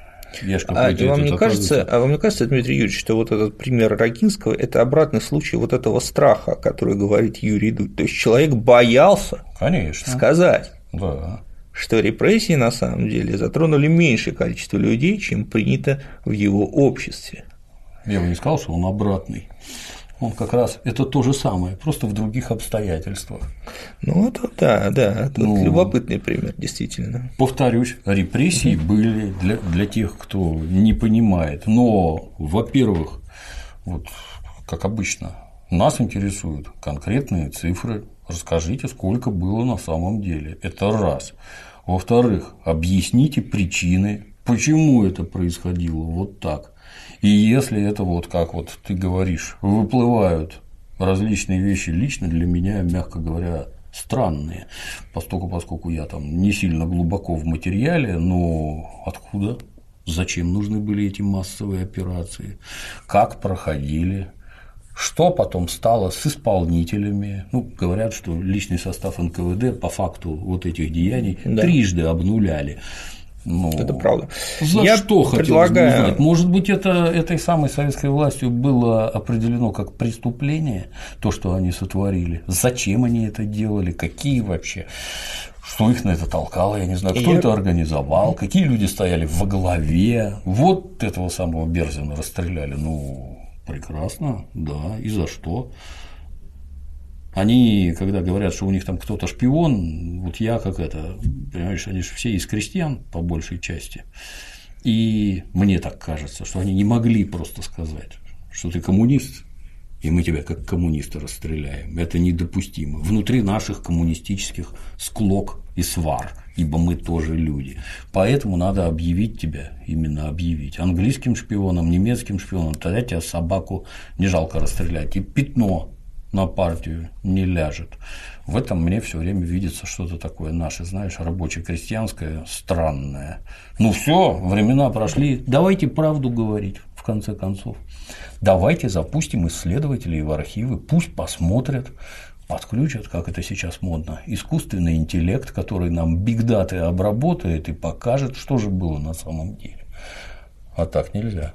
А вам, не кажется, а вам не кажется, Дмитрий Юрьевич, что вот этот пример Рогинского – это обратный случай вот этого страха, который говорит Юрий Дудь? То есть человек боялся Конечно. сказать, да. что репрессии на самом деле затронули меньшее количество людей, чем принято в его обществе. Я бы не сказал, что он обратный. Он как раз это то же самое, просто в других обстоятельствах. Ну, это да, да, это ну, любопытный пример, действительно. Повторюсь, репрессии были для, для тех, кто не понимает. Но, во-первых, вот как обычно, нас интересуют конкретные цифры. Расскажите, сколько было на самом деле. Это раз. Во-вторых, объясните причины, почему это происходило вот так. И если это вот как вот ты говоришь, выплывают различные вещи лично для меня, мягко говоря, странные, поскольку, поскольку я там не сильно глубоко в материале, но откуда, зачем нужны были эти массовые операции, как проходили, что потом стало с исполнителями. Ну, говорят, что личный состав эн ка вэ дэ по факту вот этих деяний да. трижды обнуляли. Ну, это правда. За Я что предлагаю… хотелось бы узнать? Может быть, это этой самой советской властью было определено как преступление, то, что они сотворили? Зачем они это делали? Какие вообще? Что их на это толкало? Я не знаю, кто Я… это организовал? Какие люди стояли во главе? Вот этого самого Берзина расстреляли. Ну, прекрасно, да. И за что? Они, когда говорят, что у них там кто-то шпион, вот я как это, понимаешь, они же все из крестьян по большей части. И мне так кажется, что они не могли просто сказать, что ты коммунист, и мы тебя как коммуниста расстреляем. Это недопустимо. Внутри наших коммунистических склок и свар, ибо мы тоже люди. Поэтому надо объявить тебя, именно объявить, английским шпионом, немецким шпионом, тогда тебя собаку не жалко расстрелять. И пятно на партию не ляжет. В этом мне все время видится что-то такое наше, знаешь, рабоче-крестьянское, странное. Ну все, времена прошли, давайте правду говорить, в конце концов. Давайте запустим исследователей в архивы, пусть посмотрят, подключат, как это сейчас модно, искусственный интеллект, который нам бигдаты обработает и покажет, что же было на самом деле. А так нельзя.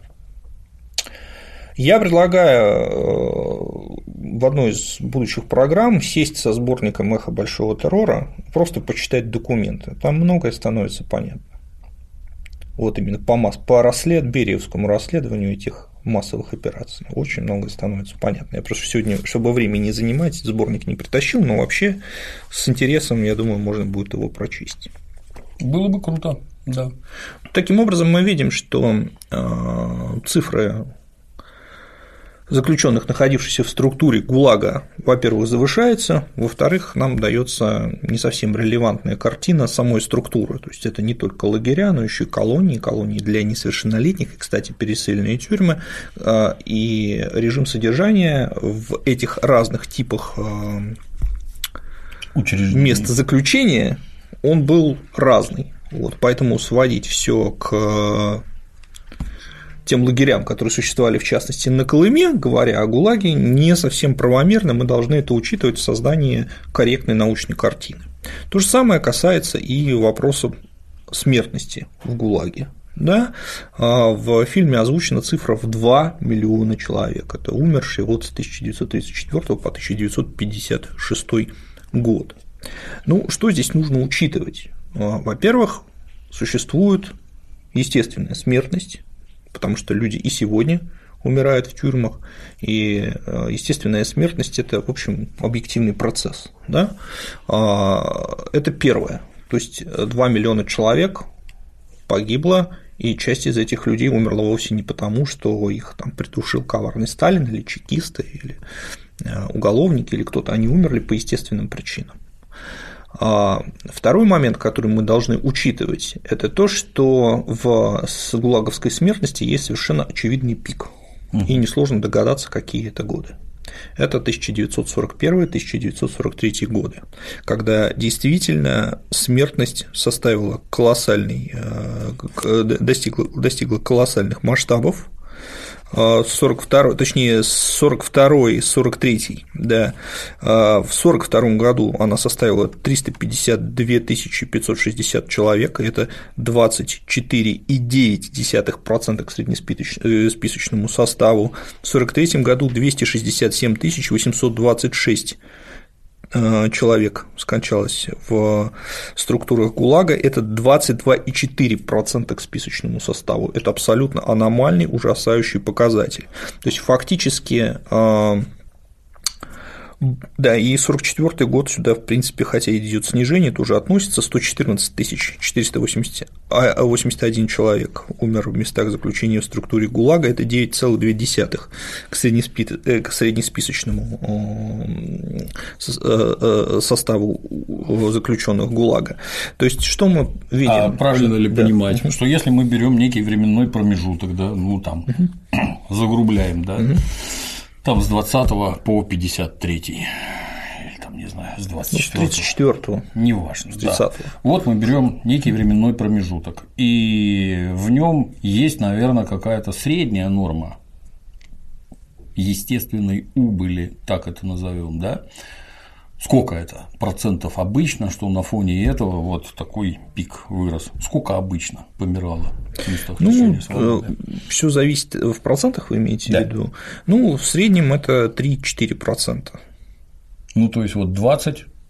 Я предлагаю в одной из будущих программ сесть со сборником «Эхо большого террора», просто почитать документы. Там многое становится понятно. Вот именно по, масс... по расслед... Бериевскому расследованию этих массовых операций. Очень многое становится понятно. Я просто сегодня, чтобы времени не занимать, сборник не притащил, но вообще с интересом, я думаю, можно будет его прочесть. Было бы круто, да. Таким образом, мы видим, что цифры заключенных, находившихся в структуре ГУЛАГа, во-первых, завышается, во-вторых, нам дается не совсем релевантная картина самой структуры. То есть это не только лагеря, но еще и колонии, колонии для несовершеннолетних, и, кстати, пересыльные тюрьмы, и режим содержания в этих разных типах мест заключения, он был разный. Вот, поэтому сводить все к тем лагерям, которые существовали, в частности, на Колыме, говоря о ГУЛАГе, не совсем правомерно, мы должны это учитывать в создании корректной научной картины. То же самое касается и вопроса смертности в ГУЛАГе. Да? В фильме озвучена цифра в два миллиона человек. Это умершие вот с тысяча девятьсот тридцать четвёртого по тысяча девятьсот пятьдесят шестой год. Ну, что здесь нужно учитывать? Во-первых, существует естественная смертность, потому что люди и сегодня умирают в тюрьмах, и естественная смертность – это, в общем, объективный процесс. Да? Это первое. То есть два миллиона человек погибло, и часть из этих людей умерла вовсе не потому, что их там придушил коварный Сталин, или чекисты, или уголовники, или кто-то, они умерли по естественным причинам. Второй момент, который мы должны учитывать, это то, что в гулаговской смертности есть совершенно очевидный пик, угу. и несложно догадаться, какие это годы. Это тысяча девятьсот сорок первый — тысяча девятьсот сорок третий годы, когда действительно смертность составила колоссальный, достигла, достигла колоссальных масштабов. сорок второй, точнее, сорок второй — сорок третий, да, в сорок втором году она составила триста пятьдесят две тысячи пятьсот шестьдесят человек, и это двадцать четыре и девять десятых процента к среднесписочному составу, в сорок третьем году двести шестьдесят семь тысяч восемьсот двадцать шесть человек скончалось в структурах ГУЛАГа, это двадцать два и четыре десятых процента к списочному составу. Это абсолютно аномальный, ужасающий показатель. То есть фактически, да, и сорок четвёртый год сюда, в принципе, хотя идет снижение, тоже относится, сто четырнадцать тысяч четыреста восемьдесят один человек умер в местах заключения в структуре ГУЛАГа, это девять целых две десятых к среднесписочному составу заключенных ГУЛАГа. То есть, что мы видим? А правильно ли да. понимать, что если мы берем некий временной промежуток, да, ну там угу. загрубляем, да, угу. там с двадцатого по пятьдесят третий, или там, не знаю, с двадцать четвёртого. тридцать четвёртого. Неважно. Да. Вот мы берем некий временной промежуток, и в нем есть, наверное, какая-то средняя норма естественной убыли, так это назовем, да? Сколько это процентов обычно, что на фоне этого вот такой пик вырос? Сколько обычно помирало в местах лишения свободы? Все зависит в процентах, вы имеете да. в виду? Ну, в среднем это три-четыре процента. Ну, то есть вот двадцать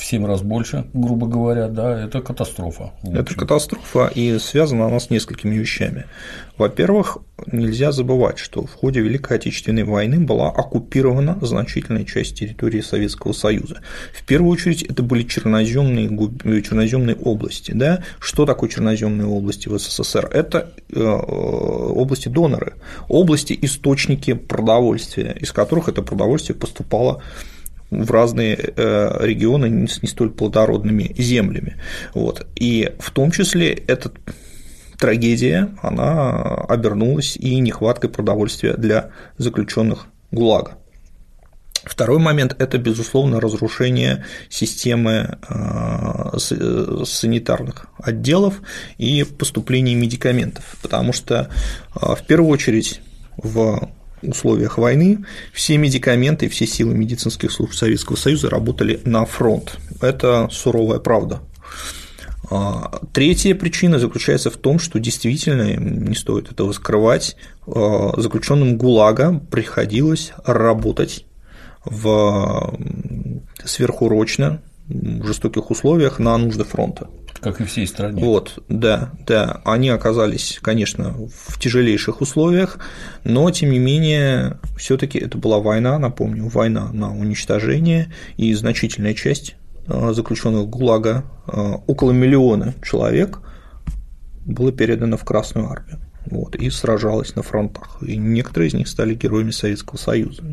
в семь раз больше, грубо говоря, да, это катастрофа. Это катастрофа, и связана она с несколькими вещами. Во-первых, нельзя забывать, что в ходе Великой Отечественной войны была оккупирована значительная часть территории Советского Союза. В первую очередь это были черноземные, черноземные области. Да? Что такое черноземные области в СССР? Это области-доноры, области-источники продовольствия, из которых это продовольствие поступало в разные регионы не столь плодородными землями. Вот. И в том числе эта трагедия, она обернулась и нехваткой продовольствия для заключенных ГУЛАГа. Второй момент – это, безусловно, разрушение системы санитарных отделов и поступления медикаментов, потому что в первую очередь в условиях войны все медикаменты и все силы медицинских служб Советского Союза работали на фронт. Это суровая правда. Третья причина заключается в том, что действительно, не стоит этого скрывать, заключенным ГУЛАГа приходилось работать в сверхурочно, в жестоких условиях на нужды фронта. Как и всей стране. Вот, да, да, они оказались, конечно, в тяжелейших условиях, но тем не менее, все-таки это была война, напомню, война на уничтожение, и значительная часть заключенных ГУЛАГа, около миллиона человек, было передано в Красную армию. Вот, и сражалась на фронтах. И некоторые из них стали героями Советского Союза.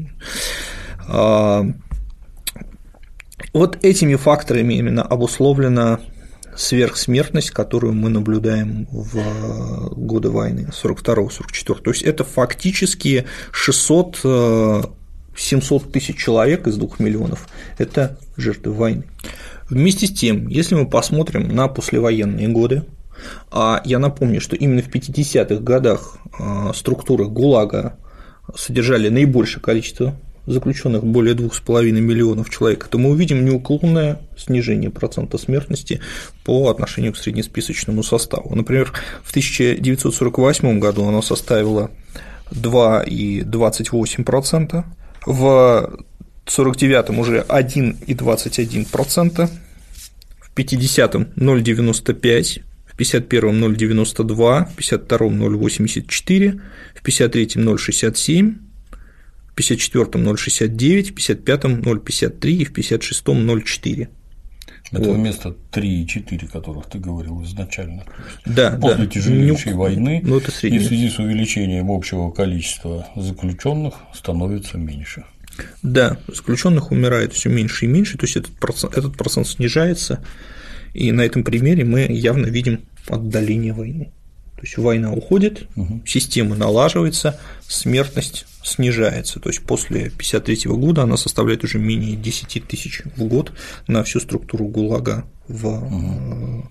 Вот этими факторами именно обусловлена сверхсмертность, которую мы наблюдаем в годы войны сорок второго — сорок четвёртого. То есть это фактически шестьсот — семьсот тысяч человек из двух миллионов – это жертвы войны. Вместе с тем, если мы посмотрим на послевоенные годы, а я напомню, что именно в пятидесятых годах структуры ГУЛАГа содержали наибольшее количество заключенных, более двух с половиной миллионов человек, то мы увидим неуклонное снижение процента смертности по отношению к среднесписочному составу. Например, в тысяча девятьсот сорок восьмом году оно составило два и двадцать восемь сотых процента, в сорок девятом уже один и двадцать один сотых процента, в пятидесятом – ноль целых девяносто пять сотых процента, в пятьдесят первом – ноль целых девяносто два сотых процента, в пятьдесят втором – ноль целых восемьдесят четыре сотых процента, в пятьдесят третьем – ноль целых шестьдесят семь сотых процента, в пятьдесят четвёртом – ноль целых шестьдесят девять сотых процента, в пятьдесят пятом – ноль целых пятьдесят три сотых процента и в пятьдесят шестом – ноль целых четыре сотых процента. Это вот. Вместо три и четыре, о которых ты говорил изначально. Да, После да. тяжелейшей ну, войны ну, это и в связи с увеличением общего количества заключенных становится меньше. Да, заключенных умирает все меньше и меньше, то есть этот процент, этот процент снижается, и на этом примере мы явно видим отдаление войны. То есть война уходит, угу. Система налаживается, смертность снижается. То есть после пятьдесят третьего года она составляет уже менее десять тысяч в год на всю структуру ГУЛАГа в угу.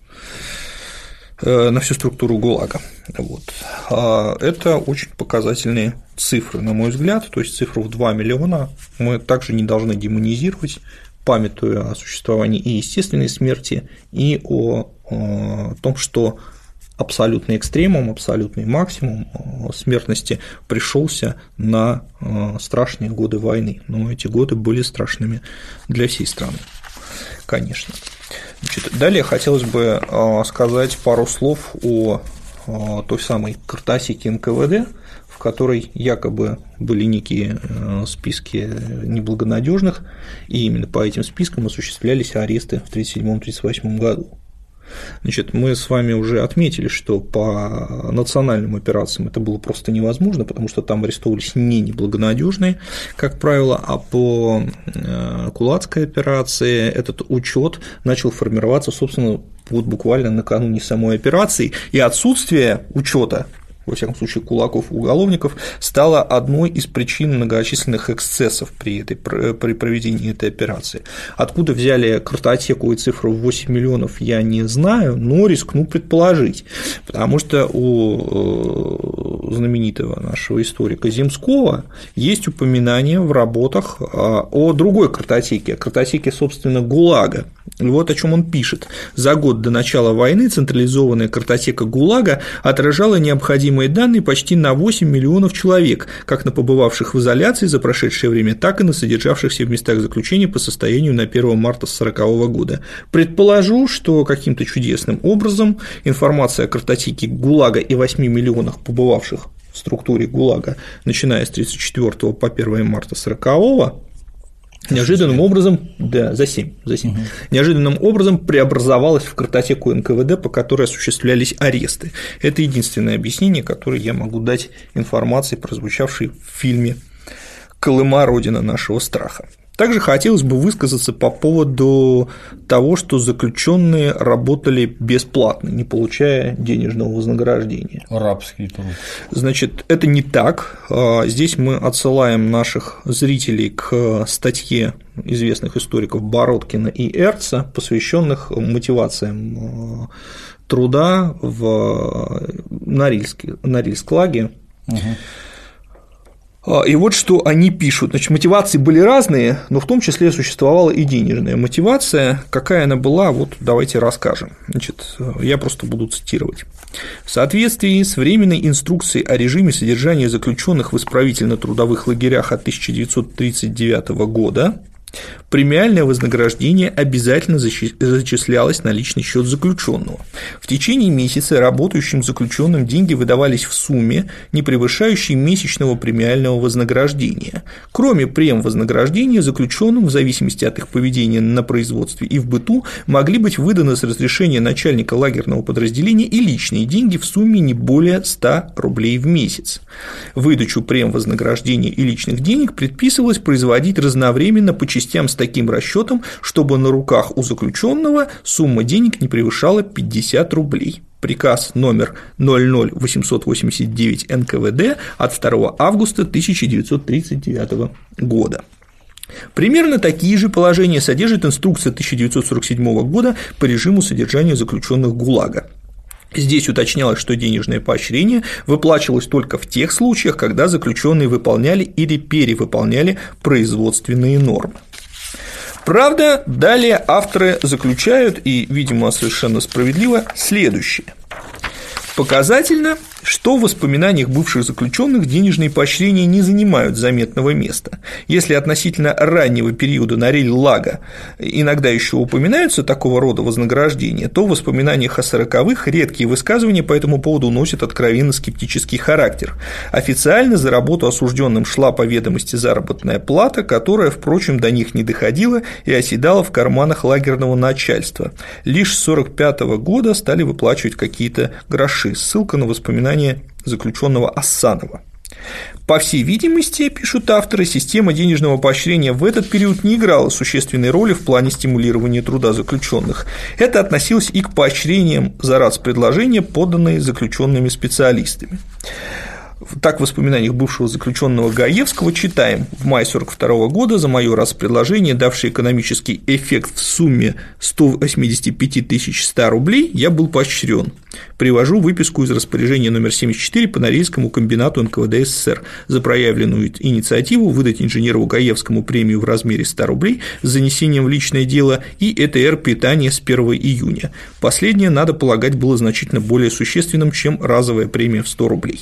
на всю структуру ГУЛАГа. Вот. Это очень показательные цифры, на мой взгляд, то есть цифру в два миллиона мы также не должны демонизировать, памятуя о существовании и естественной смерти, и о том, что абсолютный экстремум, абсолютный максимум смертности пришелся на страшные годы войны, но эти годы были страшными для всей страны, конечно. Значит, далее хотелось бы сказать пару слов о той самой картотеке эн ка вэ дэ, в которой якобы были некие списки неблагонадежных, и именно по этим спискам осуществлялись аресты в тридцать седьмом — тридцать восьмом году. Значит, мы с вами уже отметили, что по национальным операциям это было просто невозможно, потому что там арестовывались не неблагонадежные, как правило, а по кулацкой операции этот учет начал формироваться, собственно, вот буквально накануне самой операции, и отсутствие учета, во всяком случае, кулаков и уголовников, стало одной из причин многочисленных эксцессов при, этой, при проведении этой операции. Откуда взяли картотеку и цифру в восемь миллионов, я не знаю, но рискну предположить, потому что у знаменитого нашего историка Земского есть упоминание в работах о другой картотеке, картотеке, собственно, ГУЛАГа, Вот о чем он пишет. За год до начала войны централизованная картотека ГУЛАГа отражала необходимые данные почти на восемь миллионов человек, как на побывавших в изоляции за прошедшее время, так и на содержавшихся в местах заключения по состоянию на первое марта сорокового года. Предположу, что каким-то чудесным образом информация о картотеке ГУЛАГа и восьми миллионах побывавших в структуре ГУЛАГа, начиная с тридцать четвёртого по первое марта сорокового, неожиданным образом, да, за семь, за семь, угу. неожиданным образом преобразовалась в картотеку эн ка вэ дэ, по которой осуществлялись аресты. Это единственное объяснение, которое я могу дать информации, прозвучавшей в фильме «Колыма. Родина нашего страха». Также хотелось бы высказаться по поводу того, что заключенные работали бесплатно, не получая денежного вознаграждения. Рабский труд. Значит, это не так. Здесь мы отсылаем наших зрителей к статье известных историков Бородкина и Эрца, посвященных мотивациям труда в Норильск-лаге. Угу. И вот что они пишут. Значит, мотивации были разные, но в том числе существовала и денежная мотивация. Какая она была, вот давайте расскажем. Значит, я просто буду цитировать. В соответствии с временной инструкцией о режиме содержания заключенных в исправительно-трудовых лагерях от тысяча девятьсот тридцать девятого года премиальное вознаграждение обязательно зачислялось на личный счет заключенного. В течение месяца работающим заключенным деньги выдавались в сумме, не превышающей месячного премиального вознаграждения. Кроме премвознаграждения, заключенным в зависимости от их поведения на производстве и в быту могли быть выданы с разрешения начальника лагерного подразделения и личные деньги в сумме не более ста рублей в месяц. Выдачу премвознаграждения и личных денег предписывалось производить разновременно по частям с таким расчетом, чтобы на руках у заключенного сумма денег не превышала пятьдесят рублей. Приказ номер ноль ноль восемьсот восемьдесят девять эн ка вэ дэ от второго августа тысяча девятьсот тридцать девятого года. Примерно такие же положения содержит инструкция тысяча девятьсот сорок седьмого года по режиму содержания заключенных ГУЛАГа. Здесь уточнялось, что денежное поощрение выплачивалось только в тех случаях, когда заключенные выполняли или перевыполняли производственные нормы. Правда, далее авторы заключают, и, видимо, совершенно справедливо, следующее. Показательно, что в воспоминаниях бывших заключенных денежные поощрения не занимают заметного места. Если относительно раннего периода Нориль-Лага иногда еще упоминаются такого рода вознаграждения, то в воспоминаниях о сороковых редкие высказывания по этому поводу носят откровенно скептический характер. Официально за работу осужденным шла по ведомости заработная плата, которая, впрочем, до них не доходила и оседала в карманах лагерного начальства. Лишь с сорок пятого года стали выплачивать какие-то гроши. Ссылка на воспоминания заключенного Ассанова. По всей видимости, пишут авторы, система денежного поощрения в этот период не играла существенной роли в плане стимулирования труда заключенных. Это относилось и к поощрениям за рацпредложения, поданные заключенными специалистами. Так в воспоминаниях бывшего заключенного Гаевского читаем: в мае сорок второго года за мое рацпредложение, давшее экономический эффект в сумме сто восемьдесят пять тысяч сто рублей, я был поощрен. Привожу выписку из распоряжения номер семьдесят четыре по Норильскому комбинату эн ка вэ дэ эс эс эс эр за проявленную инициативу выдать инженеру Гаевскому премию в размере ста рублей с занесением в личное дело и э тэ эр питание с первого июня. Последнее, надо полагать, было значительно более существенным, чем разовая премия в сто рублей.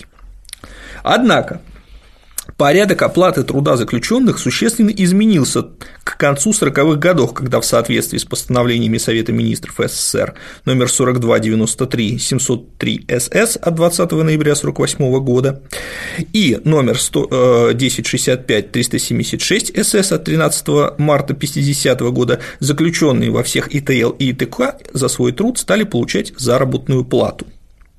Однако порядок оплаты труда заключенных существенно изменился к концу сороковых годов, когда в соответствии с постановлениями Совета министров эс эс эс эр номер сорок два девяносто три семьсот три эс эс от двадцатого ноября сорок восьмого года и номер десять шестьдесят пять триста семьдесят шесть эс эс от тринадцатого марта пятидесятого года заключенные во всех и тэ эл и и тэ ка за свой труд стали получать заработную плату.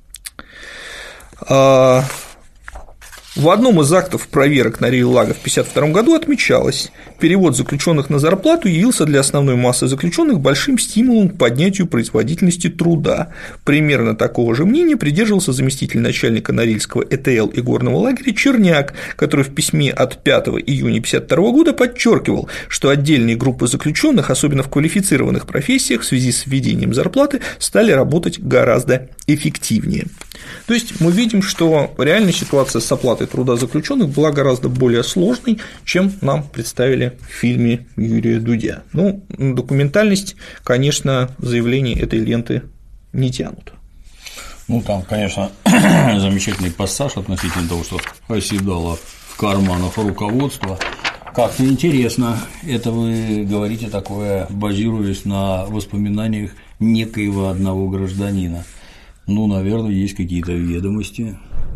В одном из актов проверок Нориль-Лага в тысяча девятьсот пятьдесят втором году отмечалось: перевод заключенных на зарплату явился для основной массы заключенных большим стимулом к поднятию производительности труда. Примерно такого же мнения придерживался заместитель начальника Норильского э тэ эл и горного лагеря Черняк, который в письме от пятого июня тысяча девятьсот пятьдесят второго года подчеркивал, что отдельные группы заключенных, особенно в квалифицированных профессиях, в связи с введением зарплаты стали работать гораздо эффективнее. То есть мы видим, что реальная ситуация с оплатой труда заключенных была гораздо более сложной, чем нам представили в фильме Юрия Дудя. Ну, документальность, конечно, заявления этой ленты не тянут. Ну, там, конечно, замечательный пассаж относительно того, что оседало в карманах руководства. Как-то интересно, это вы говорите такое, базируясь на воспоминаниях некоего одного гражданина. Ну, наверное, есть какие-то ведомости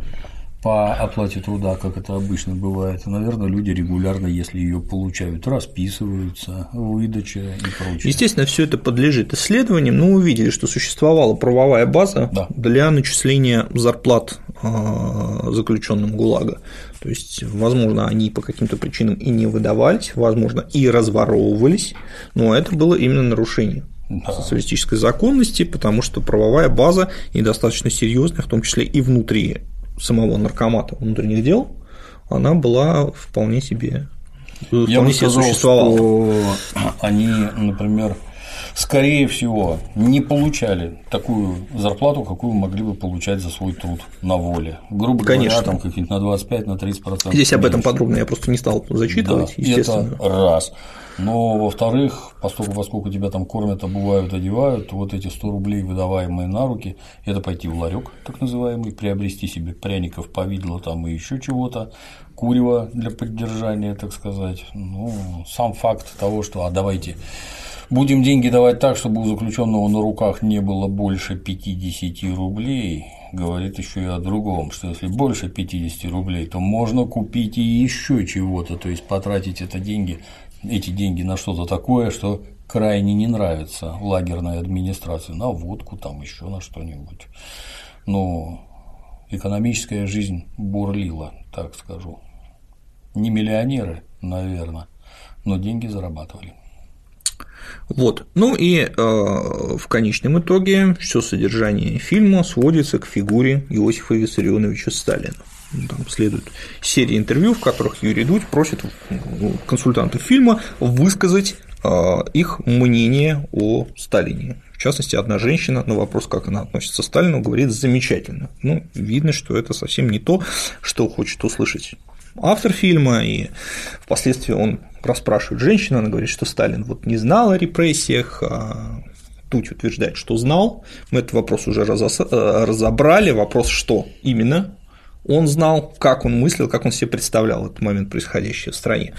по оплате труда, как это обычно бывает. Наверное, люди регулярно, если ее получают, расписываются, выдача и прочее. Естественно, все это подлежит исследованиям, но мы увидели, что существовала правовая база да. для начисления зарплат заключенным ГУЛАГа. То есть, возможно, они по каким-то причинам и не выдавались, возможно, и разворовывались, но это было именно нарушение да. социалистической законности, потому что правовая база недостаточно серьезная, в том числе и внутри самого наркомата внутренних дел, она была вполне себе, вполне Я бы себе сказал, существовала. Что они, например, скорее всего, не получали такую зарплату, какую могли бы получать за свой труд на воле. Грубо Конечно. говоря, там какие-то на двадцать пять на тридцать процентов. Здесь об этом подробно я просто не стал зачитывать, да, естественно. Это раз. Но, во-вторых, поскольку, поскольку тебя там кормят, обувают, одевают, то вот эти сто рублей, выдаваемые на руки, это пойти в ларек, так называемый, приобрести себе пряников, повидло там и еще чего-то, курева для поддержания, так сказать. Ну, сам факт того, что а давайте будем деньги давать так, чтобы у заключенного на руках не было больше пятьдесят рублей, говорит еще и о другом, что если больше пятьдесят рублей, то можно купить и еще чего-то, то есть потратить это деньги, эти деньги на что-то такое, что крайне не нравится лагерной администрации, на водку, там еще на что-нибудь. Но экономическая жизнь бурлила, так скажу. Не миллионеры, наверное, но деньги зарабатывали. Вот. Ну и э, в конечном итоге все содержание фильма сводится к фигуре Иосифа Виссарионовича Сталина. Там следует серия интервью, в которых Юрий Дудь просит консультантов фильма высказать э, их мнение о Сталине. В частности, одна женщина на вопрос, как она относится к Сталину, говорит замечательно. Ну, видно, что это совсем не то, что хочет услышать автор фильма, и впоследствии он расспрашивает женщину, она говорит, что Сталин вот не знал о репрессиях, а Дудь утверждает, что знал. Мы этот вопрос уже разобрали, вопрос, что именно он знал, как он мыслил, как он себе представлял этот момент происходящего в стране.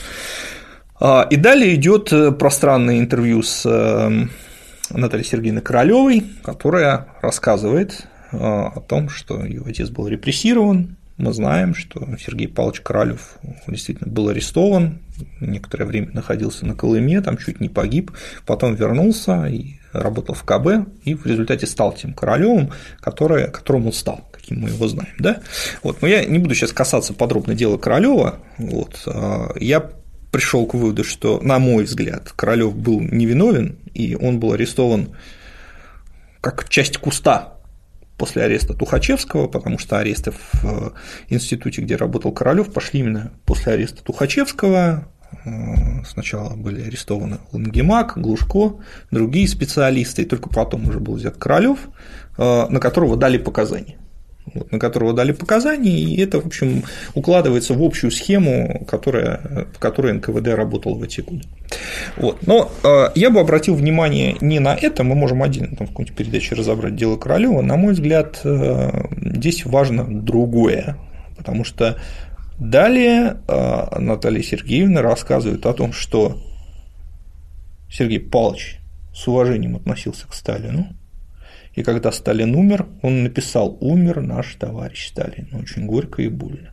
И далее идет пространное интервью с Натальей Сергеевной Королёвой, которая рассказывает о том, что ее отец был репрессирован. Мы знаем, что Сергей Павлович Королёв действительно был арестован, некоторое время находился на Колыме, там чуть не погиб, потом вернулся и работал в ка бэ, и в результате стал тем Королёвым, который, которым он стал, каким мы его знаем. Да? Вот. Но я не буду сейчас касаться подробно дела Королёва. Вот. Я пришел к выводу, что, на мой взгляд, Королёв был невиновен, и он был арестован как часть куста после ареста Тухачевского, потому что аресты в институте, где работал Королёв, пошли именно после ареста Тухачевского. Сначала были арестованы Лангемак, Глушко, другие специалисты, и только потом уже был взят Королёв, на которого дали показания. Вот, на которого дали показания, и это, в общем, укладывается в общую схему, которая, в которой эн ка вэ дэ работал в эти годы. Вот. Но э, я бы обратил внимание не на это, мы можем отдельно там, в какой-нибудь передаче разобрать дело Королёва. На мой взгляд, э, здесь важно другое, потому что далее э, Наталья Сергеевна рассказывает о том, что Сергей Павлович с уважением относился к Сталину. И когда Сталин умер, он написал: «Умер наш товарищ Сталин». Очень горько и больно.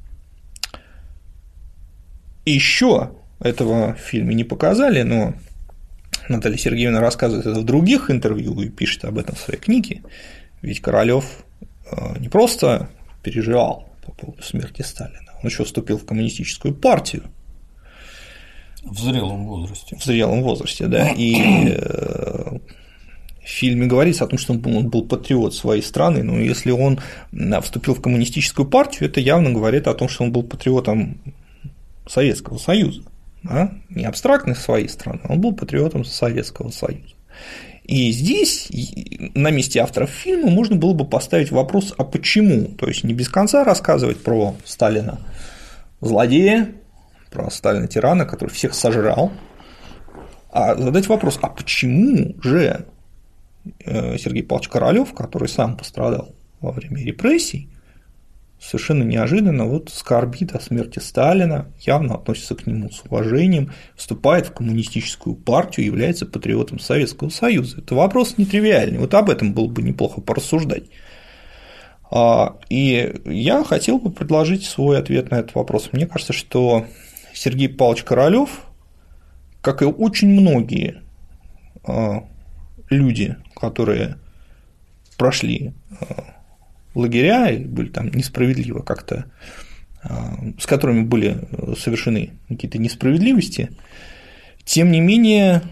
И еще этого в фильме не показали, но Наталья Сергеевна рассказывает это в других интервью и пишет об этом в своей книге. Ведь Королёв не просто переживал по поводу смерти Сталина, он еще вступил в коммунистическую партию. В зрелом возрасте. В зрелом возрасте, да. И в фильме говорится о том, что он был, он был патриот своей страны, но если он вступил в коммунистическую партию, это явно говорит о том, что он был патриотом Советского Союза, да? Не абстрактно своей страны, он был патриотом Советского Союза. И здесь на месте авторов фильма можно было бы поставить вопрос, а почему? То есть не без конца рассказывать про Сталина злодея, про Сталина тирана, который всех сожрал, а задать вопрос, а почему же Сергей Павлович Королёв, который сам пострадал во время репрессий, совершенно неожиданно вот скорбит о смерти Сталина, явно относится к нему с уважением, вступает в коммунистическую партию, является патриотом Советского Союза. Это вопрос нетривиальный, вот об этом было бы неплохо порассуждать. И я хотел бы предложить свой ответ на этот вопрос. Мне кажется, что Сергей Павлович Королёв, как и очень многие люди, которые прошли лагеря или были там несправедливо как-то, с которыми были совершены какие-то несправедливости, тем не менее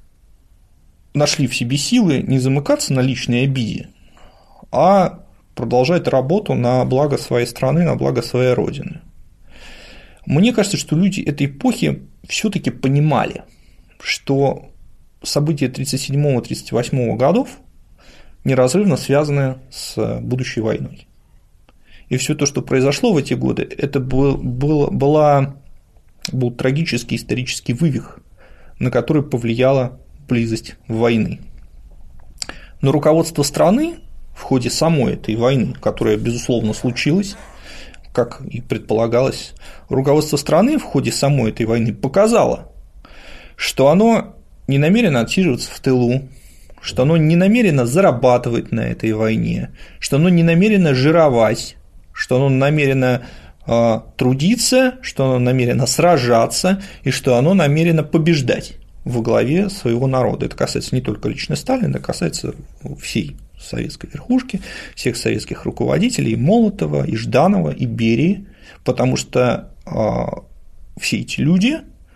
нашли в себе силы не замыкаться на личной обиде, а продолжать работу на благо своей страны, на благо своей родины. Мне кажется, что люди этой эпохи все-таки понимали, что события тридцать седьмого — тридцать восьмого годов неразрывно связаны с будущей войной. И все то, что произошло в эти годы, это был, был, была, был трагический исторический вывих, на который повлияла близость войны. Но руководство страны в ходе самой этой войны, которая, безусловно, случилась, как и предполагалось, руководство страны в ходе самой этой войны показало, что оно не намерено отсиживаться в тылу, что оно не намерено зарабатывать на этой войне, что оно не намерено жировать, что оно намерено э, трудиться, что оно намерено сражаться и что оно намерено побеждать во главе своего народа. Это касается не только лично Сталина, это касается всей советской верхушки, всех советских руководителей, и Молотова, и Жданова, и Берии, потому что э, все эти люди,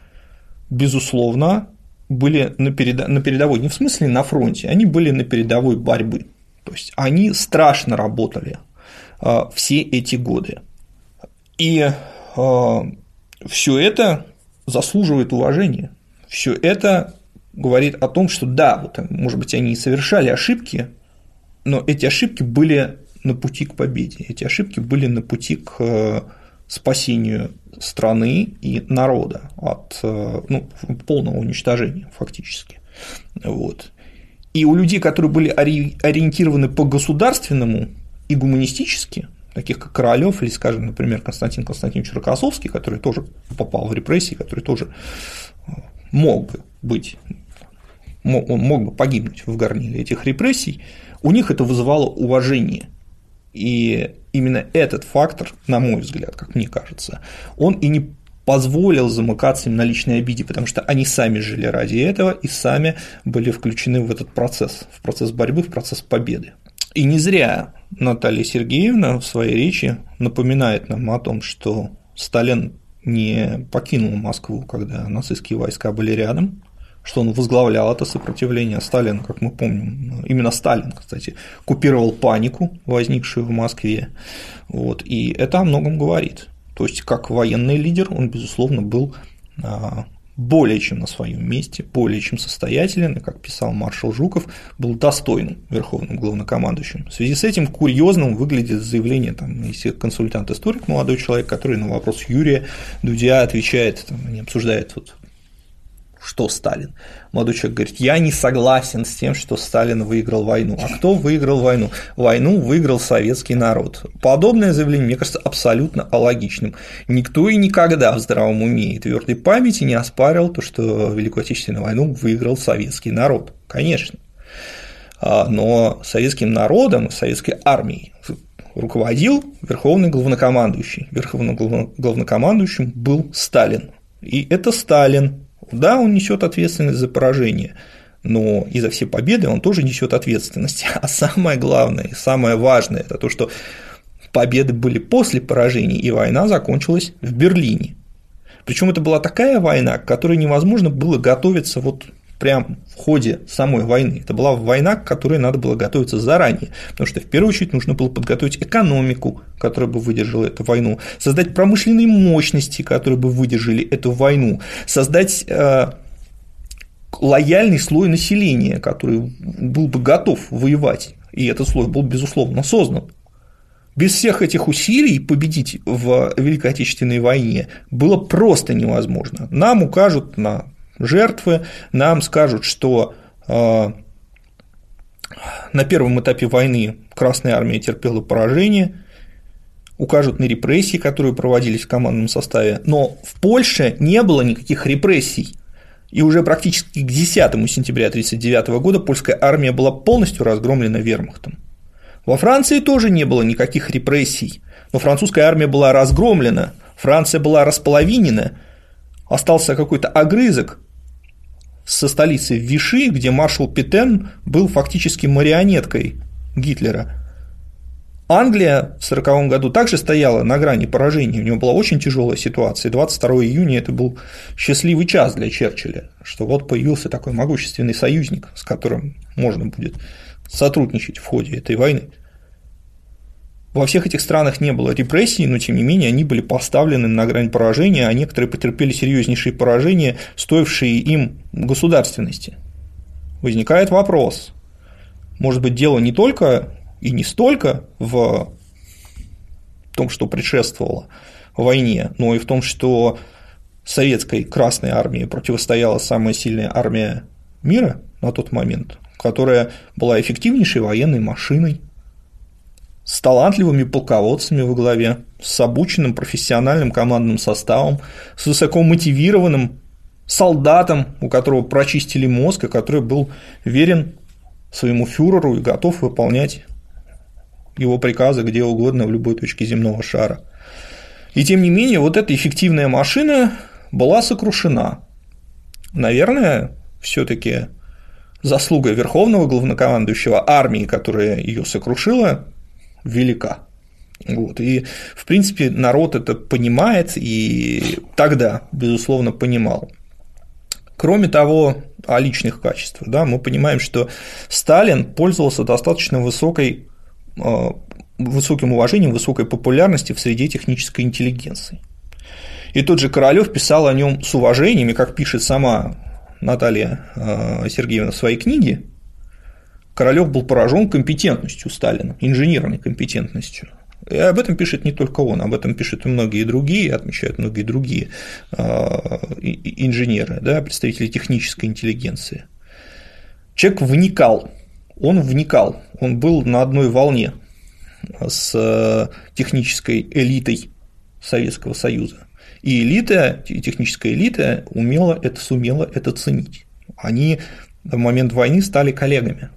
безусловно, были на, передо... на передовой, не в смысле на фронте, они были на передовой борьбы. То есть они страшно работали э, все эти годы. И э, все это заслуживает уважения. Все это говорит о том, что да, вот, может быть, они и совершали ошибки, но эти ошибки были на пути к победе, эти ошибки были на пути к спасению страны и народа от, ну, полного уничтожения фактически. Вот. И у людей, которые были ориентированы по государственному и гуманистически, таких как Королёв или, скажем, например, Константин Константинович Рокоссовский, который тоже попал в репрессии, который тоже мог бы быть, мог, он мог бы погибнуть в горниле этих репрессий, у них это вызывало уважение. И именно этот фактор, на мой взгляд, как мне кажется, он и не позволил замыкаться им на личной обиде, потому что они сами жили ради этого и сами были включены в этот процесс, в процесс борьбы, в процесс победы. И не зря Наталья Сергеевна в своей речи напоминает нам о том, что Сталин не покинул Москву, когда нацистские войска были рядом, что он возглавлял это сопротивление. Сталин, как мы помним, именно Сталин, кстати, купировал панику, возникшую в Москве, вот, и это о многом говорит. То есть, как военный лидер, он, безусловно, был более чем на своем месте, более чем состоятелен, и, как писал маршал Жуков, был достойным верховным главнокомандующим. В связи с этим курьезным выглядит заявление, там, если консультант-историк, молодой человек, который на вопрос Юрия Дудя отвечает, там, они обсуждают вот, что Сталин. Молодой человек говорит, я не согласен с тем, что Сталин выиграл войну. А кто выиграл войну? Войну выиграл советский народ. Подобное заявление, мне кажется, абсолютно алогичным. Никто и никогда в здравом уме и твердой памяти не оспаривал то, что Великую Отечественную войну выиграл советский народ. Конечно. Но советским народом, советской армией руководил верховный главнокомандующий. Верховным главнокомандующим был Сталин. И это Сталин. Да, он несет ответственность за поражение, но и за все победы он тоже несет ответственность. А самое главное и самое важное – это то, что победы были после поражений, и война закончилась в Берлине. Причем это была такая война, к которой невозможно было готовиться вот прямо в ходе самой войны. Это была война, к которой надо было готовиться заранее, потому что в первую очередь нужно было подготовить экономику, которая бы выдержала эту войну, создать промышленные мощности, которые бы выдержали эту войну, создать лояльный слой населения, который был бы готов воевать, и этот слой был, безусловно, создан. Без всех этих усилий победить в Великой Отечественной войне было просто невозможно. Нам укажут на жертвы, нам скажут, что э, на первом этапе войны Красная Армия терпела поражение, укажут на репрессии, которые проводились в командном составе, но в Польше не было никаких репрессий. И уже практически к десятому сентября тысяча девятьсот тридцать девятого года польская армия была полностью разгромлена вермахтом. Во Франции тоже не было никаких репрессий, но французская армия была разгромлена, Франция была располовинена, остался какой-то огрызок со столицы Виши, где маршал Петен был фактически марионеткой Гитлера. Англия в сороковом году также стояла на грани поражения, у него была очень тяжелая ситуация, двадцать второго июня это был счастливый час для Черчилля, что вот появился такой могущественный союзник, с которым можно будет сотрудничать в ходе этой войны. Во всех этих странах не было репрессий, но тем не менее они были поставлены на грань поражения, а некоторые потерпели серьезнейшие поражения, стоившие им государственности. Возникает вопрос, может быть, дело не только и не столько в том, что предшествовало войне, но и в том, что советской Красной армии противостояла самая сильная армия мира на тот момент, которая была эффективнейшей военной машиной, с талантливыми полководцами во главе, с обученным профессиональным командным составом, с высоко мотивированным солдатом, у которого прочистили мозг, и который был верен своему фюреру и готов выполнять его приказы где угодно в любой точке земного шара. И тем не менее, вот эта эффективная машина была сокрушена. Наверное, все-таки заслуга верховного главнокомандующего армии, которая ее сокрушила, велика. Вот. И, в принципе, народ это понимает и тогда, безусловно, понимал. Кроме того, о личных качествах, да, мы понимаем, что Сталин пользовался достаточно высокой, высоким уважением, высокой популярностью в среде технической интеллигенции. И тот же Королёв писал о нем с уважением, и, как пишет сама Наталья Сергеевна в своей книге, Королёв был поражен компетентностью Сталина, инженерной компетентностью. И об этом пишет не только он, об этом пишут и многие другие, отмечают многие другие инженеры, да, представители технической интеллигенции. Человек вникал, он вникал, он был на одной волне с технической элитой Советского Союза. И элита, техническая элита умела это, сумела это ценить. Они в момент войны стали коллегами,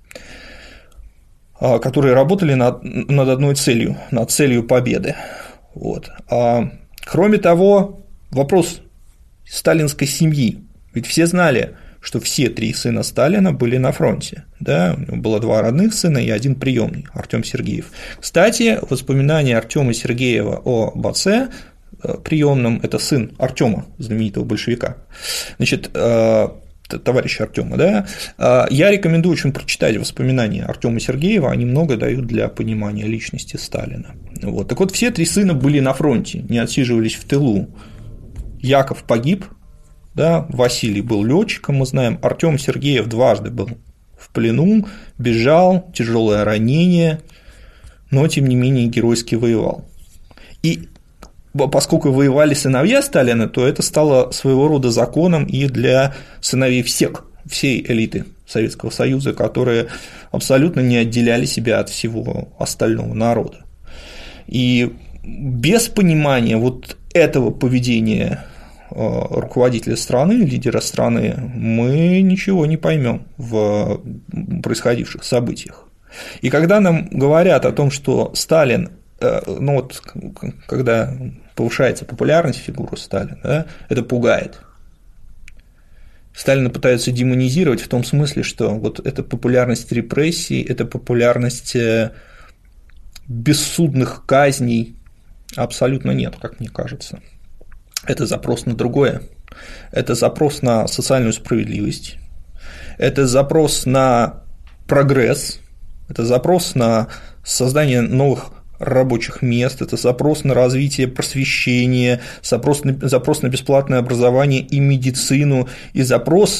которые работали над, над одной целью, над целью победы. Вот. А, кроме того, вопрос сталинской семьи. Ведь все знали, что все три сына Сталина были на фронте. Да? У него было два родных сына и один приемный, Артём Сергеев. Кстати, воспоминания Артёма Сергеева об отце приемном – это сын Артёма, знаменитого большевика. Значит, товарища Артёма, да, я рекомендую очень прочитать воспоминания Артёма Сергеева, они много дают для понимания личности Сталина. Вот. Так вот, все три сына были на фронте, не отсиживались в тылу. Яков погиб, да, Василий был летчиком, мы знаем, Артём Сергеев дважды был в плену, бежал, тяжелое ранение, но тем не менее геройски воевал. И поскольку воевали сыновья Сталина, то это стало своего рода законом и для сыновей всех, всей элиты Советского Союза, которые абсолютно не отделяли себя от всего остального народа. И без понимания вот этого поведения руководителя страны, лидера страны, мы ничего не поймем в происходивших событиях. И когда нам говорят о том, что Сталин, ну вот когда повышается популярность фигуры Сталина, да, это пугает. Сталина пытаются демонизировать в том смысле, что вот эта популярность репрессий, это популярность бессудных казней абсолютно нет, как мне кажется. Это запрос на другое. Это запрос на социальную справедливость. Это запрос на прогресс. Это запрос на создание новых рабочих мест, это запрос на развитие просвещения, запрос на, запрос на бесплатное образование и медицину, и запрос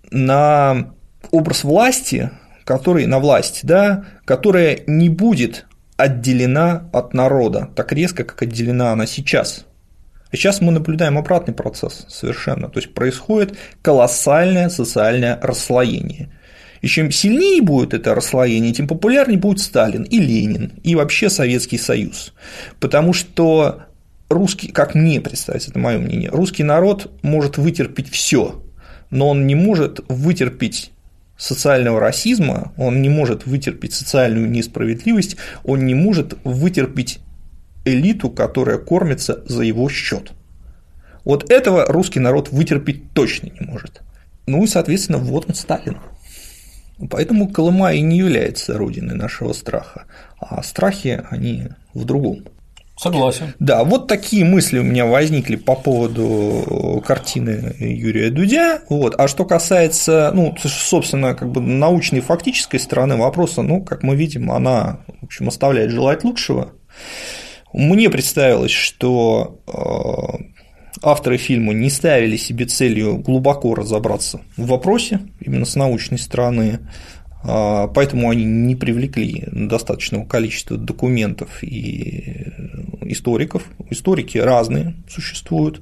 на образ власти, который, на власть, да, которая не будет отделена от народа так резко, как отделена она сейчас. А сейчас мы наблюдаем обратный процесс совершенно, то есть происходит колоссальное социальное расслоение. И чем сильнее будет это расслоение, тем популярнее будет Сталин и Ленин, и вообще Советский Союз. Потому что русский, как мне представить, это мое мнение, русский народ может вытерпеть все, но он не может вытерпеть социального расизма, он не может вытерпеть социальную несправедливость, он не может вытерпеть элиту, которая кормится за его счет. Вот этого русский народ вытерпеть точно не может. Ну и, соответственно, вот он Сталин. Поэтому Колыма и не является родиной нашего страха, а страхи, они в другом. Согласен. Да, вот такие мысли у меня возникли по поводу картины Юрия Дудя. Вот. А что касается, ну, собственно, как бы научной и фактической стороны вопроса, ну, как мы видим, она, в общем, оставляет желать лучшего. Мне представилось, что авторы фильма не ставили себе целью глубоко разобраться в вопросе именно с научной стороны, поэтому они не привлекли достаточного количества документов и историков. Историки разные существуют,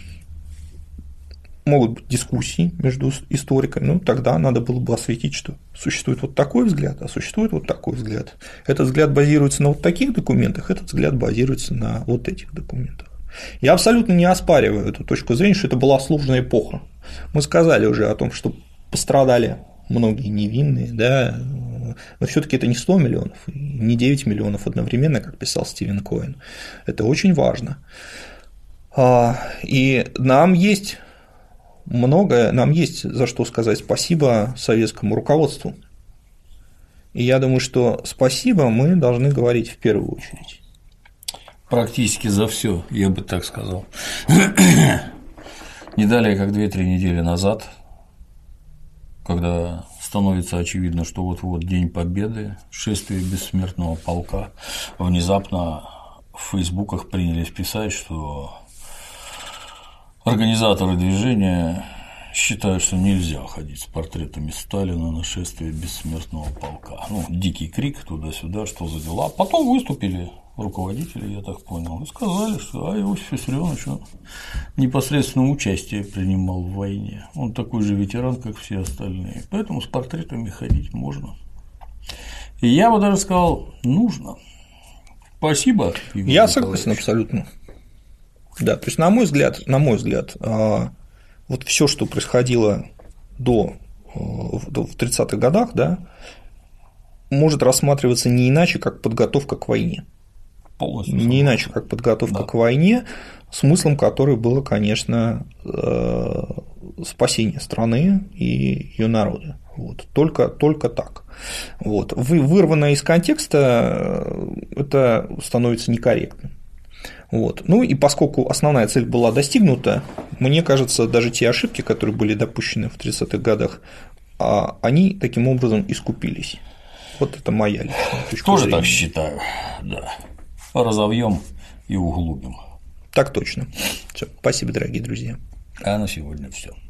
могут быть дискуссии между историками, ну тогда надо было бы осветить, что существует вот такой взгляд, а существует вот такой взгляд. Этот взгляд базируется на вот таких документах, этот взгляд базируется на вот этих документах. Я абсолютно не оспариваю эту точку зрения, что это была сложная эпоха. Мы сказали уже о том, что пострадали многие невинные, да, но все-таки это не сто миллионов, не девять миллионов одновременно, как писал Стивен Коэн. Это очень важно. И нам есть многое, нам есть за что сказать спасибо советскому руководству. И я думаю, что спасибо мы должны говорить в первую очередь. Практически за все, я бы так сказал. Не далее, как две-три недели назад, когда становится очевидно, что вот-вот День Победы, шествие бессмертного полка, внезапно в фейсбуках принялись писать, что организаторы движения считают, что нельзя ходить с портретами Сталина на шествие бессмертного полка. Ну, дикий крик туда-сюда, что за дела. Потом выступили руководители, я так понял, и сказали, что а Иосиф Виссарионович непосредственно участие принимал в войне. Он такой же ветеран, как все остальные. Поэтому с портретами ходить можно. И я бы даже сказал, нужно. Спасибо. Игорь Я согласен абсолютно. Да, то есть, на мой взгляд, на мой взгляд, вот все, что происходило до в тридцатых годах, да, может рассматриваться не иначе, как подготовка к войне. Полностью не иначе, как подготовка да. к войне, смыслом которой было, конечно, спасение страны и ее народа. Вот. Только, только так. Вот. Вырванное из контекста это становится некорректным. Вот. Ну и поскольку основная цель была достигнута, мне кажется, даже те ошибки, которые были допущены в тридцатых годах, они таким образом искупились. Вот это моя личная точка Тоже зрения. так считаю, да. Разовьем и углубим. Так точно. Всё. Спасибо, дорогие друзья. А на сегодня все.